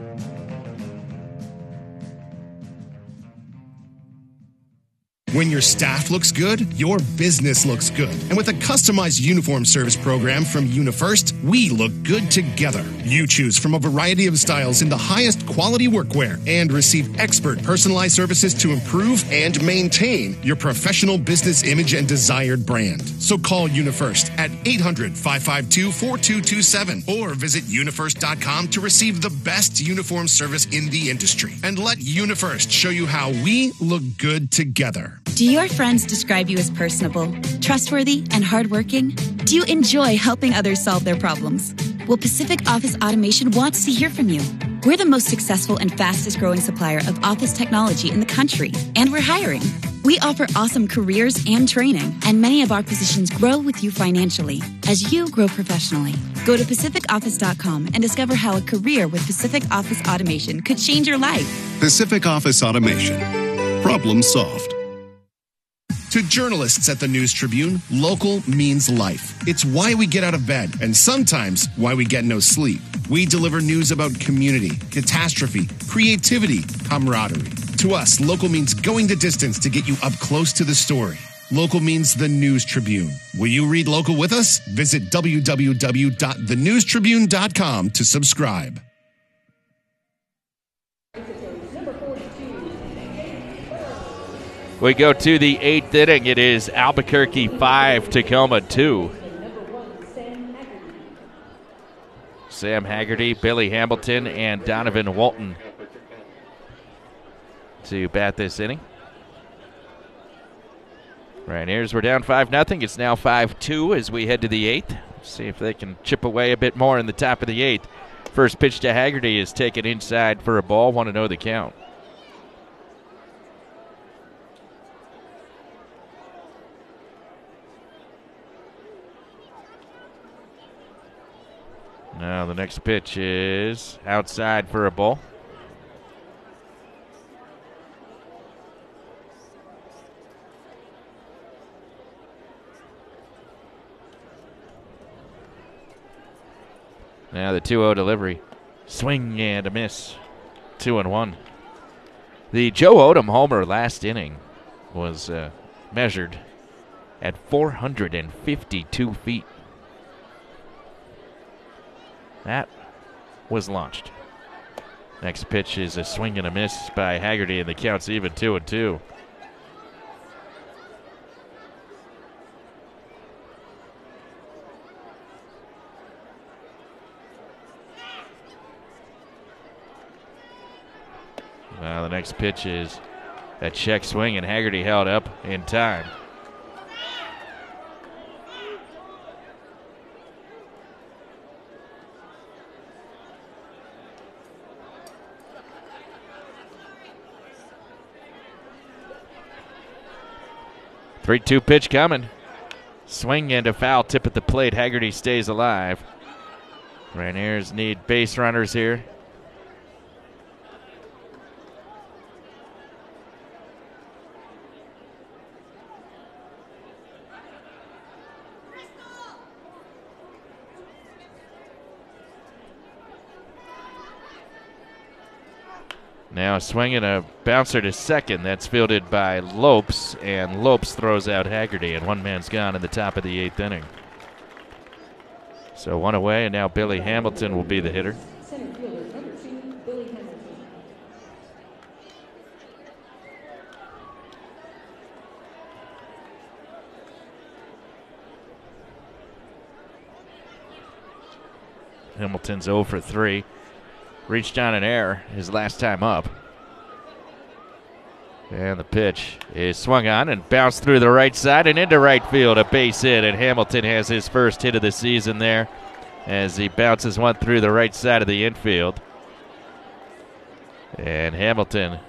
When your staff looks good, your business looks good. And with a customized uniform service program from UniFirst, we look good together. You choose from a variety of styles in the highest quality workwear and receive expert personalized services to improve and maintain your professional business image and desired brand. So call UniFirst at eight hundred, five five two, four two two seven or visit unifirst dot com to receive the best uniform service in the industry. And let UniFirst show you how we look good together. Do your friends describe you as personable, trustworthy, and hardworking? Do you enjoy helping others solve their problems? Well, Pacific Office Automation wants to hear from you. We're the most successful and fastest growing supplier of office technology in the country, and we're hiring. We offer awesome careers and training, and many of our positions grow with you financially as you grow professionally. Go to pacific office dot com and discover how a career with Pacific Office Automation could change your life. Pacific Office Automation. Problem solved. To journalists at the News Tribune, local means life. It's why we get out of bed, and sometimes why we get no sleep. We deliver news about community, catastrophe, creativity, camaraderie. To us, local means going the distance to get you up close to the story. Local means the News Tribune. Will you read local with us? Visit w w w dot the news tribune dot com to subscribe. We go to the eighth inning. It is Albuquerque five, Tacoma two. Sam Haggerty, Billy Hamilton, and Donovan Walton to bat this inning. Rainiers were down five nothing. It's now five two as we head to the eighth. See if they can chip away a bit more in the top of the eighth. First pitch to Haggerty is taken inside for a ball. one and oh the count. Now the next pitch is outside for a ball. Now the two oh delivery. Swing and a miss. Two and one. The Joe Odom homer last inning was uh, measured at four hundred fifty-two feet. That was launched. Next pitch is a swing and a miss by Haggerty, and the count's even two and two. Well, the next pitch is a check swing, and Haggerty held up in time. three two pitch coming. Swing and a foul tip at the plate. Haggerty stays alive. Rainiers need base runners here. Now a swing and a bouncer to second. That's fielded by Lopes, and Lopes throws out Haggerty, and one man's gone in the top of the eighth inning. So one away, and now Billy Hamilton will be the hitter. Center fielder, number two, Billy Hamilton. Hamilton's oh for three. Reached on an error his last time up. And the pitch is swung on and bounced through the right side and into right field. A base hit, and Hamilton has his first hit of the season there as he bounces one through the right side of the infield. And Hamilton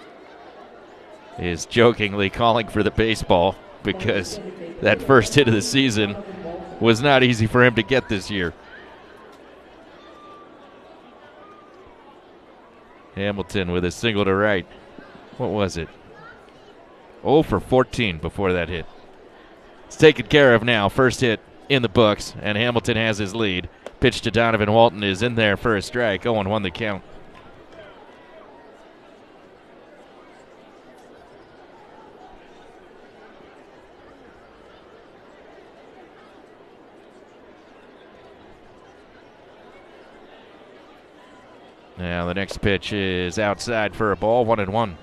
is jokingly calling for the baseball because that first hit of the season was not easy for him to get this year. Hamilton with a single to right. What was it? oh for fourteen before that hit. It's taken care of now. First hit in the books, and Hamilton has his lead. Pitch to Donovan Walton is in there for a strike. oh and one the count. Now the next pitch is outside for a ball, one and one.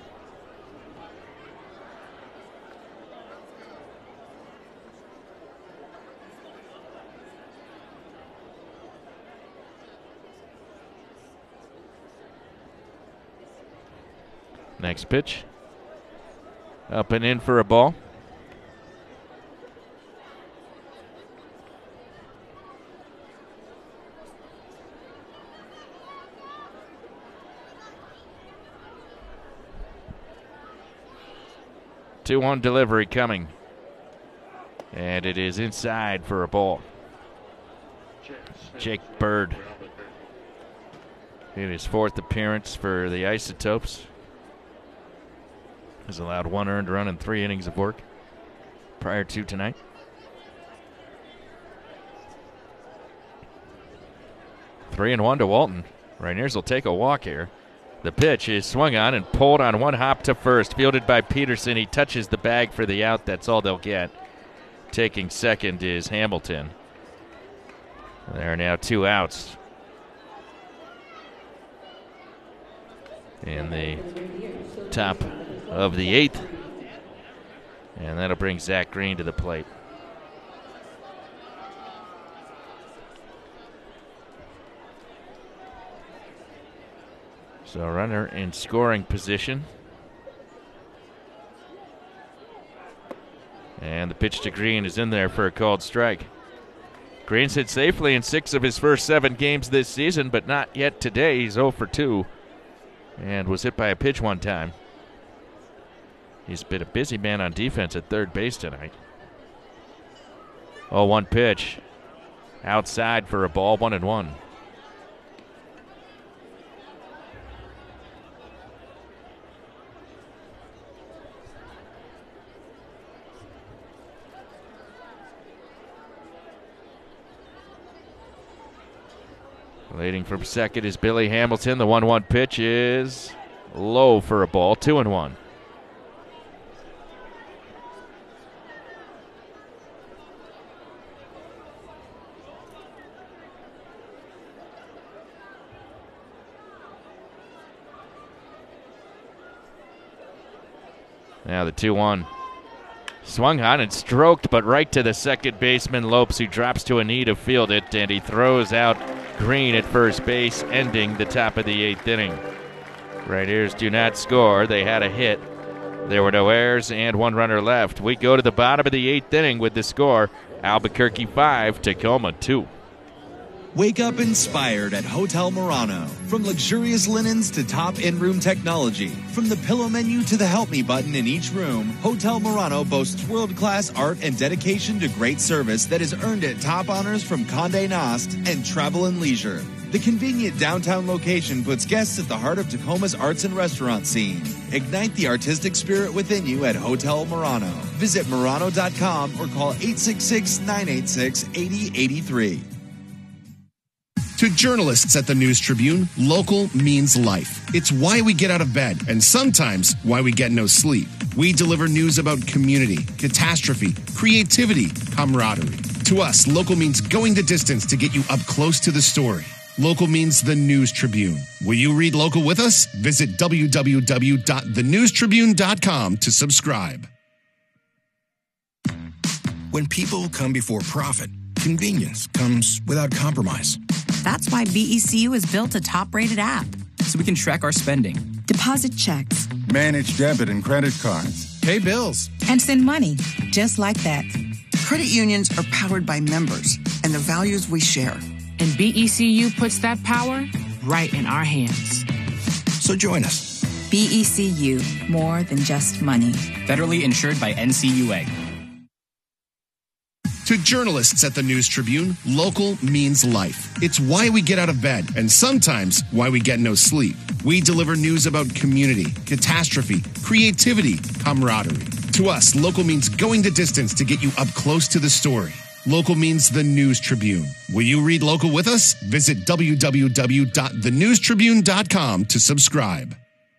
Next pitch, up and in for a ball. two one delivery coming. And it is inside for a ball. Jake Bird in his fourth appearance for the Isotopes has allowed one earned run in three innings of work prior to tonight. Three and one to Walton. Rainiers will take a walk here. The pitch is swung on and pulled on one hop to first. Fielded by Peterson. He touches the bag for the out. That's all they'll get. Taking second is Hamilton. There are now two outs in the top of the eighth. And that'll bring Zach Green to the plate. So runner in scoring position. And the pitch to Green is in there for a called strike. Green's hit safely in six of his first seven games this season, but not yet today. He's oh for two and was hit by a pitch one time. He's been a busy man on defense at third base tonight. oh one pitch. Outside for a ball, one and one. Leading from second is Billy Hamilton. The one one pitch is low for a ball, two and one. Now the two one. Swung on and stroked, but right to the second baseman, Lopes, who drops to a knee to field it, and he throws out Green at first base, ending the top of the eighth inning. Rainiers do not score. They had a hit. There were no errors and one runner left. We go to the bottom of the eighth inning with the score, Albuquerque five, Tacoma two. Wake up inspired at Hotel Murano. From luxurious linens to top in-room technology, from the pillow menu to the help me button in each room, Hotel Murano boasts world-class art and dedication to great service that has earned it top honors from Condé Nast and Travel and Leisure. The convenient downtown location puts guests at the heart of Tacoma's arts and restaurant scene. Ignite the artistic spirit within you at Hotel Murano. Visit Murano dot com or call eight six six, nine eight six, eight zero eight three. To journalists at the News Tribune, local means life. It's why we get out of bed and sometimes why we get no sleep. We deliver news about community, catastrophe, creativity, camaraderie. To us, local means going the distance to get you up close to the story. Local means the News Tribune. Will you read local with us? Visit w w w dot the news tribune dot com to subscribe. When people come before profit, convenience comes without compromise. That's why B E C U has built a top-rated app. So we can track our spending, deposit checks, manage debit and credit cards, pay bills, and send money just like that. Credit unions are powered by members and the values we share. And B E C U puts that power right in our hands. So join us. B E C U, more than just money. Federally insured by N C U A. To journalists at the News Tribune, local means life. It's why we get out of bed and sometimes why we get no sleep. We deliver news about community, catastrophe, creativity, camaraderie. To us, local means going the distance to get you up close to the story. Local means the News Tribune. Will you read local with us? Visit w w w dot the news tribune dot com to subscribe.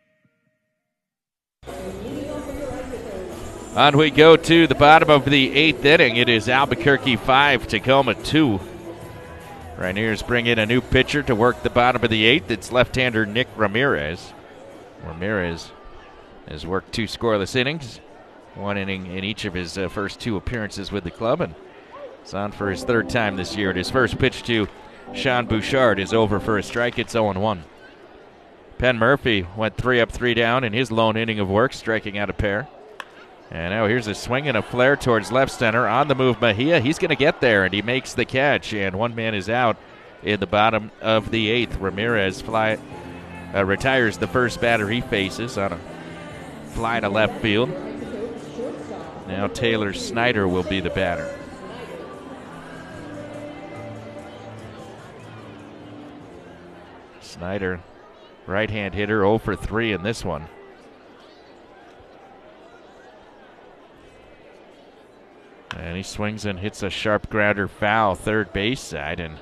On we go to the bottom of the eighth inning. It is Albuquerque five, Tacoma two. Rainiers bring in a new pitcher to work the bottom of the eighth. It's left-hander Nick Ramirez. Ramirez has worked two scoreless innings, one inning in each of his uh, first two appearances with the club, and it's on for his third time this year. And his first pitch to Sean Bouchard is over for a strike. It's oh one. Penn Murphy went three up, three down in his lone inning of work, striking out a pair. And now here's a swing and a flare towards left center. On the move, Mejia. He's going to get there, and he makes the catch. And one man is out in the bottom of the eighth. Ramirez fly, uh, retires the first batter he faces on a fly to left field. Now Taylor Snyder will be the batter. Snyder, right-hand hitter, oh for three in this one. And he swings and hits a sharp grounder foul third base side, and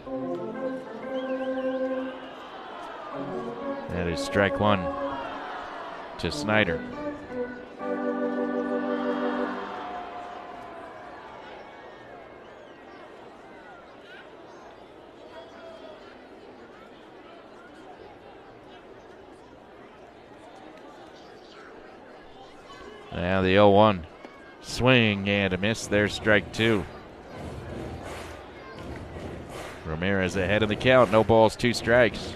that is strike one to Snyder. Now the oh one. Swing and a miss. There's strike two. Ramirez ahead of the count. No balls, two strikes.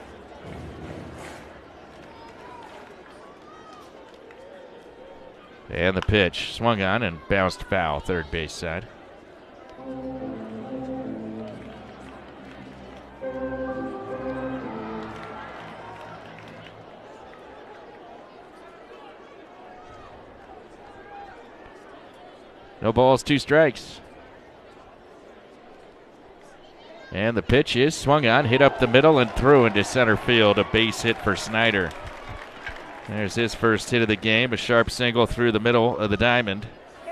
And the pitch swung on and bounced foul, third base side. No balls, two strikes. And the pitch is swung on, hit up the middle and through into center field. A base hit for Snyder. There's his first hit of the game, a sharp single through the middle of the diamond.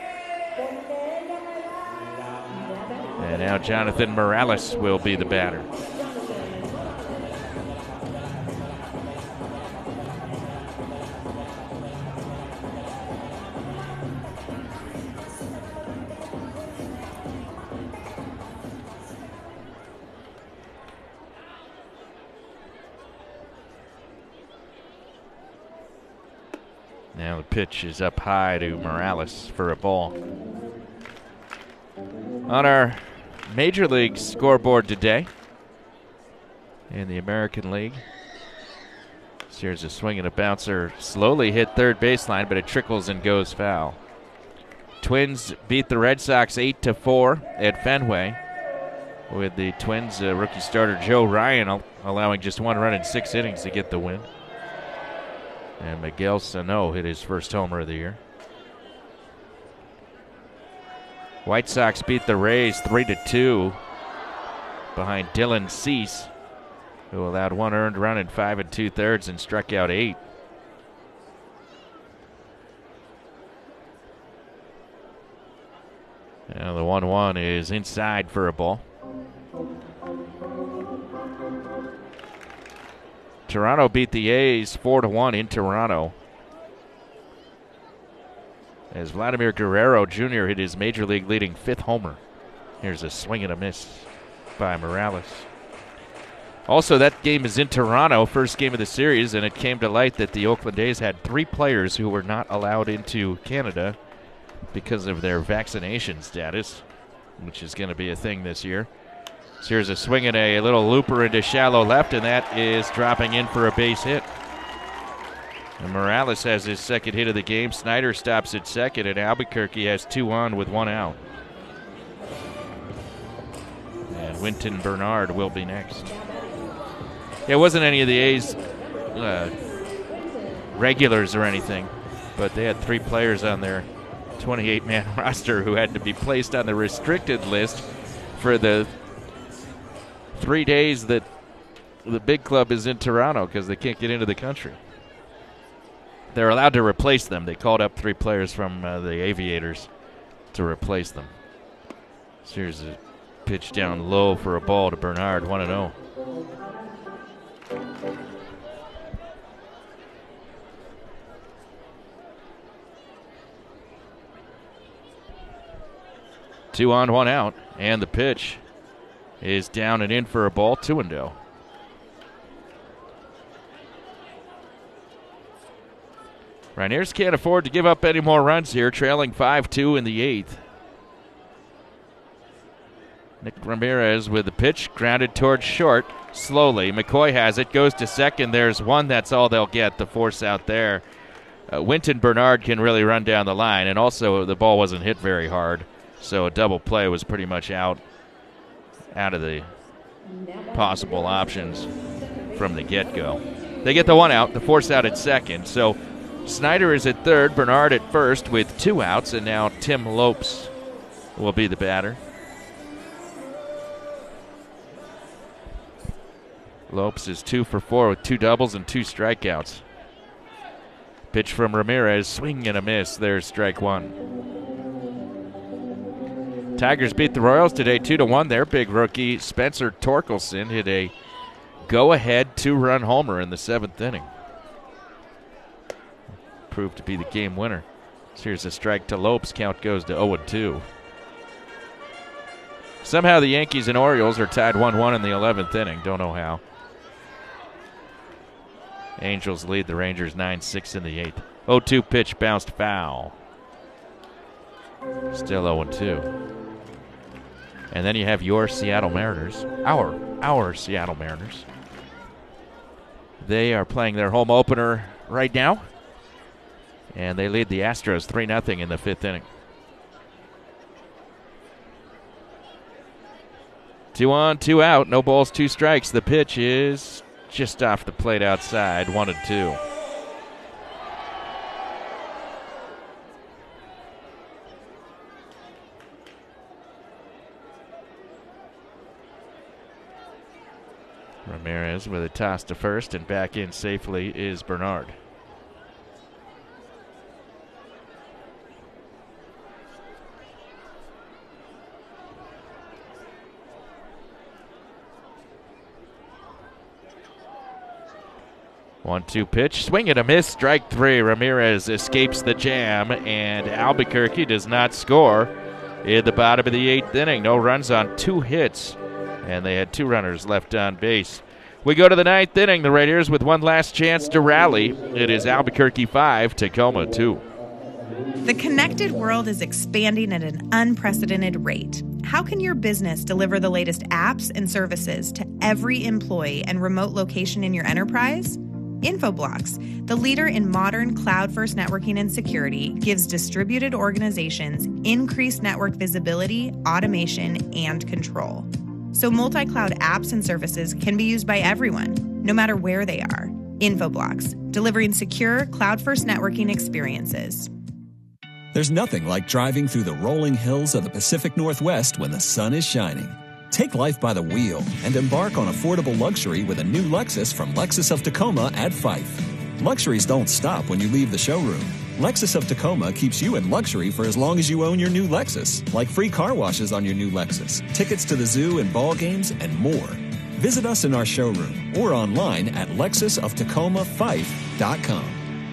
And now Jonathan Morales will be the batter. Now the pitch is up high to Morales for a ball. On our Major League scoreboard today, in the American League, here's a swing and a bouncer. Slowly hit third baseline, but it trickles and goes foul. Twins beat the Red Sox eight to four at Fenway, with the Twins uh, rookie starter Joe Ryan al- allowing just one run in six innings to get the win. And Miguel Sano hit his first homer of the year. White Sox beat the Rays three to two behind Dylan Cease, who allowed one earned run in five and two-thirds and struck out eight. Now the one one is inside for a ball. Toronto beat the A's four to one in Toronto, as Vladimir Guerrero Junior hit his Major League leading fifth homer. Here's a swing and a miss by Morales. Also, that game is in Toronto, first game of the series, and it came to light that the Oakland A's had three players who were not allowed into Canada because of their vaccination status, which is going to be a thing this year. So here's a swing and a little looper into shallow left, and that is dropping in for a base hit. And Morales has his second hit of the game. Snyder stops at second, and Albuquerque has two on with one out. And Winton Bernard will be next. It wasn't any of the A's uh, regulars or anything, but they had three players on their twenty-eight man roster who had to be placed on the restricted list for the three days that the big club is in Toronto because they can't get into the country. They're allowed to replace them. They called up three players from uh, the Aviators to replace them. So here's a pitch down low for a ball to Bernard, one and oh. Two on, one out, and the pitch is down and in for a ball, two and oh. Rainiers can't afford to give up any more runs here, trailing five two in the eighth. Nick Ramirez with the pitch, grounded towards short, slowly. McCoy has it, goes to second. There's one, that's all they'll get, the force out there. Uh, Winton Bernard can really run down the line, and also the ball wasn't hit very hard, so a double play was pretty much out, out of the possible options from the get-go. They get the one out, the force out at second, so Snyder is at third, Bernard at first with two outs, and now Tim Lopes will be the batter. Lopes is two for four with two doubles and two strikeouts. Pitch from Ramirez, swing and a miss. There's strike one. Tigers beat the Royals today two to one. Their big rookie Spencer Torkelson hit a go-ahead two-run homer in the seventh inning. Proved to be the game winner. So here's a strike to Lopes. Count goes to oh and two. Somehow the Yankees and Orioles are tied one one in the eleventh inning. Don't know how. Angels lead the Rangers nine six in the eighth. oh two pitch bounced foul. Still oh and two. And then you have your Seattle Mariners. Our, our Seattle Mariners. They are playing their home opener right now, and they lead the Astros three nothing in the fifth inning. Two on, two out, no balls, two strikes. The pitch is just off the plate outside, one and two. Ramirez with a toss to first, and back in safely is Bernard. one two pitch, swing and a miss, strike three. Ramirez escapes the jam, and Albuquerque does not score in the bottom of the eighth inning. No runs on two hits, and they had two runners left on base. We go to the ninth inning. The Rainiers with one last chance to rally. It is Albuquerque five, Tacoma two. The connected world is expanding at an unprecedented rate. How can your business deliver the latest apps and services to every employee and remote location in your enterprise? Infoblox, the leader in modern cloud-first networking and security, gives distributed organizations increased network visibility, automation, and control. So multi-cloud apps and services can be used by everyone, no matter where they are. Infoblox, delivering secure, cloud-first networking experiences. There's nothing like driving through the rolling hills of the Pacific Northwest when the sun is shining. Take life by the wheel and embark on affordable luxury with a new Lexus from Lexus of Tacoma at Fife. Luxuries don't stop when you leave the showroom. Lexus of Tacoma keeps you in luxury for as long as you own your new Lexus, like free car washes on your new Lexus, tickets to the zoo and ball games, and more. Visit us in our showroom or online at lexus of tacoma fife dot com.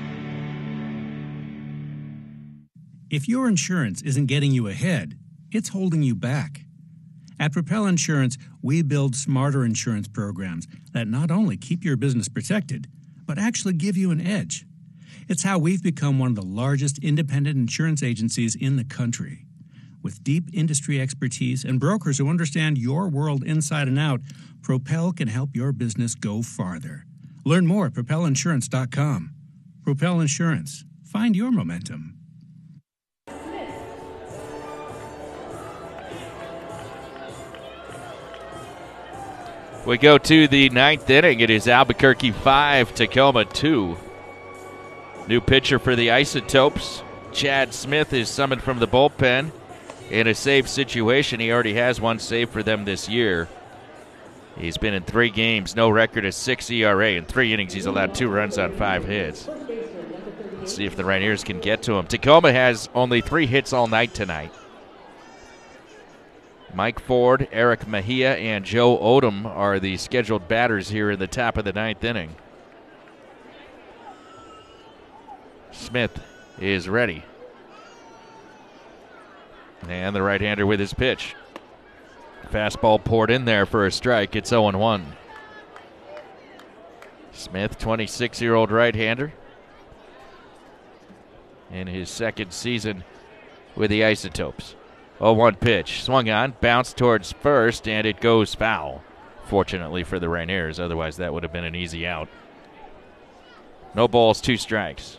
If your insurance isn't getting you ahead, it's holding you back. At Propel Insurance, we build smarter insurance programs that not only keep your business protected, but actually give you an edge. It's how we've become one of the largest independent insurance agencies in the country. With deep industry expertise and brokers who understand your world inside and out, Propel can help your business go farther. Learn more at propel insurance dot com. Propel Insurance. Find your momentum. We go to the ninth inning. It is Albuquerque five, Tacoma two. New pitcher for the Isotopes. Chad Smith is summoned from the bullpen in a save situation. He already has one save for them this year. He's been in three games, no record, a six E R A. In three innings, he's allowed two runs on five hits. Let's see if the Rainiers can get to him. Tacoma has only three hits all night tonight. Mike Ford, Eric Mejia, and Joe Odom are the scheduled batters here in the top of the ninth inning. Smith is ready. And the right-hander with his pitch. Fastball poured in there for a strike. It's oh one. Smith, twenty-six-year-old right-hander, in his second season with the Isotopes. oh one pitch. Swung on, bounced towards first, and it goes foul. Fortunately for the Rainiers, otherwise that would have been an easy out. No balls, two strikes.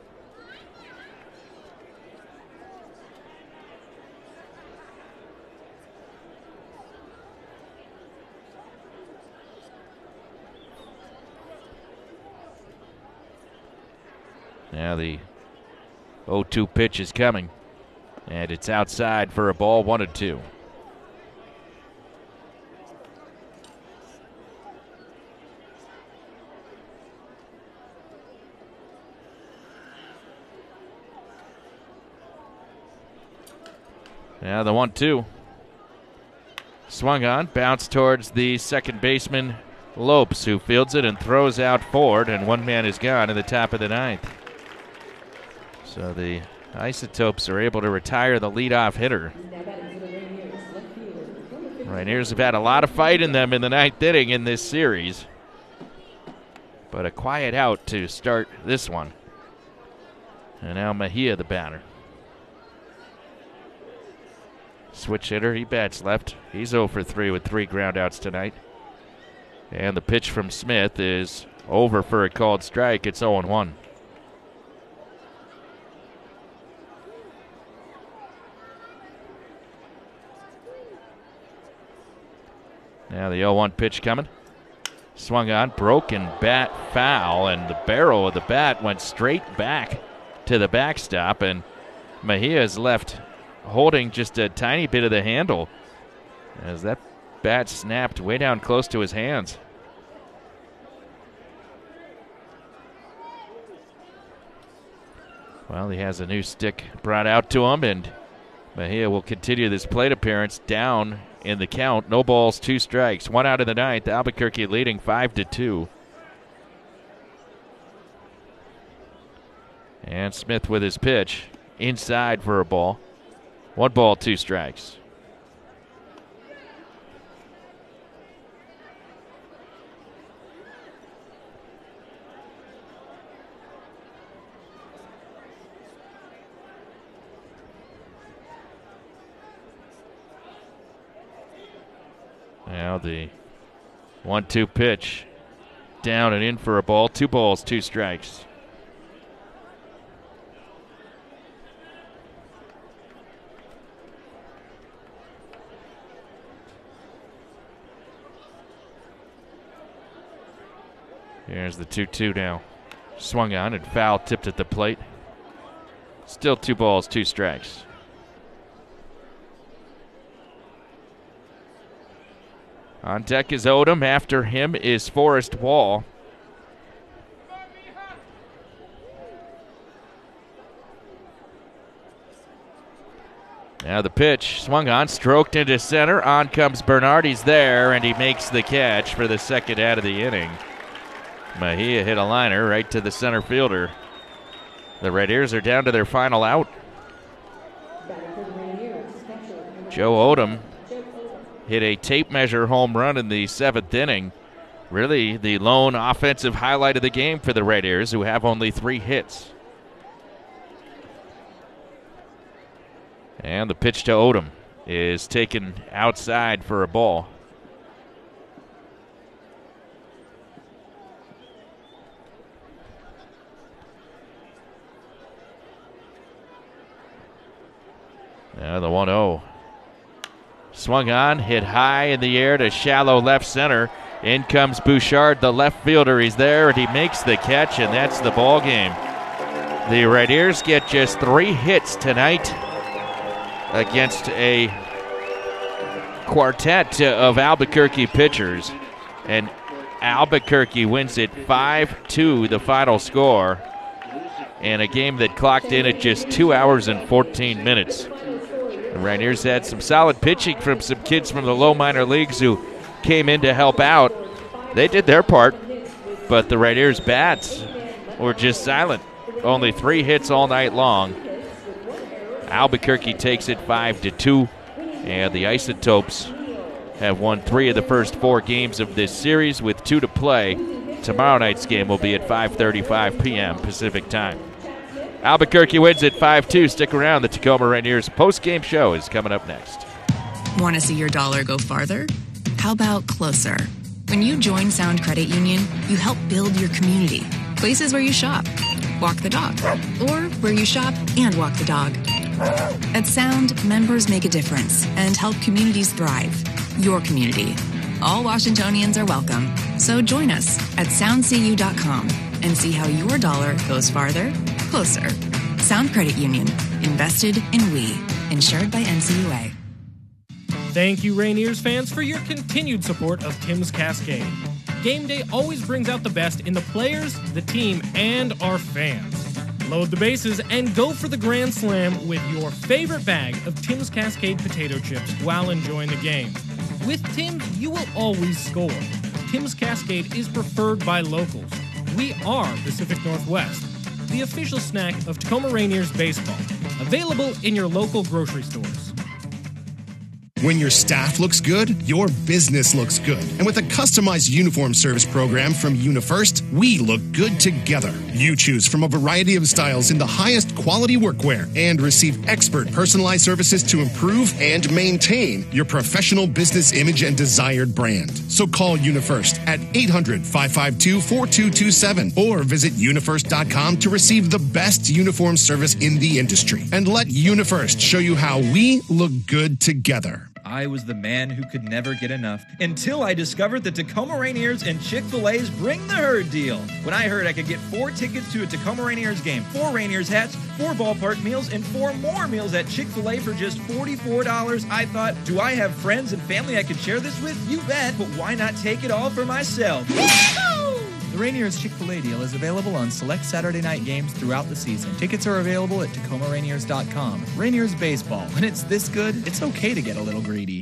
Now the oh two pitch is coming, and it's outside for a ball, one and two. Now the one two. Swung on, bounced towards the second baseman, Lopes, who fields it and throws out Ford, and one man is gone in the top of the ninth. So the Isotopes are able to retire the leadoff hitter. Rainiers have had a lot of fight in them in the ninth inning in this series, but a quiet out to start this one. And now Mejia, the batter. Switch hitter, he bats left. He's oh for three with three groundouts tonight. And the pitch from Smith is over for a called strike. It's oh one. Now the oh one pitch coming. Swung on, broken bat foul, and the barrel of the bat went straight back to the backstop, and Mejia is left holding just a tiny bit of the handle as that bat snapped way down close to his hands. Well, he has a new stick brought out to him, and Mejia will continue this plate appearance down in the count. No balls, two strikes, one out of the ninth. Albuquerque leading five to two. And Smith with his pitch inside for a ball. One ball, two strikes. Now the one two pitch. Down and in for a ball. Two balls, two strikes. Here's the two two now. Swung on and foul tipped at the plate. Still two balls, two strikes. On deck is Odom. After him is Forrest Wall. Now the pitch, swung on, stroked into center. On comes Bernard. He's there, and he makes the catch for the second out of the inning. Mejia hit a liner right to the center fielder. The Red Ears are down to their final out. Joe Odom hit a tape measure home run in the seventh inning. Really the lone offensive highlight of the game for the Red Ears, who have only three hits. And the pitch to Odom is taken outside for a ball. Now the one oh. Swung on, hit high in the air to shallow left center. In comes Bouchard, the left fielder. He's there, and he makes the catch, and that's the ball game. The Red Ears get just three hits tonight against a quartet of Albuquerque pitchers, and Albuquerque wins it five two, the final score, in a game that clocked in at just two hours and fourteen minutes. The Red Ears had some solid pitching from some kids from the low minor leagues who came in to help out. They did their part, but the Red Ears bats were just silent. Only three hits all night long. Albuquerque takes it five to two, and the Isotopes have won three of the first four games of this series with two to play. Tomorrow night's game will be at five thirty-five p.m. Pacific time. Albuquerque wins at five two. Stick around. The Tacoma Rainiers post-game show is coming up next. Want to see your dollar go farther? How about closer? When you join Sound Credit Union, you help build your community. Places where you shop, walk the dog, or where you shop and walk the dog. At Sound, members make a difference and help communities thrive. Your community. All Washingtonians are welcome. So join us at sound c u dot com and see how your dollar goes farther, closer. Sound Credit Union. Invested in we. Insured by N C U A. Thank you, Rainiers fans, for your continued support of Tim's Cascade. Game day always brings out the best in the players, the team, and our fans. Load the bases and go for the Grand Slam with your favorite bag of Tim's Cascade potato chips while enjoying the game. With Tim's, you will always score. Tim's Cascade is preferred by locals. We are Pacific Northwest, the official snack of Tacoma Rainiers baseball. Available in your local grocery stores. When your staff looks good, your business looks good. And with a customized uniform service program from UniFirst, we look good together. You choose from a variety of styles in the highest quality workwear and receive expert personalized services to improve and maintain your professional business image and desired brand. So call UniFirst at eight hundred, five five two, four two two seven or visit unifirst dot com to receive the best uniform service in the industry. And let UniFirst show you how we look good together. I was the man who could never get enough until I discovered the Tacoma Rainiers and Chick-fil-A's Bring the Herd deal. When I heard I could get four tickets to a Tacoma Rainiers game, four Rainiers hats, four ballpark meals, and four more meals at Chick-fil-A for just forty-four dollars, I thought, do I have friends and family I could share this with? You bet, but why not take it all for myself? The Rainiers Chick-fil-A deal is available on select Saturday night games throughout the season. Tickets are available at tacoma rainiers dot com. Rainiers baseball. When it's this good, it's okay to get a little greedy.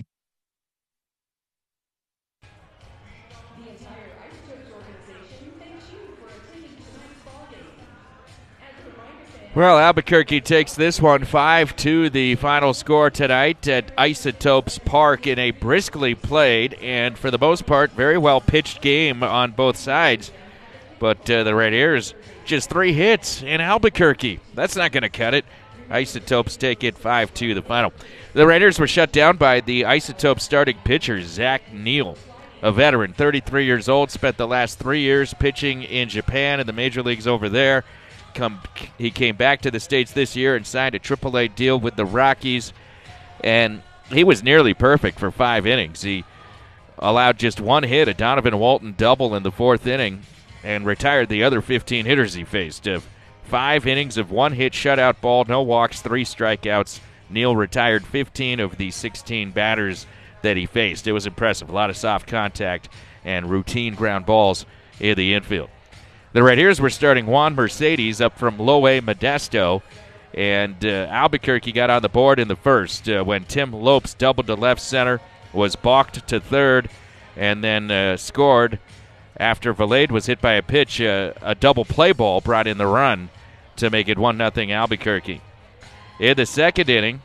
Well, Albuquerque takes this one five two, the final score tonight at Isotopes Park in a briskly played and, for the most part, very well pitched game on both sides. But uh, the Red Ears, just three hits in Albuquerque. That's not going to cut it. Isotopes take it five two the final. The Raiders were shut down by the Isotopes starting pitcher, Zach Neal, a veteran, thirty-three years old, spent the last three years pitching in Japan in the major leagues over there. Come, he came back to the States this year and signed a triple A deal with the Rockies, and he was nearly perfect for five innings. He allowed just one hit, a Donovan Walton double in the fourth inning, and retired the other fifteen hitters he faced. Uh, five innings of one hit, shutout ball, no walks, three strikeouts. Neal retired fifteen of the sixteen batters that he faced. It was impressive. A lot of soft contact and routine ground balls in the infield. The Raiders were starting Juan Mercedes up from Low A Modesto, and uh, Albuquerque got on the board in the first uh, when Tim Lopes doubled to left center, was balked to third, and then uh, scored after Valade was hit by a pitch. Uh, a double play ball brought in the run to make it one nothing Albuquerque. In the second inning,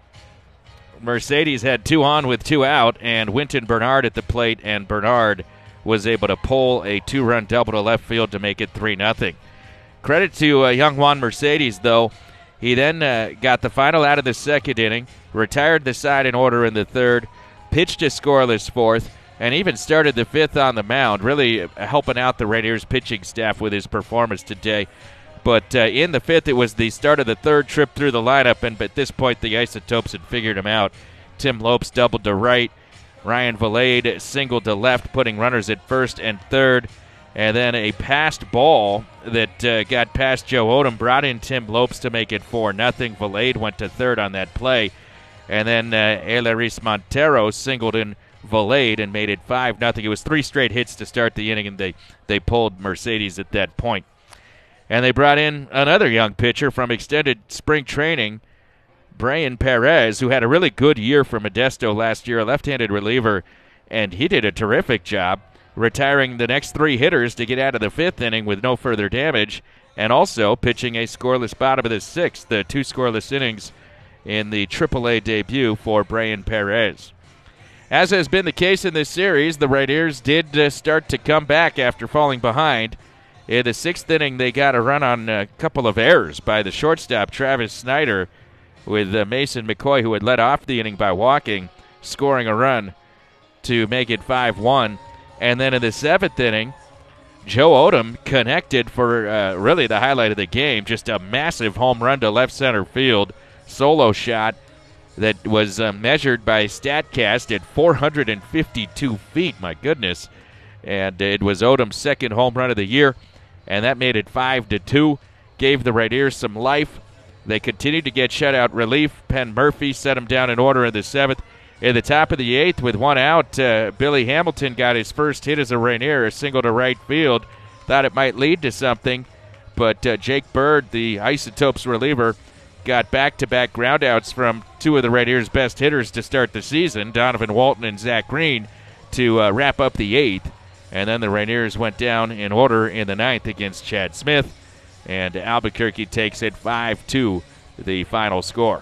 Mercedes had two on with two out, and Winton Bernard at the plate, and Bernard was able to pull a two-run double to left field to make it three nothing. Credit to uh, young Juan Mercedes, though. He then uh, got the final out of the second inning, retired the side in order in the third, pitched a scoreless fourth, and even started the fifth on the mound, really helping out the Raiders pitching staff with his performance today. But uh, in the fifth, it was the start of the third trip through the lineup, and at this point, the Isotopes had figured him out. Tim Lopes doubled to right. Ryan Valade singled to left, putting runners at first and third. And then a passed ball that uh, got past Joe Odom brought in Tim Lopes to make it four nothing. Valade went to third on that play. And then uh, Eleris Montero singled in Valade and made it five nothing. It was three straight hits to start the inning, and they, they pulled Mercedes at that point. And they brought in another young pitcher from extended spring training, Brian Perez, who had a really good year for Modesto last year, a left-handed reliever, and he did a terrific job, retiring the next three hitters to get out of the fifth inning with no further damage, and also pitching a scoreless bottom of the sixth, the two scoreless innings in the triple A debut for Brian Perez. As has been the case in this series, the Raiders did uh, start to come back after falling behind. In the sixth inning, they got a run on a couple of errors by the shortstop, Travis Snyder, with uh, Mason McCoy, who had led off the inning by walking, scoring a run to make it five one. And then in the seventh inning, Joe Odom connected for uh, really the highlight of the game, just a massive home run to left center field, solo shot that was uh, measured by StatCast at four hundred fifty-two feet, my goodness. And it was Odom's second home run of the year, and that made it five to two, gave the Raiders some life. They continued to get shutout relief. Penn Murphy set him down in order in the seventh. In the top of the eighth, with one out, uh, Billy Hamilton got his first hit as a Rainier, a single to right field. Thought it might lead to something, but uh, Jake Bird, the Isotopes reliever, got back-to-back groundouts from two of the Raiders' best hitters to start the season, Donovan Walton and Zach Green, to uh, wrap up the eighth. And then the Rainiers went down in order in the ninth against Chad Smith, and Albuquerque takes it five two, the final score.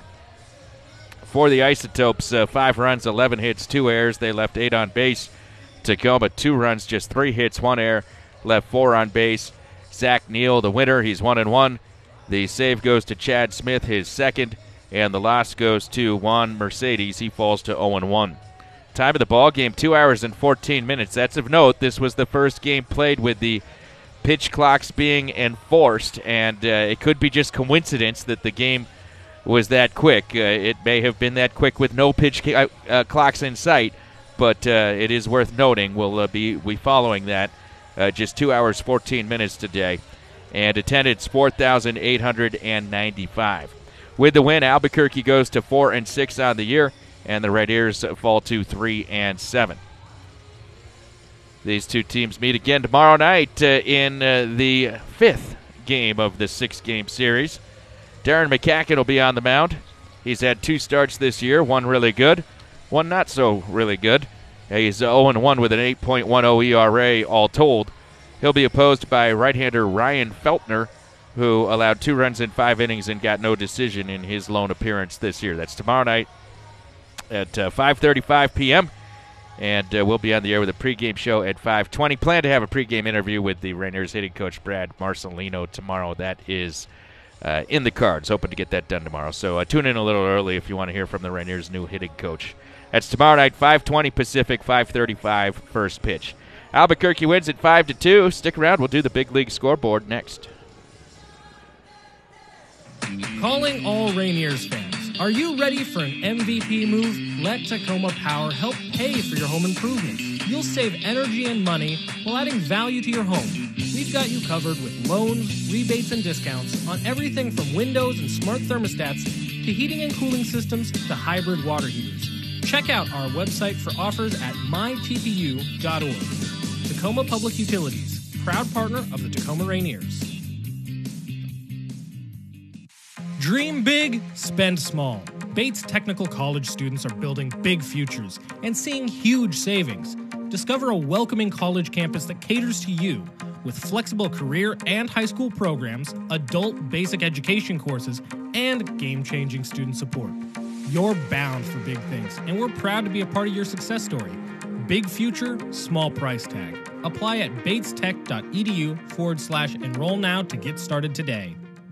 For the Isotopes, uh, five runs, eleven hits, two errors. They left eight on base. Tacoma, two runs, just three hits, one error, left four on base. Zach Neal, the winner, he's one and one. The save goes to Chad Smith, his second, and the loss goes to Juan Mercedes. He falls to oh and one. Time of the ball game, two hours and fourteen minutes. That's of note. This was the first game played with the pitch clocks being enforced, and uh, it could be just coincidence that the game was that quick. Uh, it may have been that quick with no pitch ca- uh, clocks in sight, but uh, it is worth noting. We'll uh, be we following that. Uh, just two hours, fourteen minutes today, and attendance four thousand eight hundred ninety-five. With the win, Albuquerque goes to four and six on the year, and the Raiders fall to three and seven. These two teams meet again tomorrow night uh, in uh, the fifth game of the six-game series. Darren McCacken will be on the mound. He's had two starts this year, one really good, one not so really good. He's oh and one with an eight point one oh E R A all told. He'll be opposed by right-hander Ryan Feltner, who allowed two runs in five innings and got no decision in his lone appearance this year. That's tomorrow night at uh, five thirty-five p.m., and uh, we'll be on the air with a pregame show at five twenty. Plan to have a pregame interview with the Rainiers hitting coach Brad Marcelino tomorrow. That is uh, in the cards. Hoping to get that done tomorrow. So uh, tune in a little early if you want to hear from the Rainiers' new hitting coach. That's tomorrow night, five twenty Pacific, five thirty-five first pitch. Albuquerque wins at five to two. Stick around. We'll do the big league scoreboard next. Calling all Rainiers fans. Are you ready for an M V P move? Let Tacoma Power help pay for your home improvements. You'll save energy and money while adding value to your home. We've got you covered with loans, rebates, and discounts on everything from windows and smart thermostats to heating and cooling systems to hybrid water heaters. Check out our website for offers at my t p u dot org. Tacoma Public Utilities, proud partner of the Tacoma Rainiers. Dream big, spend small. Bates Technical College students are building big futures and seeing huge savings. Discover a welcoming college campus that caters to you with flexible career and high school programs, adult basic education courses, and game-changing student support. You're bound for big things, and we're proud to be a part of your success story. Big future, small price tag. Apply at batestech.edu forward slash enroll now to get started today.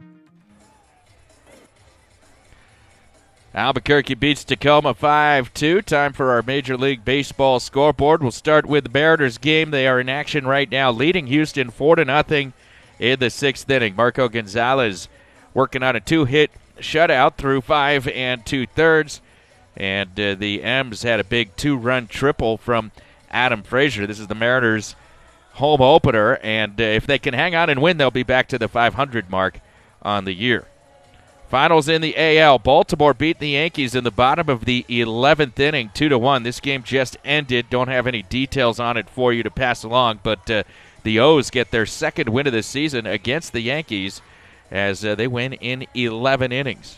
Albuquerque beats Tacoma five two. Time for our Major League Baseball scoreboard. We'll start with the Mariners game. They are in action right now, leading Houston four to nothing in the sixth inning. Marco Gonzalez working on a two-hit shutout through five and two-thirds. And uh, the M's had a big two-run triple from Adam Frazier. This is the Mariners' home opener, and uh, if they can hang on and win, they'll be back to the five hundred mark on the year. Finals in the A L. Baltimore beat the Yankees in the bottom of the eleventh inning, two to one. This game just ended. Don't have any details on it for you to pass along, but uh, the O's get their second win of the season against the Yankees as uh, they win in eleven innings.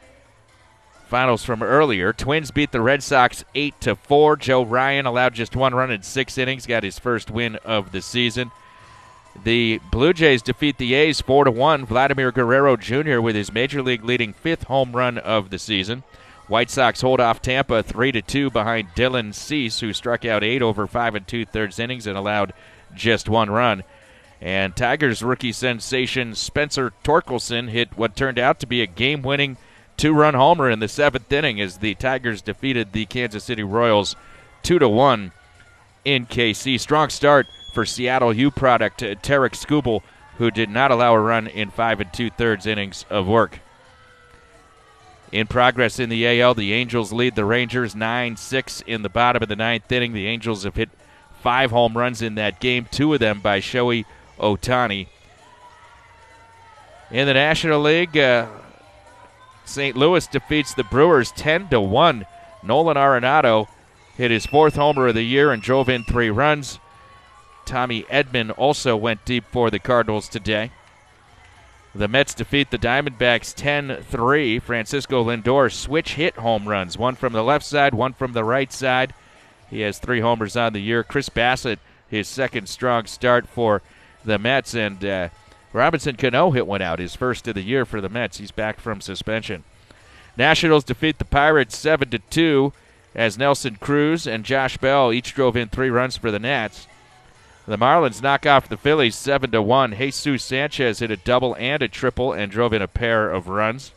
Finals from earlier. Twins beat the Red Sox eight to four. Joe Ryan allowed just one run in six innings, got his first win of the season. The Blue Jays defeat the A's four to one. Vladimir Guerrero Junior with his Major League leading fifth home run of the season. White Sox hold off Tampa three to two behind Dylan Cease, who struck out eight over five and two-thirds innings and allowed just one run. And Tigers rookie sensation Spencer Torkelson hit what turned out to be a game-winning two-run homer in the seventh inning as the Tigers defeated the Kansas City Royals two to one in K C. Strong start for Seattle U product uh, Tarek Skubal, who did not allow a run in five and two-thirds innings of work. In progress in the A L, the Angels lead the Rangers nine six in the bottom of the ninth inning. The Angels have hit five home runs in that game, two of them by Shohei Ohtani. In the National League, uh, Saint Louis defeats the Brewers ten to one. Nolan Arenado hit his fourth homer of the year and drove in three runs. Tommy Edman also went deep for the Cardinals today. The Mets defeat the Diamondbacks ten three. Francisco Lindor switch hit home runs, one from the left side, one from the right side. He has three homers on the year. Chris Bassett, his second strong start for the Mets, and uh, Robinson Cano hit one out, his first of the year for the Mets. He's back from suspension. Nationals defeat the Pirates seven to two as Nelson Cruz and Josh Bell each drove in three runs for the Nats. The Marlins knock off the Phillies seven to one. Jesus Sanchez hit a double and a triple and drove in a pair of runs.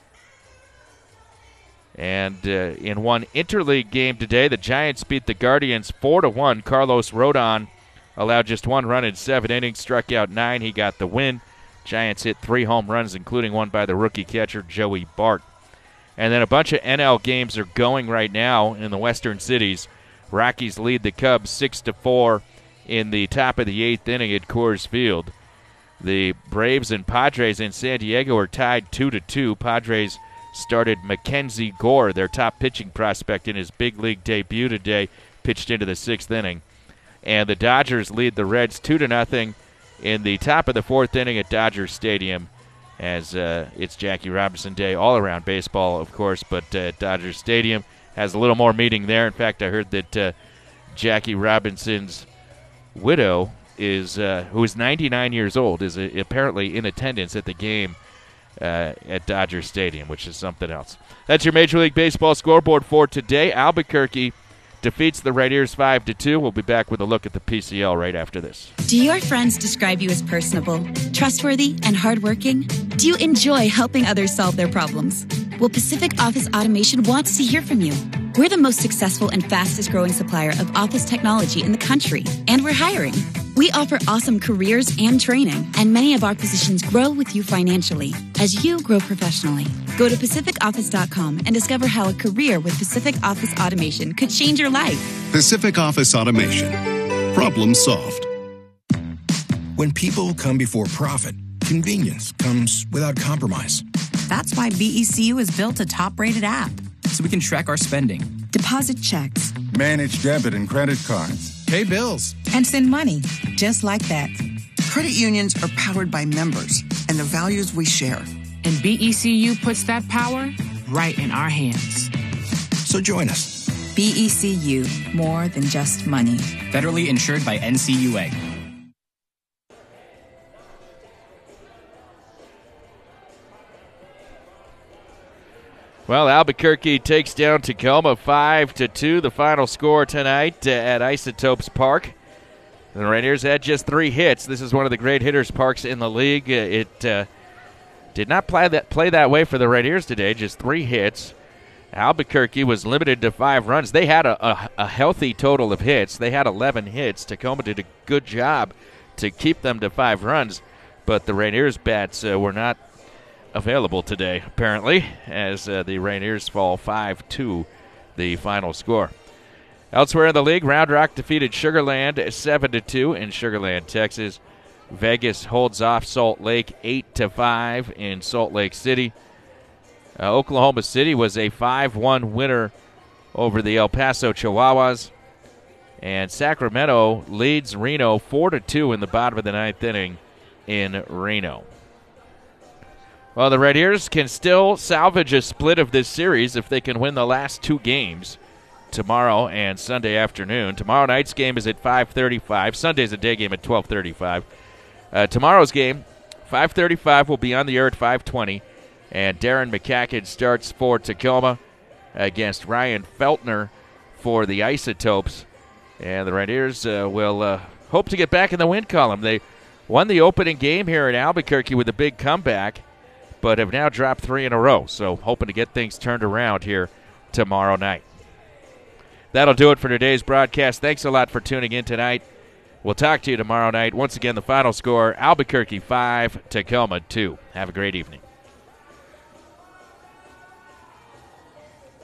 And uh, in one interleague game today, the Giants beat the Guardians four to one. Carlos Rodon allowed just one run in seven innings, struck out nine. He got the win. Giants hit three home runs, including one by the rookie catcher Joey Bart. And then a bunch of N L games are going right now in the western cities. Rockies lead the Cubs six to four. In the top of the eighth inning at Coors Field. The Braves and Padres in San Diego are tied two to two. Padres started Mackenzie Gore, their top pitching prospect in his big league debut today, pitched into the sixth inning. And the Dodgers lead the Reds two to nothing in the top of the fourth inning at Dodger Stadium as uh, it's Jackie Robinson Day all around baseball, of course, but uh, Dodger Stadium has a little more meaning there. In fact, I heard that uh, Jackie Robinson's widow is uh, who is ninety-nine years old is uh, apparently in attendance at the game uh, at Dodger Stadium, which is something else. That's your Major League Baseball scoreboard for today. Albuquerque defeats the Rainiers five to two. We'll be back with a look at the P C L right after this. Do your friends describe you as personable, trustworthy, and hardworking? Do you enjoy helping others solve their problems? Well, Pacific Office Automation wants to hear from you. We're the most successful and fastest growing supplier of office technology in the country, and we're hiring. We offer awesome careers and training, and many of our positions grow with you financially as you grow professionally. Go to Pacific Office dot com and discover how a career with Pacific Office Automation could change your life. Pacific Office Automation. Problem solved. When people come before profit, convenience comes without compromise. That's why B E C U has built a top-rated app. So we can track our spending, deposit checks, manage debit and credit cards, pay bills, and send money just like that. Credit unions are powered by members and the values we share. And B E C U puts that power right in our hands. So join us. B E C U, more than just money. Federally insured by N C U A. Well, Albuquerque takes down Tacoma five to two, the final score tonight uh, at Isotopes Park. The Rainiers had just three hits. This is one of the great hitters parks in the league. Uh, it uh, did not play that play that way for the Rainiers today, just three hits. Albuquerque was limited to five runs. They had a, a, a healthy total of hits. They had eleven hits. Tacoma did a good job to keep them to five runs, but the Rainiers' bats uh, were not available today, apparently, as uh, the Rainiers fall five two, the final score. Elsewhere in the league, Round Rock defeated Sugar Land seven to two in Sugar Land, Texas. Vegas holds off Salt Lake eight to five in Salt Lake City. Uh, Oklahoma City was a five one winner over the El Paso Chihuahuas. And Sacramento leads Reno four to two in the bottom of the ninth inning in Reno. Well, the Red Ears can still salvage a split of this series if they can win the last two games tomorrow and Sunday afternoon. Tomorrow night's game is at five thirty-five. Sunday's a day game at twelve thirty-five. Uh, tomorrow's game, five thirty-five, will be on the air at five twenty. And Darren McCacken starts for Tacoma against Ryan Feltner for the Isotopes. And the Red Ears uh, will uh, hope to get back in the win column. They won the opening game here in Albuquerque with a big comeback, but have now dropped three in a row. So hoping to get things turned around here tomorrow night. That'll do it for today's broadcast. Thanks a lot for tuning in tonight. We'll talk to you tomorrow night. Once again, the final score, Albuquerque five, Tacoma two. Have a great evening.